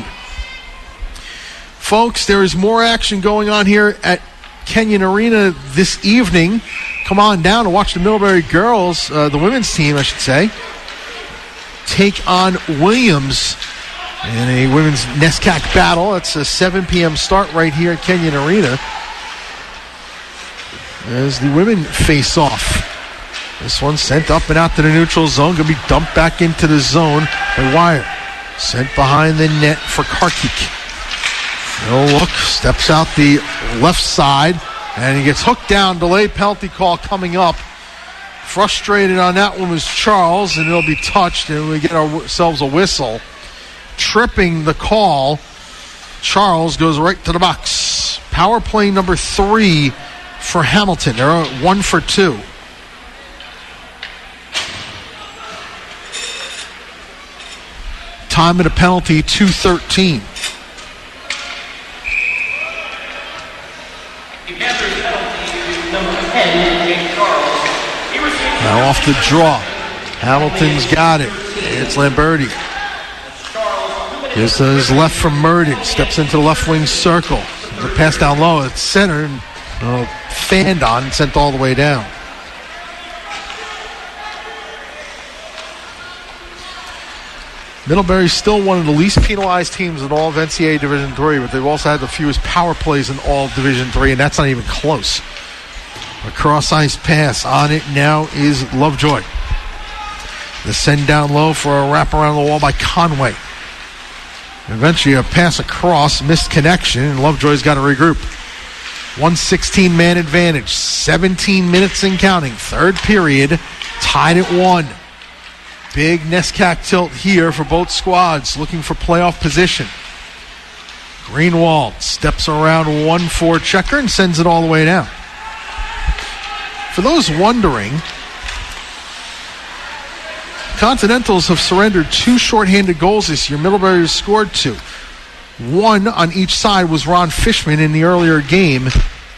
Folks, there is more action going on here at Kenyon Arena this evening. Come on down to watch the Middlebury girls, the women's team, I should say, take on Williams in a women's NESCAC battle. It's a 7 p.m. start right here at Kenyon Arena as the women face off. This one sent up and out to the neutral zone. Going to be dumped back into the zone by Wire. Sent behind the net for Karkik. No look, steps out the left side, and he gets hooked down. Delayed penalty call coming up. Frustrated on that one was Charles, and it'll be touched, and we get ourselves a whistle. Tripping the call, Charles goes right to the box. Power play number 3 for Hamilton. They're 1 for 2. Time of the penalty, 2:13. Now off the draw. Hamilton's got it. It's Lamberti. Here's his left from Murden. Steps into the left wing circle. The pass down low. It's center. And, fanned on and sent all the way down. Middlebury's still one of the least penalized teams in all of NCAA Division III, but they've also had the fewest power plays in all of Division III, and that's not even close. A cross-ice pass. On it now is Lovejoy. The send down low for a wrap around the wall by Conway. Eventually a pass across, missed connection, and Lovejoy's got to regroup. 116 man advantage, 17 minutes and counting. Third period, tied at 1. Big NESCAC tilt here for both squads, looking for playoff position. Greenwald steps around 1-4 checker and sends it all the way down. For those wondering, Continentals have surrendered 2 shorthanded goals this year. Middlebury has scored 2. 1 on each side was Ron Fishman in the earlier game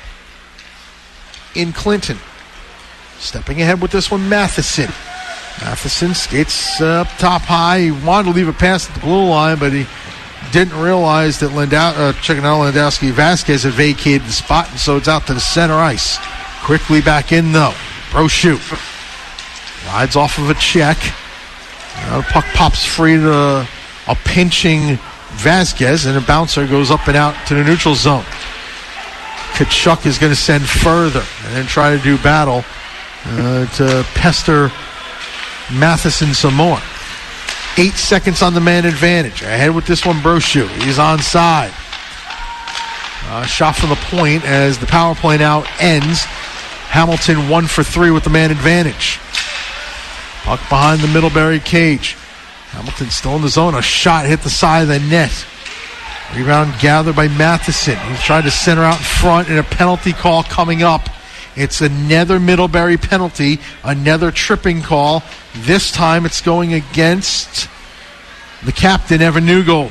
in Clinton. Stepping ahead with this one, Matheson. Matheson skates up top high. He wanted to leave a pass at the blue line, but he didn't realize that Landowski Vasquez had vacated the spot, and so it's out to the center ice. Quickly back in, though. Brochu rides off of a check. The puck pops free to a pinching Vasquez, and a bouncer goes up and out to the neutral zone. Tkachuk is going to send further and then try to do battle to pester Matheson some more. 8 seconds on the man advantage. Ahead with this one, Brochu. He's onside. Shot from the point as the power play now ends. Hamilton 1 for 3 with the man advantage. Puck behind the Middlebury cage. Hamilton still in the zone. A shot hit the side of the net. Rebound gathered by Matheson. He's trying to center out in front, and a penalty call coming up. It's another Middlebury penalty, another tripping call. This time it's going against the captain, Evan Newgold.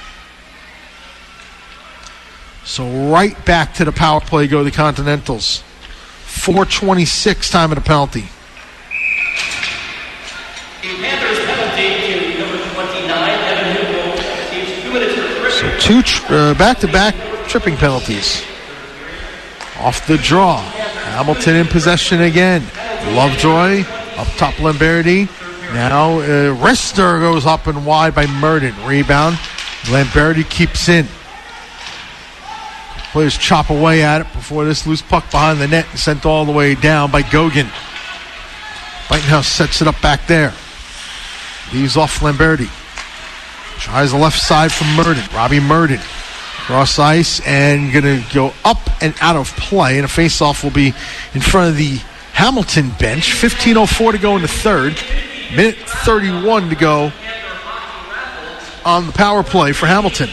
So right back to the power play go the Continentals. 4:26 time of the penalty. So 2 back-to-back tripping penalties. Off the draw. Hamilton in possession again. Lovejoy up top, Lamberti. Now Rister goes up and wide by Murden. Rebound. Lamberti keeps in. Players chop away at it before this loose puck behind the net and sent all the way down by Gogan. Buitenhouse sets it up back there. Leaves off Lamberti. Tries the left side from Murden. Robbie Murden. Cross ice and going to go up and out of play. And a face-off will be in front of the Hamilton bench. 15:04 to go in the third. Minute 31 to go on the power play for Hamilton.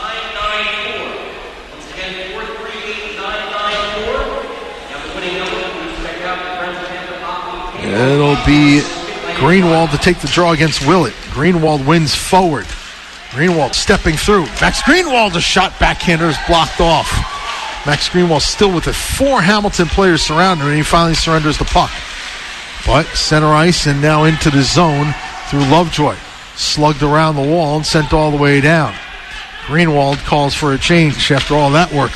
It'll be Greenwald to take the draw against Willett. Greenwald wins forward. Greenwald stepping through. Max Greenwald, a shot backhander is blocked off. Max Greenwald still with it. 4 Hamilton players surrounding him, and he finally surrenders the puck. But center ice and now into the zone through Lovejoy. Slugged around the wall and sent all the way down. Greenwald calls for a change after all that work.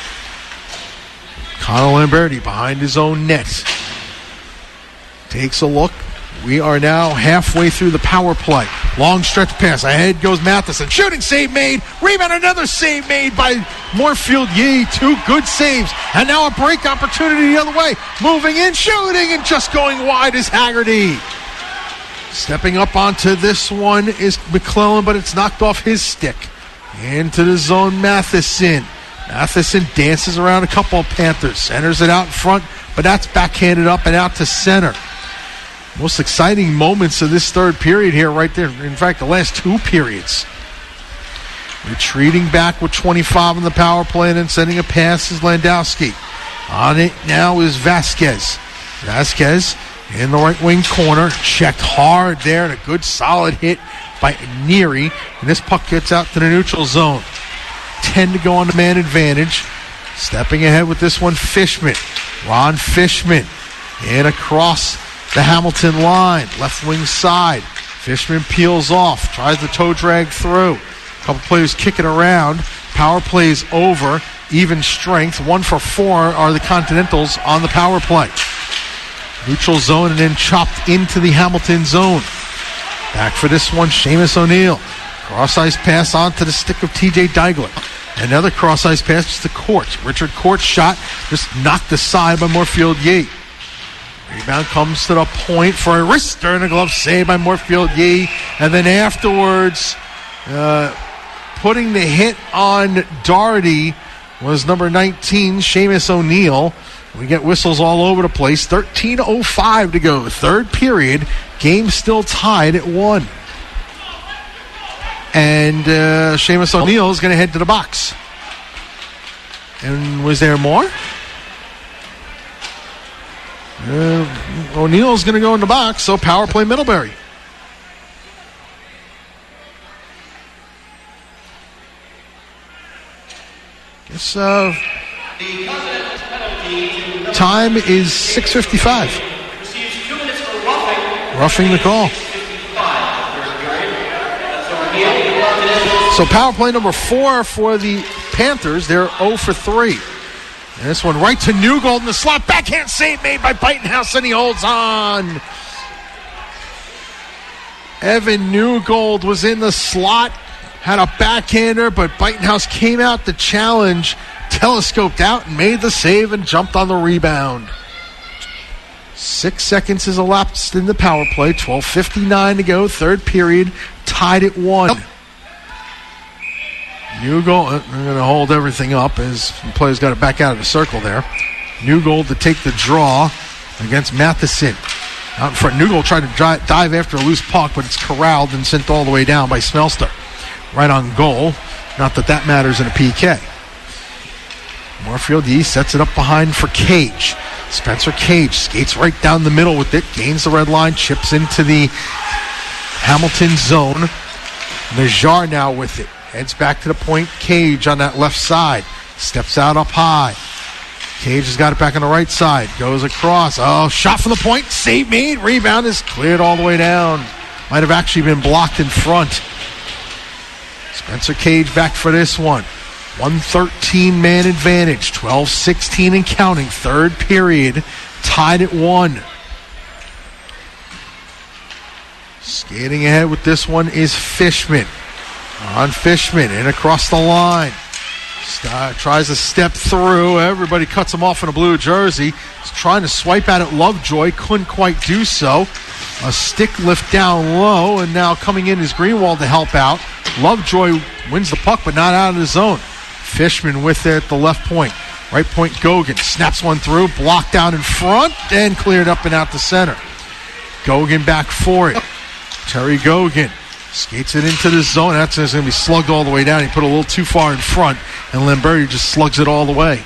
Connor Lamberti behind his own net. Takes a look. We are now halfway through the power play. Long stretch pass. Ahead goes Matheson. Shooting save made. Rebound, another save made by Moorfield. Yee, 2 good saves. And now a break opportunity the other way. Moving in, shooting, and just going wide is Haggerty. Stepping up onto this one is McClellan, but it's knocked off his stick. Into the zone, Matheson. Matheson dances around a couple of Panthers. Centers it out in front, but that's backhanded up and out to center. Most exciting moments of this third period here right there. In fact, the last 2 periods. Retreating back with 25 on the power play and then sending a pass is Landowski. On it now is Vasquez. Vasquez in the right wing corner. Checked hard there and a good solid hit by Neary. And this puck gets out to the neutral zone. 10 to go on the man advantage. Stepping ahead with this one, Fishman. Ron Fishman. And across the Hamilton line, left wing side. Fishman peels off, tries the toe drag through. A couple players kicking around. Power play is over. Even strength. 1 for 4 are the Continentals on the power play. Neutral zone and then chopped into the Hamilton zone. Back for this one, Seamus O'Neill. Cross ice pass onto the stick of TJ Deigler. Another cross-ice pass to Court. Richard Court's shot just knocked aside by Moorfield Yee. Rebound comes to the point for a wrister and a glove save by Moorfield Yee. And then afterwards, putting the hit on Doherty was number 19, Seamus O'Neill. We get whistles all over the place. 13:05 to go. Third period. Game still tied at 1. And Seamus O'Neill is going to head to the box. And was there more? O'Neill's going to go in the box, so power play Middlebury. Guess time is 6:55. Roughing the call. So power play number 4 for the Panthers. They're 0 for 3. And this one right to Newgold in the slot. Backhand save made by Buitenhouse, and he holds on. Evan Newgold was in the slot, had a backhander, but Buitenhouse came out to challenge, telescoped out and made the save and jumped on the rebound. 6 seconds has elapsed in the power play. 12:59 to go. Third period, tied at 1. Newgold, they're going to hold everything up as the players got it back out of the circle there. Newgold to take the draw against Matheson. Out in front, Newgold tried to dive after a loose puck, but it's corralled and sent all the way down by Smelster. Right on goal. Not that that matters in a PK. Moorfield East sets it up behind for Cage. Spencer Cage skates right down the middle with it, gains the red line, chips into the Hamilton zone. Najjar now with it. Heads back to the point. Cage on that left side. Steps out up high. Cage has got it back on the right side. Goes across. Oh, shot from the point. Save made. Rebound is cleared all the way down. Might have actually been blocked in front. Spencer Cage back for this one. 113 man advantage. 12-16 and counting. Third period. Tied at 1. Skating ahead with this one is Fishman. On Fishman and across the line. Tries to step through. Everybody cuts him off in a blue jersey. He's trying to swipe at it. Lovejoy couldn't quite do so. A stick lift down low, and now coming in is Greenwald to help out. Lovejoy wins the puck, but not out of the zone. Fishman with it at the left point. Right point, Gogan snaps one through, blocked out in front, and cleared up and out the center. Gogan back for it. Terry Gogan skates it into the zone. That's going to be slugged all the way down. He put a little too far in front, and Lamberti just slugs it all the way.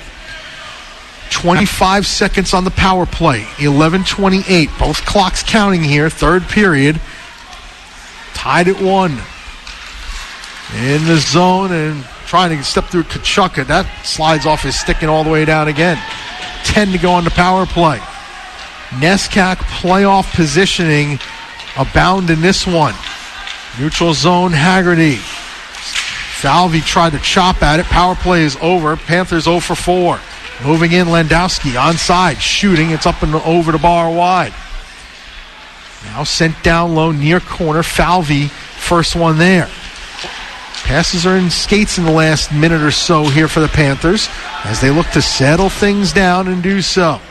25 seconds on the power play. 11:28. Both clocks counting here. Third period. Tied at 1. In the zone and trying to step through Kachuk. That slides off his stick and all the way down again. 10 to go on the power play. NESCAC playoff positioning abound in this one. Neutral zone, Haggerty. Falvey tried to chop at it. Power play is over. Panthers 0 for 4. Moving in, Landowski onside, shooting. It's up and over the bar wide. Now sent down low, near corner. Falvey, first one there. Passes are in skates in the last minute or so here for the Panthers as they look to settle things down and do so.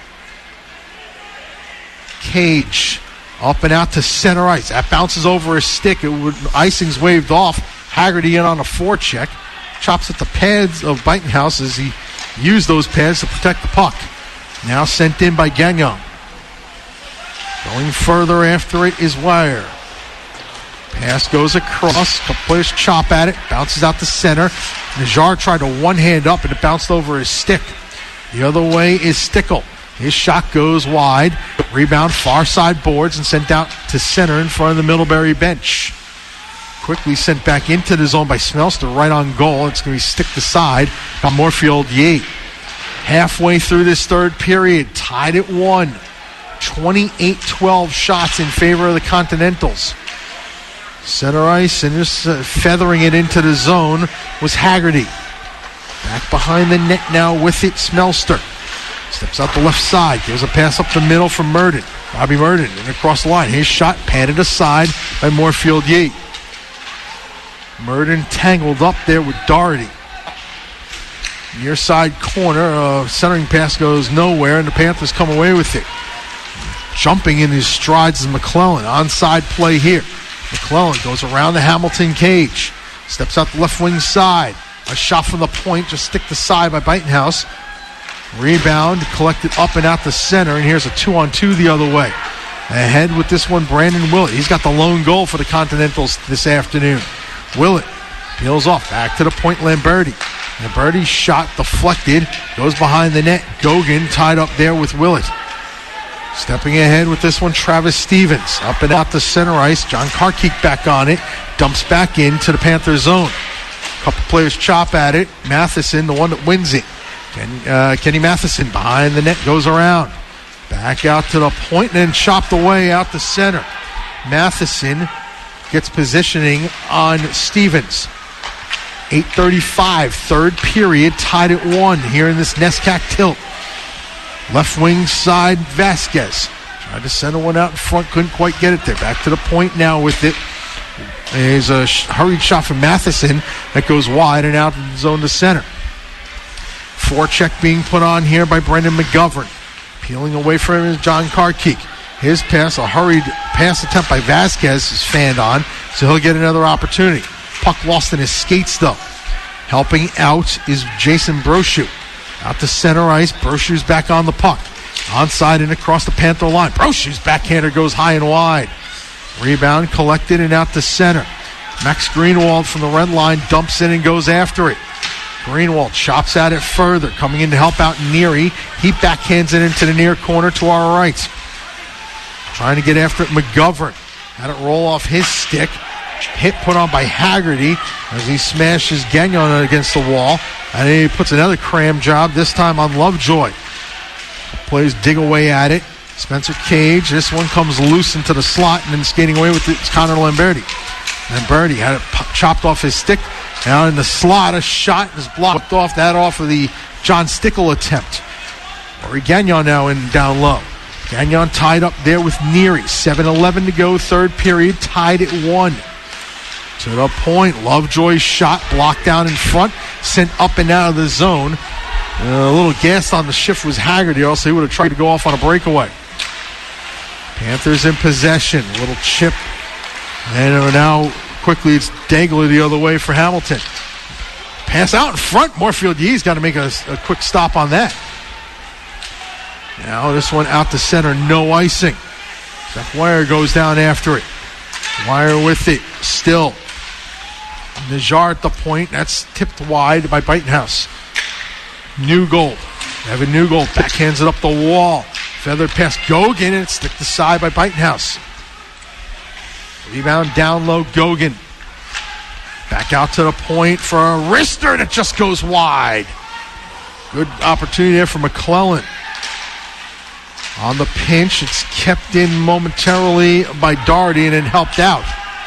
Cage. Up and out to center ice. That bounces over his stick. Icing's waved off. Haggerty in on a forecheck. Chops at the pads of Buitenhouse as he used those pads to protect the puck. Now sent in by Gagnon. Going further after it is Wire. Pass goes across. Couple players chop at it. Bounces out to center. Najjar tried to one-hand up and it bounced over his stick. The other way is Stickle. His shot goes wide. Rebound far side boards and sent out to center in front of the Middlebury bench. Quickly sent back into the zone by Smelster right on goal. It's going to be stick to side by Moorfield Yee. Halfway through this third period, tied at 1. 28-12 shots in favor of the Continentals. Center ice and just feathering it into the zone was Haggerty. Back behind the net now with it, Smelster. Steps out the left side, gives a pass up the middle from Murden. Bobby Murden and across the line. His shot padded aside by Moorfield Yee. Murden tangled up there with Doherty. Near side corner, centering pass goes nowhere, and the Panthers come away with it. Jumping in his strides is McClellan. Onside play here. McClellan goes around the Hamilton cage. Steps out the left wing side. A shot from the point, just stick the side by Buitenhouse. Rebound, collected up and out the center, and here's a 2-on-2 the other way. Ahead with this one, Brandon Willett. He's got the lone goal for the Continentals this afternoon. Willett peels off, back to the point, Lamberti. Lamberti's shot deflected, goes behind the net. Gogan tied up there with Willett. Stepping ahead with this one, Travis Stevens. Up and out the center ice. John Karkik back on it. Dumps back into the Panther zone. Couple players chop at it. Matheson, the one that wins it. Kenny Matheson behind the net, goes around. Back out to the point and then chopped away out the center. Matheson gets positioning on Stevens. 8:35, third period, tied at 1 here in this NESCAC tilt. Left wing side, Vasquez. Tried to send one out in front, couldn't quite get it there. Back to the point now with it. There's a hurried shot from Matheson that goes wide and out of the zone to center. Forecheck being put on here by Brendan McGovern. Peeling away from him is John Karkik. His pass, a hurried pass attempt by Vasquez is fanned on, so he'll get another opportunity. Puck lost in his skates though. Helping out is Jason Brochu. Out to center ice, Brochu's back on the puck. Onside and across the Panther line. Brochu's backhander goes high and wide. Rebound collected and out to center. Max Greenwald from the red line dumps in and goes after it. Greenwald chops at it further, coming in to help out Neary. He backhands it into the near corner to our right. Trying to get after it, McGovern. Had it roll off his stick. Hit put on by Haggerty as he smashes Gagnon against the wall. And then he puts another cram job, this time on Lovejoy. Players dig away at it. Spencer Cage, this one comes loose into the slot and then skating away with it, it's Connor Lamberti. Lamberti had it chopped off his stick. Now in the slot, a shot is blocked off. That off of the John Stickle attempt. Rory Gagnon now in down low. Gagnon tied up there with Neary. 7:11 to go, third period, tied at 1. To the point, Lovejoy's shot blocked down in front, sent up and out of the zone. A little gassed on the shift was Haggerty, also he would have tried to go off on a breakaway. Panthers in possession, little chip. And now quickly it's Dangler the other way for Hamilton. Pass out in front, Moorfield Yee's got to make a quick stop on that. Now this one out to center, no icing. Seth Wire goes down after it. Wire with it, still. Najar at the point, that's tipped wide by Buitenhouse. Newgold, Evan Newgold backhands it up the wall. Feathered pass, Gogan, and it's stick to side by Buitenhouse. Rebound down low, Gogan. Back out to the point for a wrister, and it just goes wide. Good opportunity there for McClellan. On the pinch, it's kept in momentarily by Doherty and then helped out.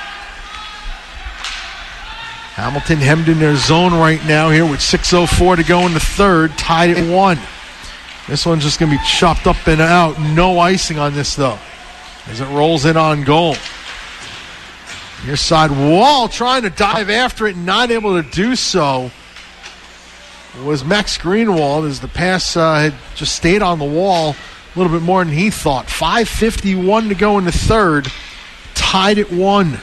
Hamilton hemmed in their zone right now here with 6:04 to go in the third, tied at 1. This one's just going to be chopped up and out. No icing on this, though, as it rolls in on goal. Near side wall, trying to dive after it and not able to do so was Max Greenwald, as the pass had just stayed on the wall a little bit more than he thought. 5:51 to go in the third, tied at 1.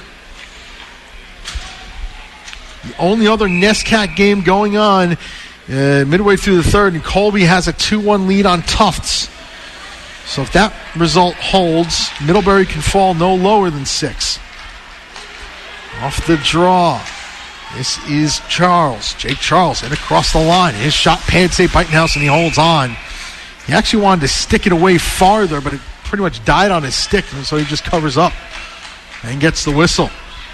The only other NESCAC game going on midway through the third, and Colby has a 2-1 lead on Tufts. So if that result holds, Middlebury can fall no lower than 6. Off the draw, this is Charles. Jake Charles in across the line. His shot pad save Buitenhouse, and he holds on. He actually wanted to stick it away farther, but it pretty much died on his stick, and so he just covers up and gets the whistle.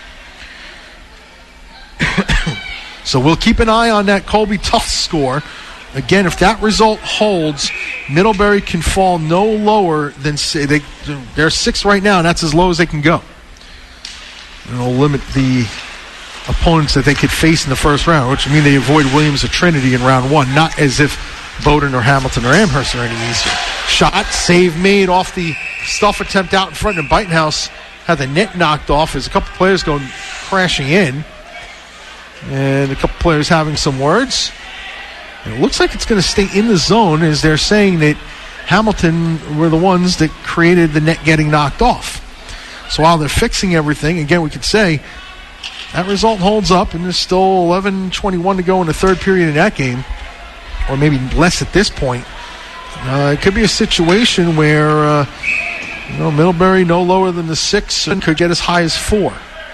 So we'll keep an eye on that Colby Tufts score. Again, if that result holds, Middlebury can fall no lower than, they're 6 right now, and that's as low as they can go. And it'll limit the opponents that they could face in the first round, which would mean they avoid Williams or Trinity in round 1, not as if Bowdoin or Hamilton or Amherst are any easier. Shot, save made off the stuff attempt out in front, and Buitenhouse had the net knocked off as a couple players go crashing in. And a couple players having some words. And it looks like it's going to stay in the zone, as they're saying that Hamilton were the ones that created the net getting knocked off. So while they're fixing everything, again, we could say that result holds up, and there's still 11:21 to go in the third period in that game, or maybe less at this point. It could be a situation where Middlebury no lower than the 6 and could get as high as 4.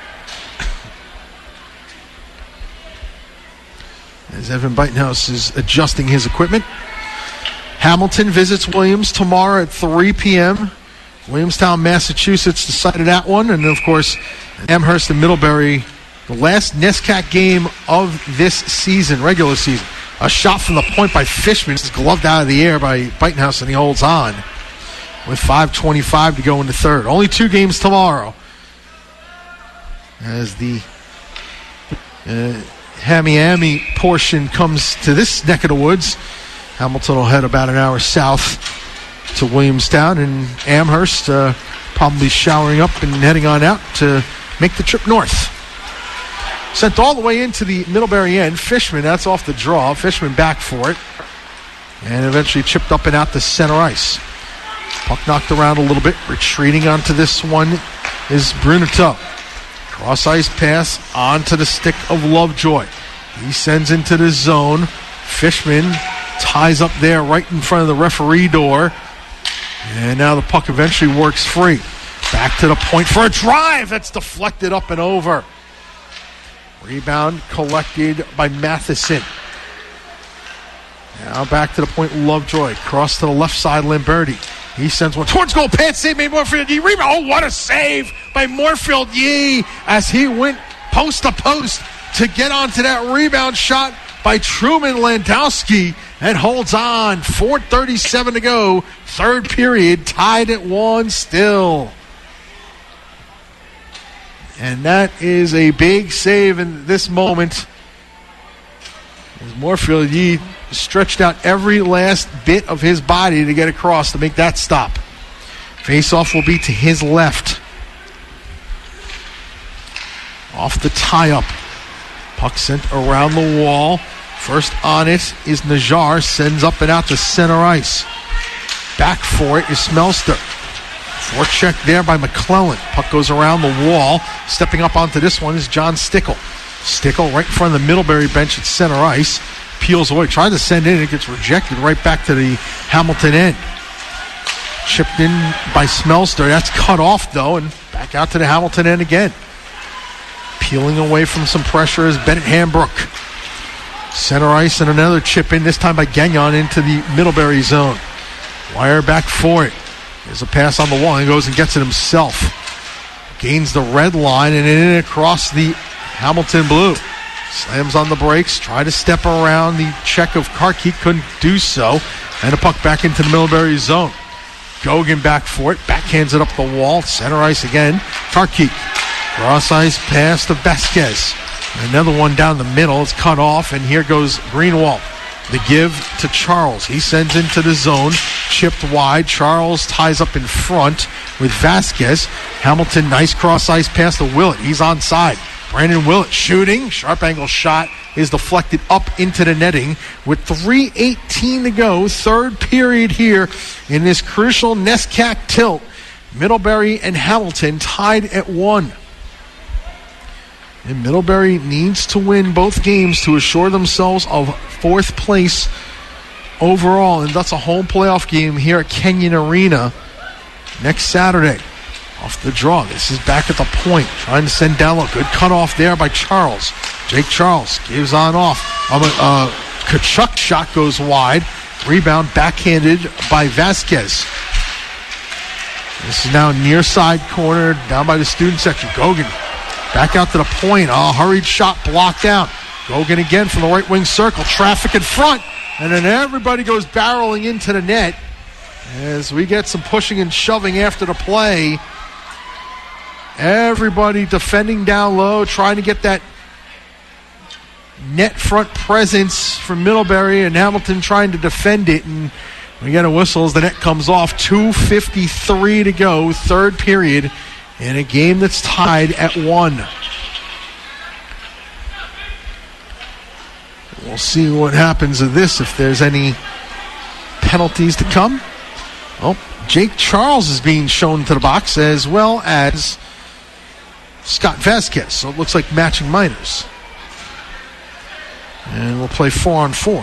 As Evan Beitenhouse is adjusting his equipment. Hamilton visits Williams tomorrow at 3 p.m. Williamstown, Massachusetts decided that one. And, of course, Amherst and Middlebury, the last NESCAC game of this season, regular season. A shot from the point by Fishman is gloved out of the air by Beitenhouse, and he holds on with 5:25 to go in the third. Only 2 games tomorrow, as the Hammy portion comes to this neck of the woods. Hamilton will head about an hour south to Williamstown, and Amherst probably showering up and heading on out to make the trip north. Sent all the way into the Middlebury end. Fishman, that's off the draw. Fishman back for it, and eventually chipped up and out to center ice. Puck knocked around a little bit. Retreating onto this one is Bruneteau. Cross ice pass onto the stick of Lovejoy. He sends into the zone. Fishman ties up there right in front of the referee door. And now the puck eventually works free. Back to the point for a drive. That's deflected up and over. Rebound collected by Matheson. Now back to the point, Lovejoy. Cross to the left side, Lamberti. He sends one towards goal. Pants save made Moorfield Yee. Rebound. Oh, what a save by Moorfield Yee as he went post to post to get onto that rebound shot by Truman Landowski, and holds on. 4:37 to go. Third period, tied at 1 still. And that is a big save in this moment, as Moorfield Yee stretched out every last bit of his body to get across to make that stop. Face-off will be to his left. Off the tie-up. Puck sent around the wall. First on it is Najjar. Sends up and out to center ice. Back for it is Smelster. Forecheck there by McClellan. Puck goes around the wall. Stepping up onto this one is John Stickle. Stickle right in front of the Middlebury bench at center ice. Peels away. Tries to send in. It gets rejected right back to the Hamilton end. Chipped in by Smelster. That's cut off, though, and back out to the Hamilton end again. Peeling away from some pressure is Bennett Hambrook. Center ice and another chip in, this time by Gagnon into the Middlebury zone. Wire back for it. There's a pass on the wall. He goes and gets it himself. Gains the red line and in across the Hamilton blue. Slams on the brakes. Try to step around the check of Karkik. Couldn't do so. And a puck back into the Middlebury zone. Gogan back for it. Backhands it up the wall. Center ice again. Karkik. Cross ice pass to Vasquez. Another one down the middle. It's cut off, and here goes Greenwald. The give to Charles. He sends into the zone. Chipped wide. Charles ties up in front with Vasquez. Hamilton, nice cross ice pass to Willett. He's onside. Brandon Willett shooting. Sharp angle shot is deflected up into the netting with 3:18 to go. Third period here in this crucial NESCAC tilt. Middlebury and Hamilton tied at 1. And Middlebury needs to win both games to assure themselves of 4th place overall. And that's a home playoff game here at Kenyon Arena next Saturday. Off the draw. This is back at the point. Trying to send down low. Good cutoff there by Charles. Jake Charles gives on off. Kachuk shot goes wide. Rebound backhanded by Vasquez. This is now near side corner down by the student section. Gogan back out to the point. A hurried shot blocked out. Gogan again from the right wing circle. Traffic in front. And then everybody goes barreling into the net as we get some pushing and shoving after the play. Everybody defending down low, trying to get that net front presence from Middlebury, and Hamilton trying to defend it. And we get a whistle as the net comes off. 2:53 to go, third period, in a game that's tied at 1. We'll see what happens with this, if there's any penalties to come. Oh, Jake Charles is being shown to the box, as well as Scott Vasquez. So it looks like matching minors. And we'll play 4-on-4.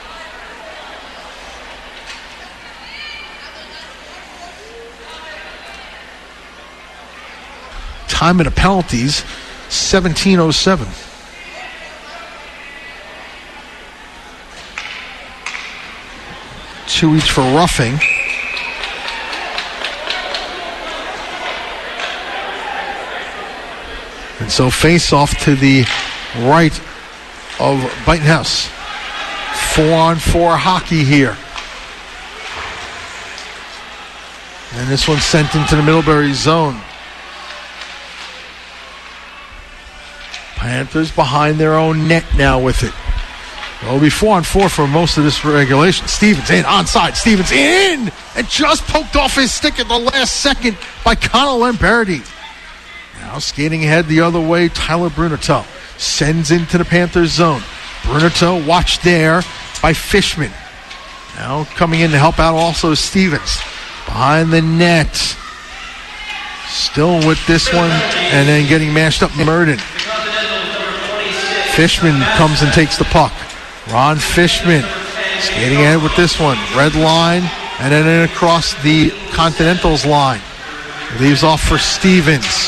Time of the penalties, 17:07. Two each for roughing. And so face off to the right of Buitenhouse. 4-on-4 hockey here. And this one's sent into the Middlebury zone. Panthers behind their own net now with it. It'll be 4-on-4 for most of this regulation. Stevens in, onside. Stevens in! And just poked off his stick at the last second by Connor Lamberti. Now skating ahead the other way, Tyler Bruneteau sends into the Panthers zone. Bruneteau watched there by Fishman. Now coming in to help out also Stevens. Behind the net. Still with this one, and then getting mashed up Murden. Fishman comes and takes the puck. Ron Fishman skating ahead with this one. Red line, and then across the Continentals line. Leaves off for Stevens.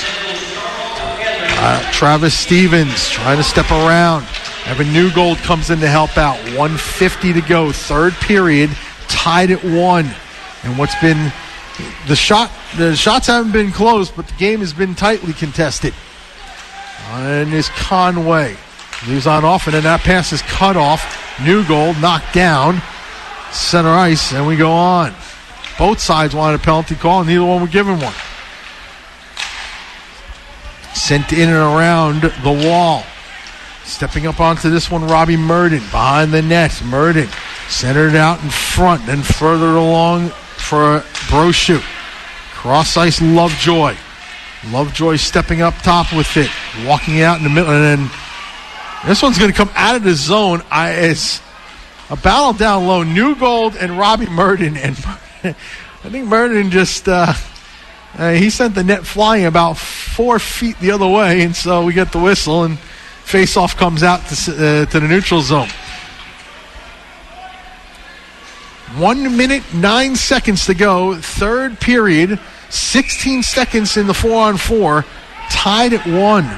Travis Stevens trying to step around. Evan Newgold comes in to help out. 1:50 to go. Third period, tied at 1. And what's been the shots haven't been close, but the game has been tightly contested. And is Conway. Leaves on off, and then that pass is cut off. Newgold knocked down. Center ice, and we go on. Both sides wanted a penalty call, and neither one were given one. Sent in and around the wall. Stepping up onto this one, Robbie Murden. Behind the net, Murden centered out in front, then further along for Brochu. Cross ice, Lovejoy. Lovejoy stepping up top with it. Walking out in the middle, and then this one's going to come out of the zone. It's a battle down low. Newgold and Robbie Murden. And I think Murden just, he sent the net flying about 4 feet the other way. And so we get the whistle, and face-off comes out to the neutral zone. 1 minute, 9 seconds to go. Third period, 16 seconds in the 4-on-4. Tied at 1.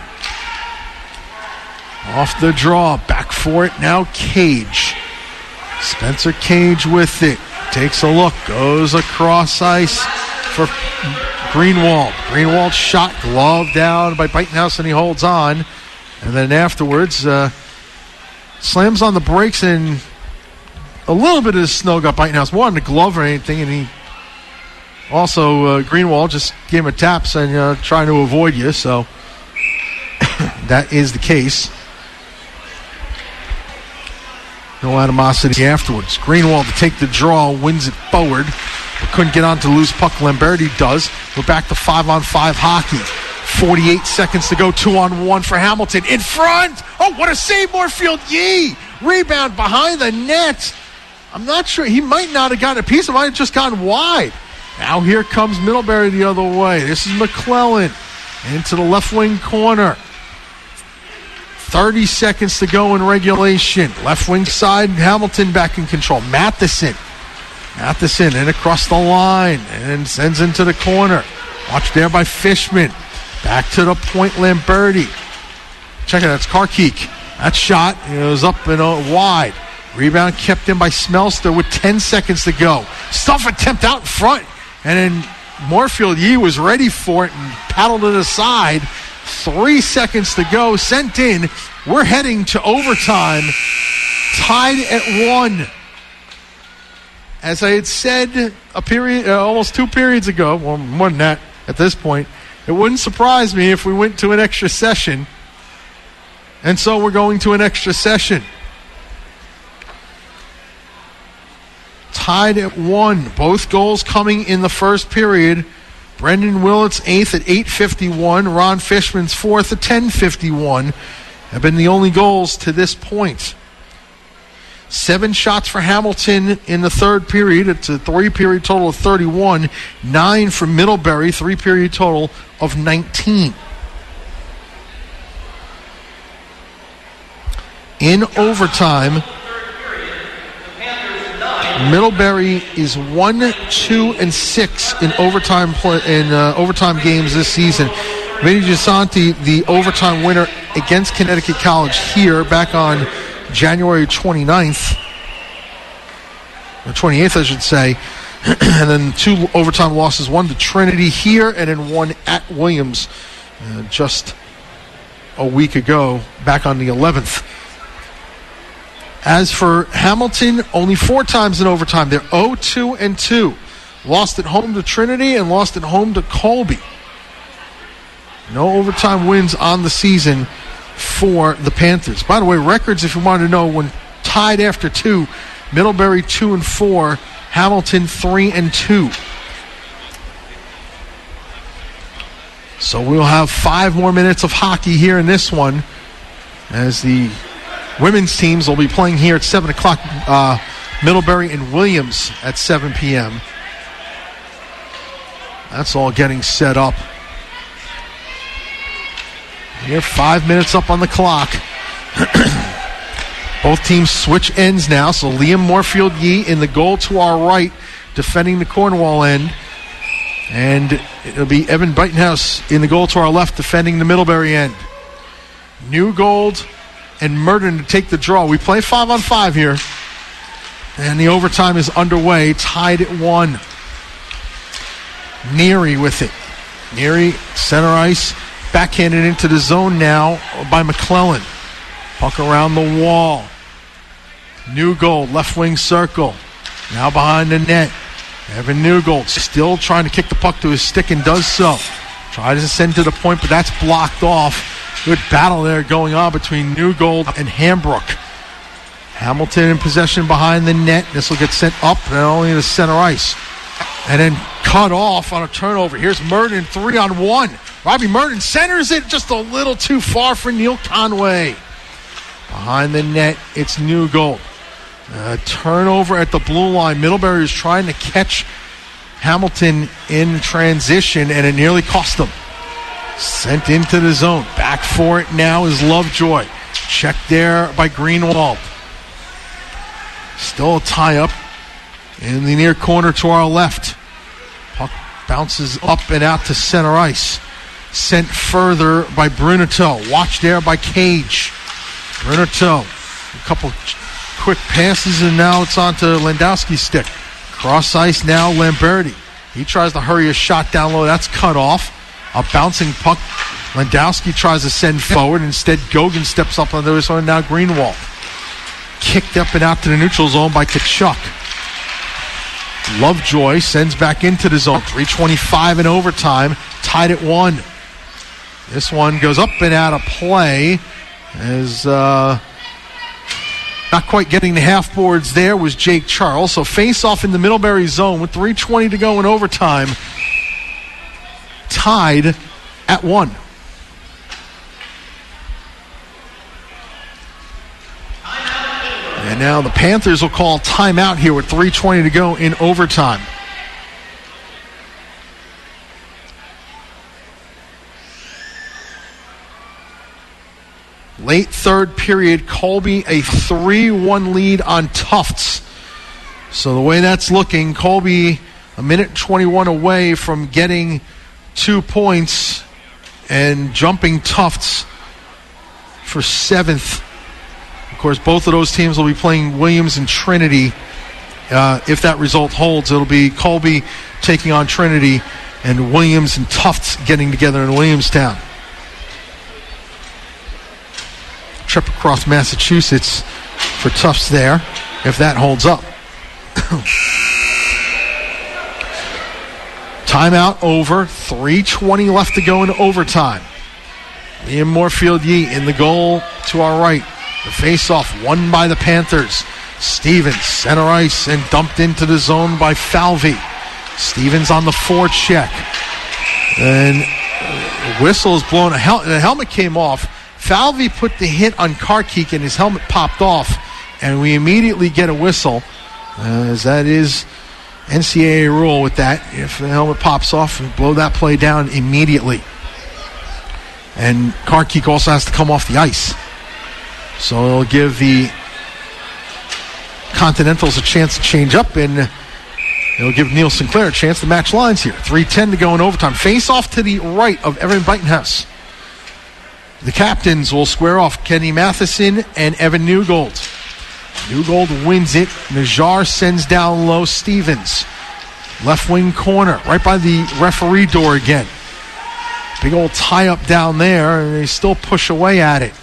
Off the draw, back for it now, Cage. Spencer Cage with it. Takes a look, goes across ice for Greenwald. Greenwald shot, glove down by Buitenhouse, and he holds on. And then afterwards, slams on the brakes, and a little bit of the snow got Buitenhouse. More on the glove or anything, and he also, Greenwald just gave him a tap saying, trying to avoid you, so that is the case. No animosity afterwards. Greenwald to take the draw, wins it forward, but couldn't get on to lose puck. Lamberti does. We're back to 5-on-5 hockey. 48 seconds to go. 2-on-1 for Hamilton. In front! Oh, what a save, Moorfield Yee! Rebound behind the net. I'm not sure. He might not have gotten a piece. It might have just gone wide. Now here comes Middlebury the other way. This is McClellan into the left wing corner. 30 seconds to go in regulation. Left wing side, Hamilton back in control. Matheson in across the line and sends into the corner. Watched there by Fishman. Back to the point, Lamberti. Check it out, it's Karkik. That shot was up and wide. Rebound kept in by Smelster with 10 seconds to go. Stuff attempt out in front. And then Moorfield Yee was ready for it and paddled it aside. 3 seconds to go, sent in. We're heading to overtime, tied at 1. As I had said almost 2 periods ago, well, more than that at this point, it wouldn't surprise me if we went to an extra session. And so we're going to an extra session. Tied at 1. Both goals coming in the first period. Brendan Willett's 8th at 8:51. Ron Fishman's 4th at 10:51 have been the only goals to this point. 7 shots for Hamilton in the third period. It's a 3-period total of 31. 9 for Middlebury, 3-period total of 19. In overtime, Middlebury is 1-2-6 in overtime games this season. Vinny Gisanti, the overtime winner against Connecticut College here back on January 29th, or 28th, I should say, and then 2 overtime losses, 1 to Trinity here and then 1 at Williams just a week ago, back on the 11th. As for Hamilton, only 4 times in overtime. They're 0-2-2. Lost at home to Trinity and lost at home to Colby. No overtime wins on the season for the Panthers. By the way, records, if you wanted to know, when tied after 2, Middlebury 2-4, Hamilton 3-2. So we'll have 5 more minutes of hockey here in this one, as the women's teams will be playing here at 7 o'clock. Middlebury and Williams at 7 p.m. That's all getting set up. Here, 5 minutes up on the clock. Both teams switch ends now. So Liam Moorfield-Yee in the goal to our right, defending the Cornwall end. And it'll be Evan Buitenhouse in the goal to our left, defending the Middlebury end. Newgold and Merton to take the draw. We play 5-on-5 here. And the overtime is underway, tied at 1. Neary with it. Neary, center ice, backhanded into the zone now by McClellan. Puck around the wall. Newgold, left wing circle. Now behind the net. Evan Newgold still trying to kick the puck to his stick and does so. Tries to send to the point, but that's blocked off. Good battle there going on between Newgold and Hambrook. Hamilton in possession behind the net. This will get sent up and only to center ice. And then cut off on a turnover. Here's Merton, 3-on-1. Robbie Merton centers it just a little too far for Neil Conway. Behind the net, it's Newgold. Turnover at the blue line. Middlebury is trying to catch Hamilton in transition, and it nearly cost them. Sent into the zone. Back for it now is Lovejoy. Checked there by Greenwald. Still a tie-up in the near corner to our left. Puck bounces up and out to center ice. Sent further by Bruneteau. Watched there by Cage. Bruneteau. A couple quick passes, and now it's on to Landowski's stick. Cross ice now, Lamberti. He tries to hurry a shot down low. That's cut off. A bouncing puck. Landowski tries to send forward. Instead, Gogan steps up on the other side. Now Greenwald. Kicked up and out to the neutral zone by Tkachuk. Lovejoy sends back into the zone. 3:25 in overtime. Tied at 1. This one goes up and out of play. As not quite getting the half boards there was Jake Charles. So face off in the Middlebury zone with 3:20 to go in overtime. Tied at 1. And now the Panthers will call timeout here with 3:20 to go in overtime. Late third period, Colby a 3-1 lead on Tufts. So the way that's looking, Colby a minute 21 away from getting 2 points and jumping Tufts for 7th. Of course, both of those teams will be playing Williams and Trinity. If that result holds, it'll be Colby taking on Trinity and Williams and Tufts getting together in Williamstown. Trip across Massachusetts for Tufts there, if that holds up. Timeout over. 3:20 left to go in overtime. Liam Moorfield-Yee in the goal to our right. The face-off won by the Panthers. Stevens, center ice, and dumped into the zone by Falvey. Stevens on the forecheck. And whistle is blown. The helmet came off. Falvey put the hit on Karkik, and his helmet popped off. and we immediately get a whistle, as that is NCAA rule with that. If the helmet pops off, we blow that play down immediately. And Carkeek also has to come off the ice. So it'll give the Continentals a chance to change up, and it'll give Neil Sinclair a chance to match lines here. 3:10 to go in overtime. Face off to the right of Evan Buitenhouse. The captains will square off Kenny Matheson and Evan Newgold. Newgold wins it. Najjar sends down low Stevens. Left wing corner, right by the referee door again. Big old tie-up down there, and they still push away at it.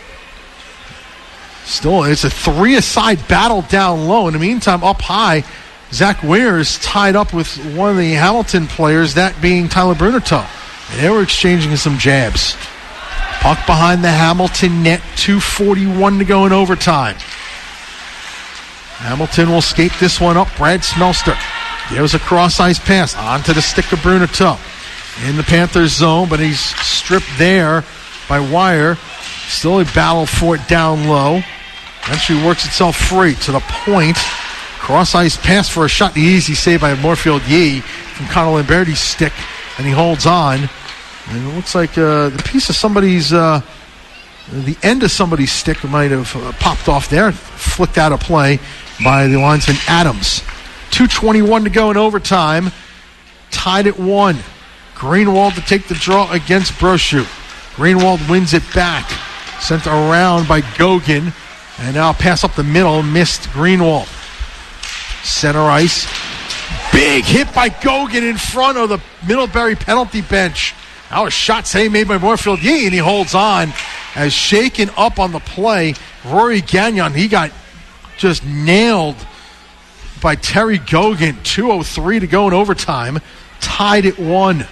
Still, it's a three-a-side battle down low. In the meantime, up high, Zach Weir's tied up with one of the Hamilton players, that being Tyler Brunerto. And they were exchanging some jabs. Puck behind the Hamilton net, 2:41 to go in overtime. Hamilton will skate this one up. Brad Smelster gives a cross-ice pass onto the stick of Brunerto. In the Panthers zone, but he's stripped there by Wire. Still a battle for it down low. Eventually works itself free to the point. Cross-ice pass for a shot. The easy save by Moorfield Yee from Connor Lamberti's stick, and he holds on. And it looks like the piece of somebody's, the end of somebody's stick might have popped off there. Flicked out of play by the linesman Adams. 2:21 to go in overtime. Tied at 1. Greenwald to take the draw against Brochu. Greenwald wins it back. Sent around by Gogan. And now pass up the middle. Missed Greenwald. Center ice. Big hit by Gogan in front of the Middlebury penalty bench. Now a shot save made by Moorfield Yee, and he holds on as shaken up on the play. Rory Gagnon, he got just nailed by Terry Gogan. 2:03 to go in overtime. Tied at 1.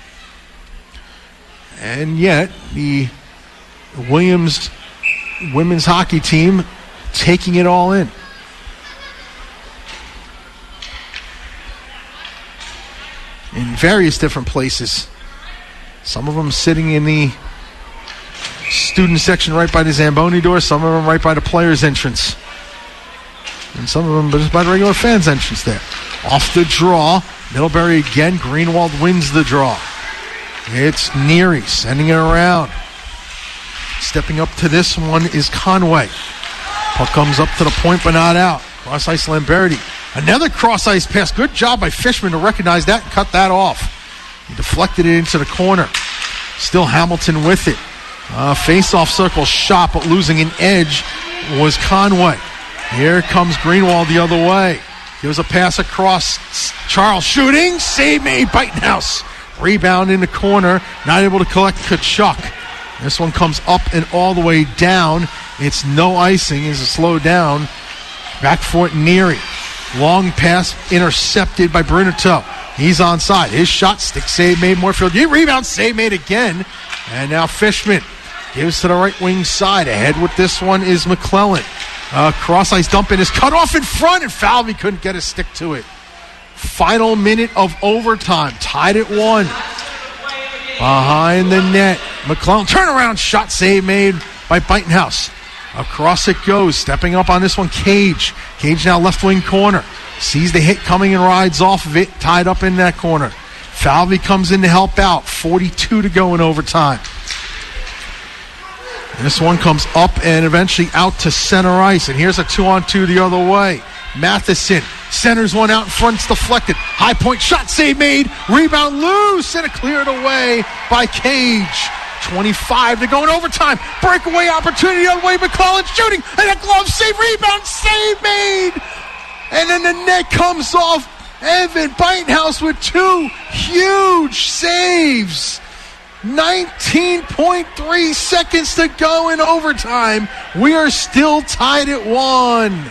And yet, the Williams women's hockey team taking it all in. In various different places. Some of them sitting in the student section right by the Zamboni door. Some of them right by the players' entrance. And some of them just by the regular fans' entrance there. Off the draw. Middlebury again. Greenwald wins the draw. It's Neary sending it around. Stepping up to this one is Conway. Puck comes up to the point but not out. Cross-ice Lamberti. Another cross-ice pass. Good job by Fishman to recognize that and cut that off. He deflected it into the corner. Still Hamilton with it. Face-off circle shot, but losing an edge was Conway. Here comes Greenwald the other way. Gives a pass across. Charles shooting. Save made. Buitenhouse. Rebound in the corner. Not able to collect Kachuk. This one comes up and all the way down. It's no icing. It's a slow down. Back for it, Neary. Long pass intercepted by Brunerto. He's onside. His shot, stick save made. Moorfield. Rebound, save made again. And now Fishman gives to the right wing side. Ahead with this one is McClellan. Cross-ice dump in is cut off in front, and Falvey couldn't get a stick to it. Final minute of overtime. Tied at 1. Behind the net. McClellan. Turnaround shot save made by Buitenhouse. Across it goes. Stepping up on this one, Cage. Cage now left wing corner. Sees the hit coming and rides off of it. Tied up in that corner. Falvey comes in to help out. 42 to go in overtime. This one comes up and eventually out to center ice. And here's a 2-on-2 the other way. Matheson centers one out in front. It's deflected. High point shot save made. Rebound loose and it cleared away by Cage. 25 to go in overtime. Breakaway opportunity on the way. McClellan shooting and a glove save. Rebound save made. And then the net comes off. Evan Buitenhouse with 2 huge saves. 19.3 seconds to go in overtime. We are still tied at 1.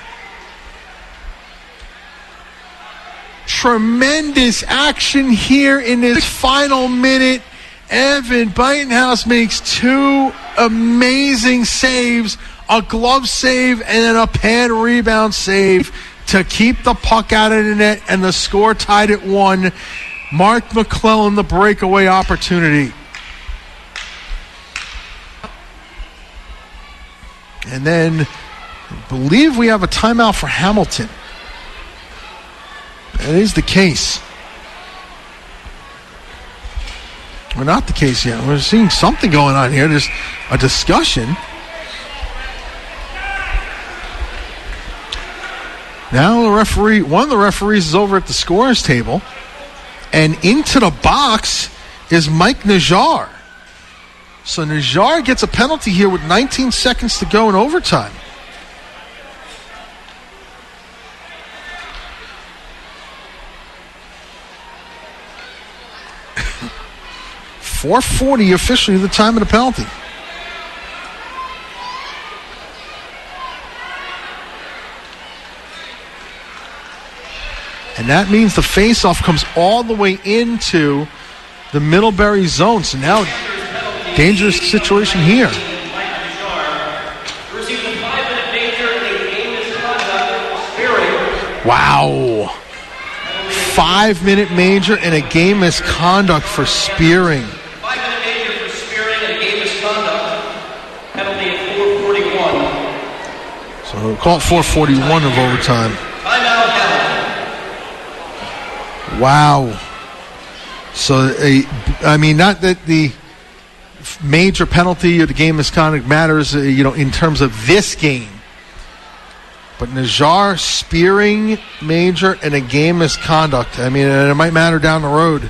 Tremendous action here in this final minute. Evan Buitenhouse makes 2 amazing saves, a glove save and then a pad rebound save to keep the puck out of the net, and the score tied at 1. Mark McClellan, the breakaway opportunity. And then I believe we have a timeout for Hamilton. That is the case. Well, not the case yet. We're seeing something going on here. There's a discussion. Now one of the referees is over at the scorer's table. And into the box is Mike Najjar. So Najjar gets a penalty here with 19 seconds to go in overtime. .440 officially the time of the penalty. And that means the face-off comes all the way into the Middlebury zone. So now, dangerous situation here. Wow. 5-minute major and a game misconduct for spearing. 5-minute major for spearing and a game misconduct. Penalty at 4:41. So we'll call it 4:41 of overtime. Timeout, Hamilton. Wow. So, not that the major penalty or the game misconduct matters, in terms of this game. But Najjar spearing major and a game misconduct. And it might matter down the road.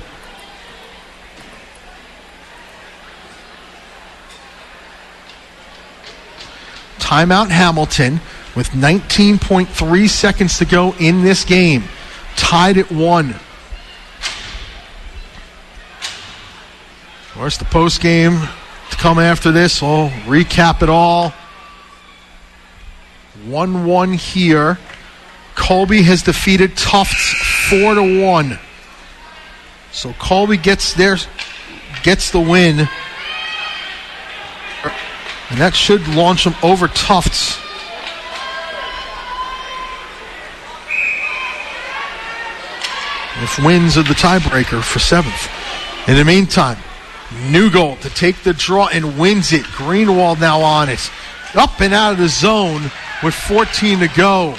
Timeout Hamilton with 19.3 seconds to go in this game. Tied at 1. Of course, the post game to come after this. We'll recap it all. 1-1 here. Colby has defeated Tufts 4-1. So Colby gets the win. And that should launch them over Tufts. If wins are the tiebreaker for 7th. In the meantime, Newgold to take the draw and wins it. Greenwald now on it. Up and out of the zone with 14 to go.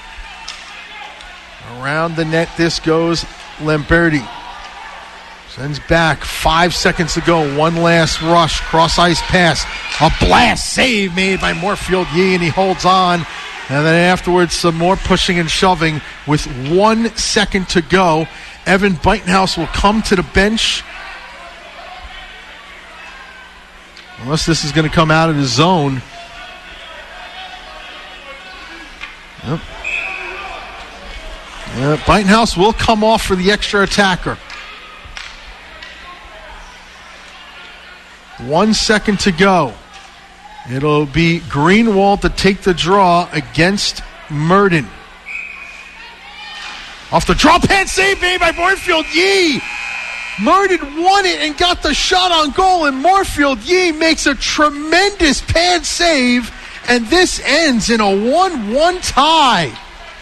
Around the net this goes Lamberti. Sends back, 5 seconds to go. One last rush, cross ice pass. A blast save made by Moorfield Yee, and he holds on. And then afterwards, some more pushing and shoving with 1 second to go. Evan Beitenhouse will come to the bench. Unless this is going to come out of the zone. Yep. Beitenhouse will come off for the extra attacker. 1 second to go. It'll be Greenwald to take the draw against Murden. Off the draw, pan save made by Moorfield Yee. Murden won it and got the shot on goal, and Moorfield Yee makes a tremendous pad save, and this ends in a 1-1 tie.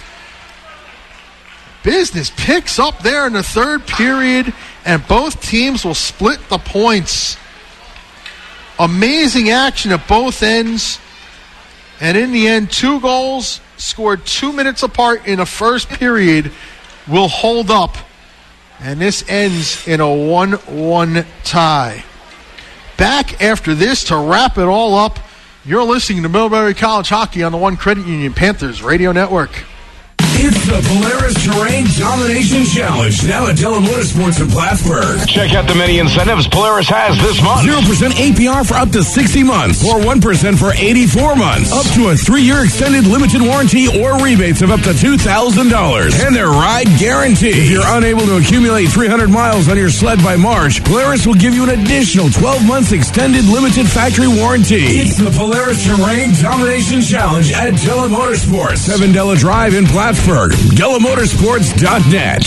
Business picks up there in the third period, and both teams will split the points. Amazing action at both ends, and in the end, 2 goals scored 2 minutes apart in the first period will hold up. And this ends in a 1-1 tie. Back after this to wrap it all up, you're listening to Middlebury College Hockey on the One Credit Union Panthers Radio Network. It's the Polaris Terrain Domination Challenge, now at Della Motorsports in Plattsburgh. Check out the many incentives Polaris has this month. 0% APR for up to 60 months, or 1% for 84 months. Up to a 3-year extended limited warranty or rebates of up to $2,000. And their ride guarantee. If you're unable to accumulate 300 miles on your sled by March, Polaris will give you an additional 12 months extended limited factory warranty. It's the Polaris Terrain Domination Challenge at Della Motorsports, 7 Della Drive in Plattsburgh. DellaMotorsports.net.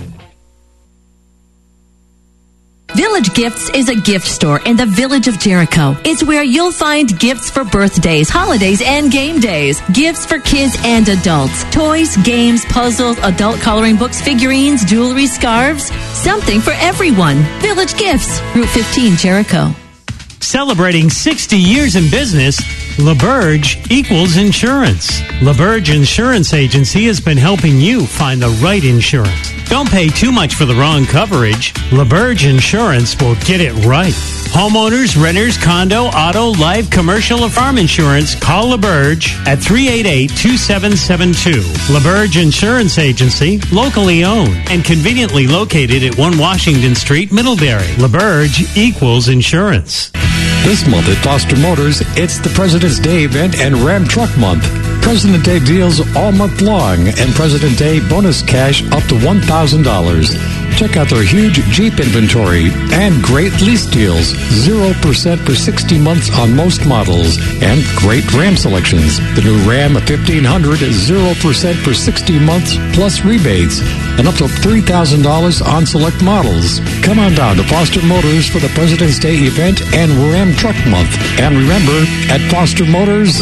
Village Gifts is a gift store in the Village of Jericho. It's where you'll find gifts for birthdays, holidays, and game days. Gifts for kids and adults. Toys, games, puzzles, adult coloring books, figurines, jewelry, scarves. Something for everyone. Village Gifts, Route 15, Jericho. Celebrating 60 years in business, LaBerge equals insurance. LaBerge Insurance Agency has been helping you find the right insurance. Don't pay too much for the wrong coverage. LaBerge Insurance will get it right. Homeowners, renters, condo, auto, life, commercial, or farm insurance, call LaBerge at 388-2772. LaBerge Insurance Agency, locally owned and conveniently located at 1 Washington Street, Middlebury. LaBerge equals insurance. This month at Foster Motors, it's the President's Day event and Ram Truck Month. President Day deals all month long and President Day bonus cash up to $1,000. Check out their huge Jeep inventory and great lease deals. 0% for 60 months on most models and great Ram selections. The new Ram 1500 is 0% for 60 months plus rebates and up to $3,000 on select models. Come on down to Foster Motors for the President's Day event and Ram Truck Month. And remember, at Foster Motors...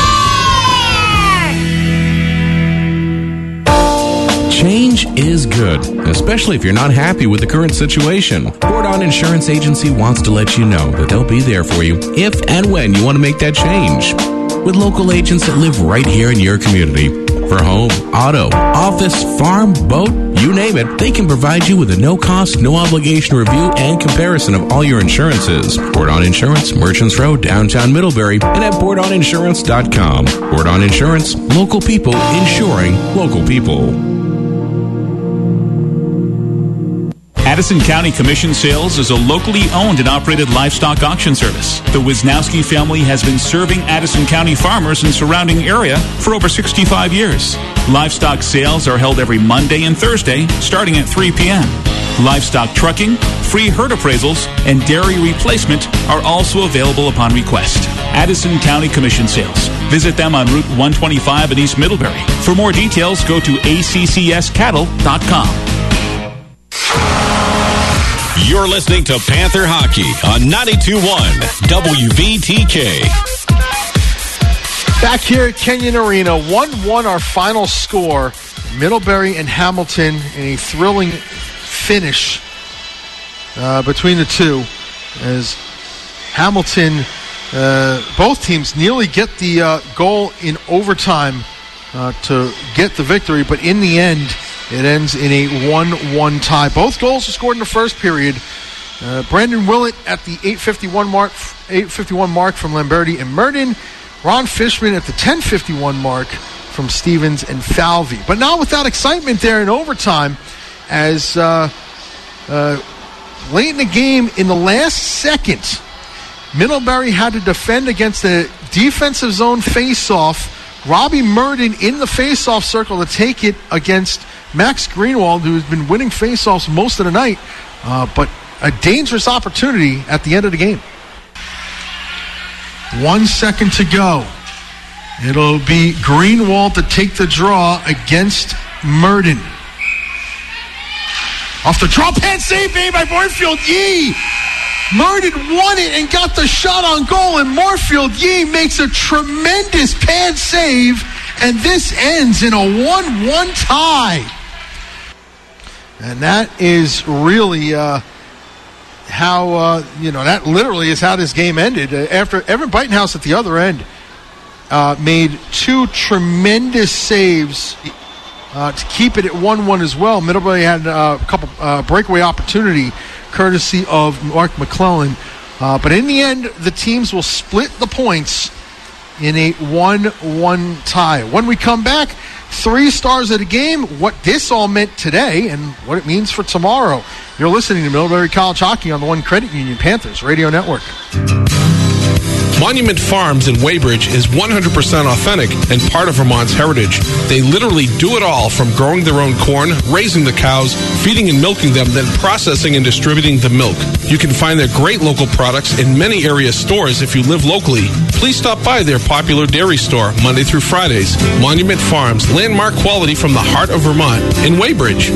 Change is good, especially if you're not happy with the current situation. Bordon Insurance Agency wants to let you know that they'll be there for you if and when you want to make that change. With local agents that live right here in your community. For home, auto, office, farm, boat, you name it, they can provide you with a no-cost, no-obligation review and comparison of all your insurances. Bordon Insurance, Merchants Road, downtown Middlebury, and at BordonInsurance.com. Bordon Insurance, local people insuring local people. Addison County Commission Sales is a locally owned and operated livestock auction service. The Wisnowski family has been serving Addison County farmers and surrounding area for over 65 years. Livestock sales are held every Monday and Thursday, starting at 3 p.m. Livestock trucking, free herd appraisals, and dairy replacement are also available upon request. Addison County Commission Sales. Visit them on Route 125 in East Middlebury. For more details, go to accscattle.com. You're listening to Panther Hockey on 92.1 WVTK. Back here at Kenyon Arena, 1-1 our final score. Middlebury and Hamilton in a thrilling finish between the two. As Hamilton, both teams nearly get the goal in overtime to get the victory, but in the end, it ends in a 1-1 tie. Both goals were scored in the first period. Brandon Willett at the 8:51 mark from Lamberti and Merton. Ron Fishman at the 10:51 mark from Stevens and Falvey. But not without excitement there in overtime, as late in the game, in the last second, Middlebury had to defend against the defensive zone face-off. Robbie Merton in the face-off circle to take it against Max Greenwald, who has been winning face-offs most of the night, but a dangerous opportunity at the end of the game. 1 second to go. It'll be Greenwald to take the draw against Merton. Off the draw, pad save made by Moorfield Yee. Merton won it and got the shot on goal, and Moorfield Yee makes a tremendous pad save, and this ends in a 1-1 tie. And that is really how, that literally is how this game ended. After Evan Buitenhouse at the other end made two tremendous saves to keep it at 1-1 as well. Middlebury had a couple breakaway opportunity courtesy of Mark McClellan. But in the end, the teams will split the points in a 1-1 tie. When we come back, 3 stars of the game, what this all meant today and what it means for tomorrow. You're listening to Middlebury College Hockey on the One Credit Union Panthers Radio Network. Monument Farms in Weybridge is 100% authentic and part of Vermont's heritage. They literally do it all, from growing their own corn, raising the cows, feeding and milking them, then processing and distributing the milk. You can find their great local products in many area stores if you live locally. Please stop by their popular dairy store Monday through Fridays. Monument Farms, landmark quality from the heart of Vermont in Weybridge.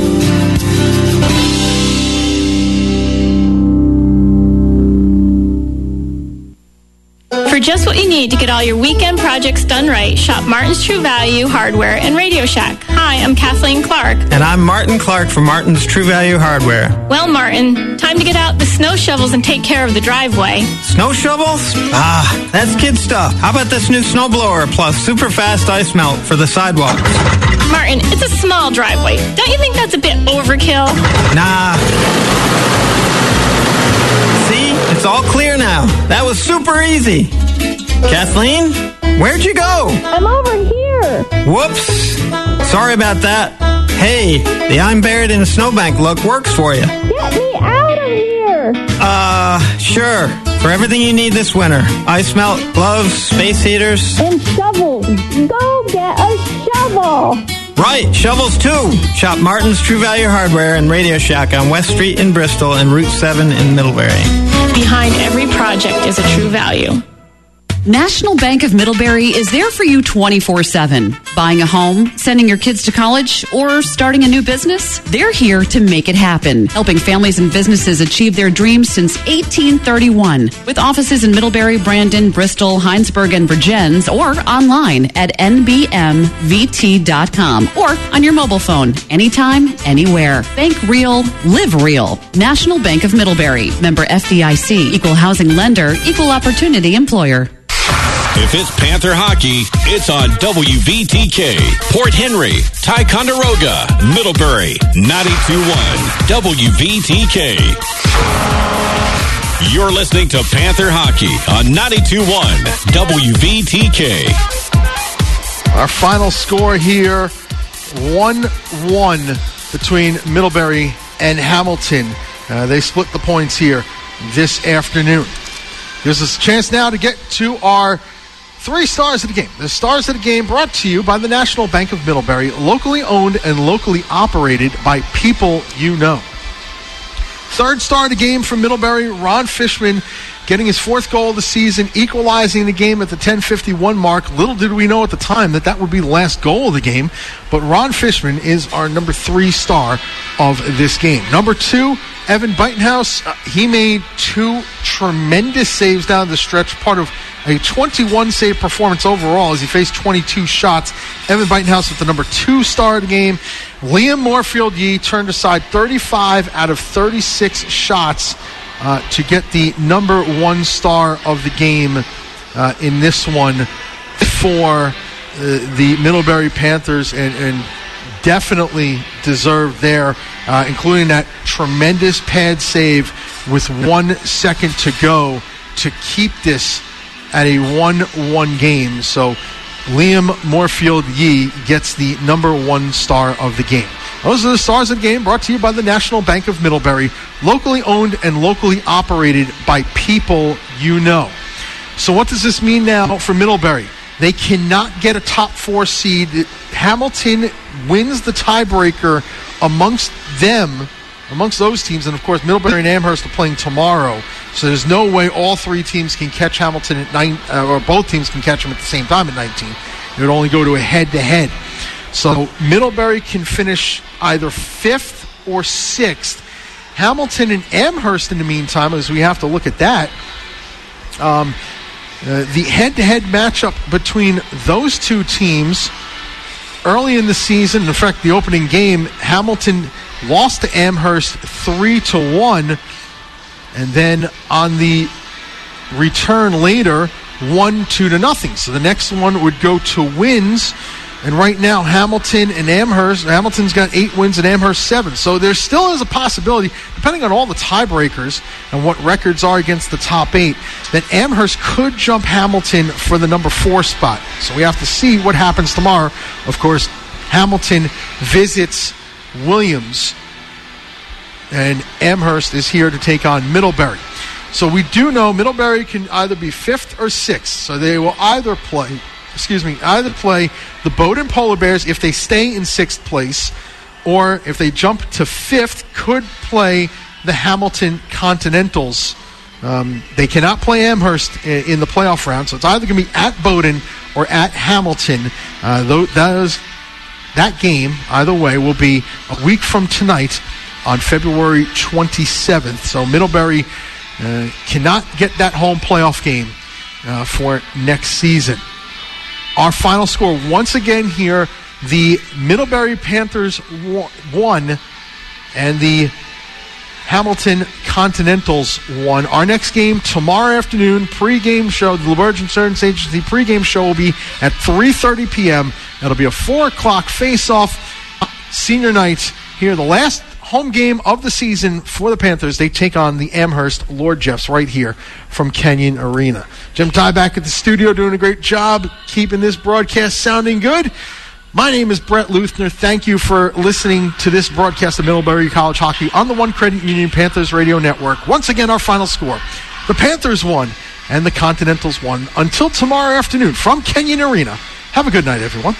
For For just what you need to get all your weekend projects done right, shop Martin's True Value Hardware and Radio Shack. Hi, I'm Kathleen Clark. And I'm Martin Clark from Martin's True Value Hardware. Well, Martin, time to get out the snow shovels and take care of the driveway. Snow shovels? That's kid stuff. How about this new snowblower plus super fast ice melt for the sidewalks? Martin, it's a small driveway. Don't you think that's a bit overkill? Nah. See? It's all clear now. That was super easy. Kathleen, where'd you go? I'm over here. Whoops. Sorry about that. Hey, the I'm buried in a snowbank look works for you. Get me out of here. Sure. For everything you need this winter. Ice melt, gloves, space heaters. And shovels. Go get a shovel. Right, shovels too. Shop Martin's True Value Hardware and Radio Shack on West Street in Bristol and Route 7 in Middlebury. Behind every project is a true value. National Bank of Middlebury is there for you 24/7. Buying a home, sending your kids to college, or starting a new business? They're here to make it happen, helping families and businesses achieve their dreams since 1831. With offices in Middlebury, Brandon, Bristol, Heinsberg, and Virgins, or online at nbmvt.com or on your mobile phone, anytime, anywhere. Bank real, live real. National Bank of Middlebury. Member FDIC. Equal housing lender. Equal opportunity employer. If it's Panther hockey, it's on WVTK. Port Henry, Ticonderoga, Middlebury, 92.1 WVTK. You're listening to Panther hockey on 92.1 WVTK. Our final score here, 1-1 between Middlebury and Hamilton. They split the points here this afternoon. Gives us a chance now to get to our 3 stars of the game. The stars of the game brought to you by the National Bank of Middlebury, locally owned and locally operated by people you know. Third star of the game from Middlebury, Ron Fishman, getting his 4th goal of the season, equalizing the game at the 10:51 mark. Little did we know at the time that would be the last goal of the game, but Ron Fishman is our number 3 star of this game. Number 2, Evan Buitenhouse. He made 2 tremendous saves down the stretch, part of a 21-save performance overall as he faced 22 shots. Evan Buitenhouse with the number 2 star of the game. Liam Moorfield-Yee turned aside 35 out of 36 shots to get the number 1 star of the game in this one for the Middlebury Panthers, and definitely deserved there, including that tremendous pad save with 1 second to go to keep this at a 1-1 game. So Liam Moorfield-Yee gets the number 1 star of the game. Those are the stars of the game brought to you by the National Bank of Middlebury, locally owned and locally operated by people you know. So what does this mean now for Middlebury? They cannot get a top 4 seed. Hamilton wins the tiebreaker amongst those teams, and of course Middlebury and Amherst are playing tomorrow, so there's no way all 3 teams can catch Hamilton at 9, or both teams can catch them at the same time at 19. It would only go to a head-to-head. So Middlebury can finish either 5th or 6th. Hamilton and Amherst, in the meantime, as we have to look at that, the head-to-head matchup between those 2 teams early in the season, in fact, the opening game, Hamilton lost to Amherst 3-1, and then on the return later, 1-2-0. So the next one would go to wins. And right now, Hamilton and Amherst, Hamilton's got 8 wins and Amherst 7. So there still is a possibility, depending on all the tiebreakers and what records are against the top 8, that Amherst could jump Hamilton for the number 4 spot. So we have to see what happens tomorrow. Of course, Hamilton visits Williams, and Amherst is here to take on Middlebury. So we do know Middlebury can either be 5th or 6th. So they will either play the Bowdoin Polar Bears if they stay in 6th place, or if they jump to 5th, could play the Hamilton Continentals. They cannot play Amherst in the playoff round, so it's either going to be at Bowdoin or at Hamilton. That game, either way, will be a week from tonight on February 27th. So Middlebury cannot get that home playoff game for next season. Our final score once again here, the Middlebury Panthers 1 and the Hamilton Continentals 1. Our next game tomorrow afternoon, pregame show, the LaBerge Insurance Agency pregame show will be at 3:30 p.m. It'll be a 4 o'clock face-off senior night here. The last home game of the season for the Panthers. They take on the Amherst Lord Jeffs right here from Kenyon Arena. Jim Ty back at the studio doing a great job keeping this broadcast sounding good. My name is Brett Luthner. Thank you for listening to this broadcast of Middlebury College Hockey on the One Credit Union Panthers Radio Network. Once again, our final score. The Panthers won and the Continentals won. Until tomorrow afternoon from Kenyon Arena. Have a good night, everyone.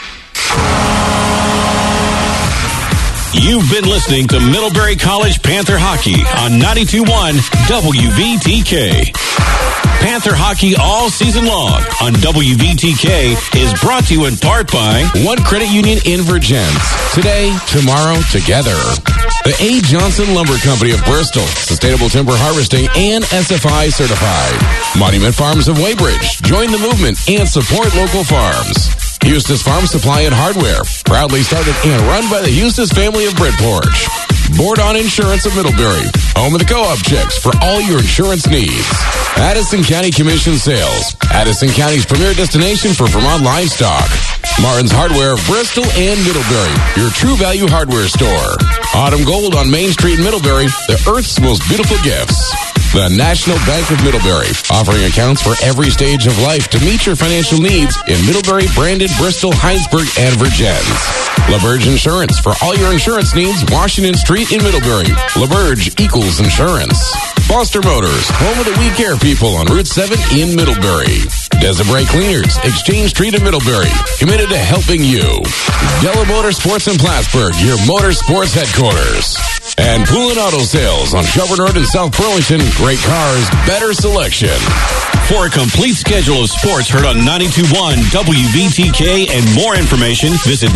You've been listening to Middlebury College Panther Hockey on 92.1 WVTK. Panther Hockey all season long on WVTK is brought to you in part by One Credit Union in Virgins. Today, tomorrow, together. The A. Johnson Lumber Company of Bristol, Sustainable Timber Harvesting and SFI certified. Monument Farms of Weybridge. Join the movement and support local farms. Eustis Farm Supply and Hardware, proudly started and run by the Eustis family of Bridport. Board on Insurance of Middlebury, home of the Co-op checks for all your insurance needs. Addison County Commission Sales, Addison County's premier destination for Vermont livestock. Martin's Hardware of Bristol and Middlebury, your true value hardware store. Autumn Gold on Main Street in Middlebury, the earth's most beautiful gifts. The National Bank of Middlebury, offering accounts for every stage of life to meet your financial needs in Middlebury, Brandon, Bristol, Heinsberg, and Virgins. LaBerge Insurance, for all your insurance needs, Washington Street in Middlebury. LaBerge equals insurance. Foster Motors, home of the We Care people on Route 7 in Middlebury. Desibray Cleaners, Exchange Street in Middlebury, committed to helping you. Yellow Motorsports in Plattsburgh, your motorsports headquarters. And Pool and Auto Sales on Shelburne Road in South Burlington. Great cars, better selection. For a complete schedule of sports heard on 92.1 WVTK and more information, visit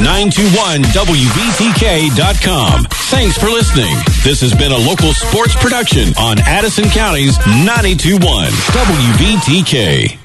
921WVTK.com. Thanks for listening. This has been a local sports production on Addison County's 92.1 WVTK.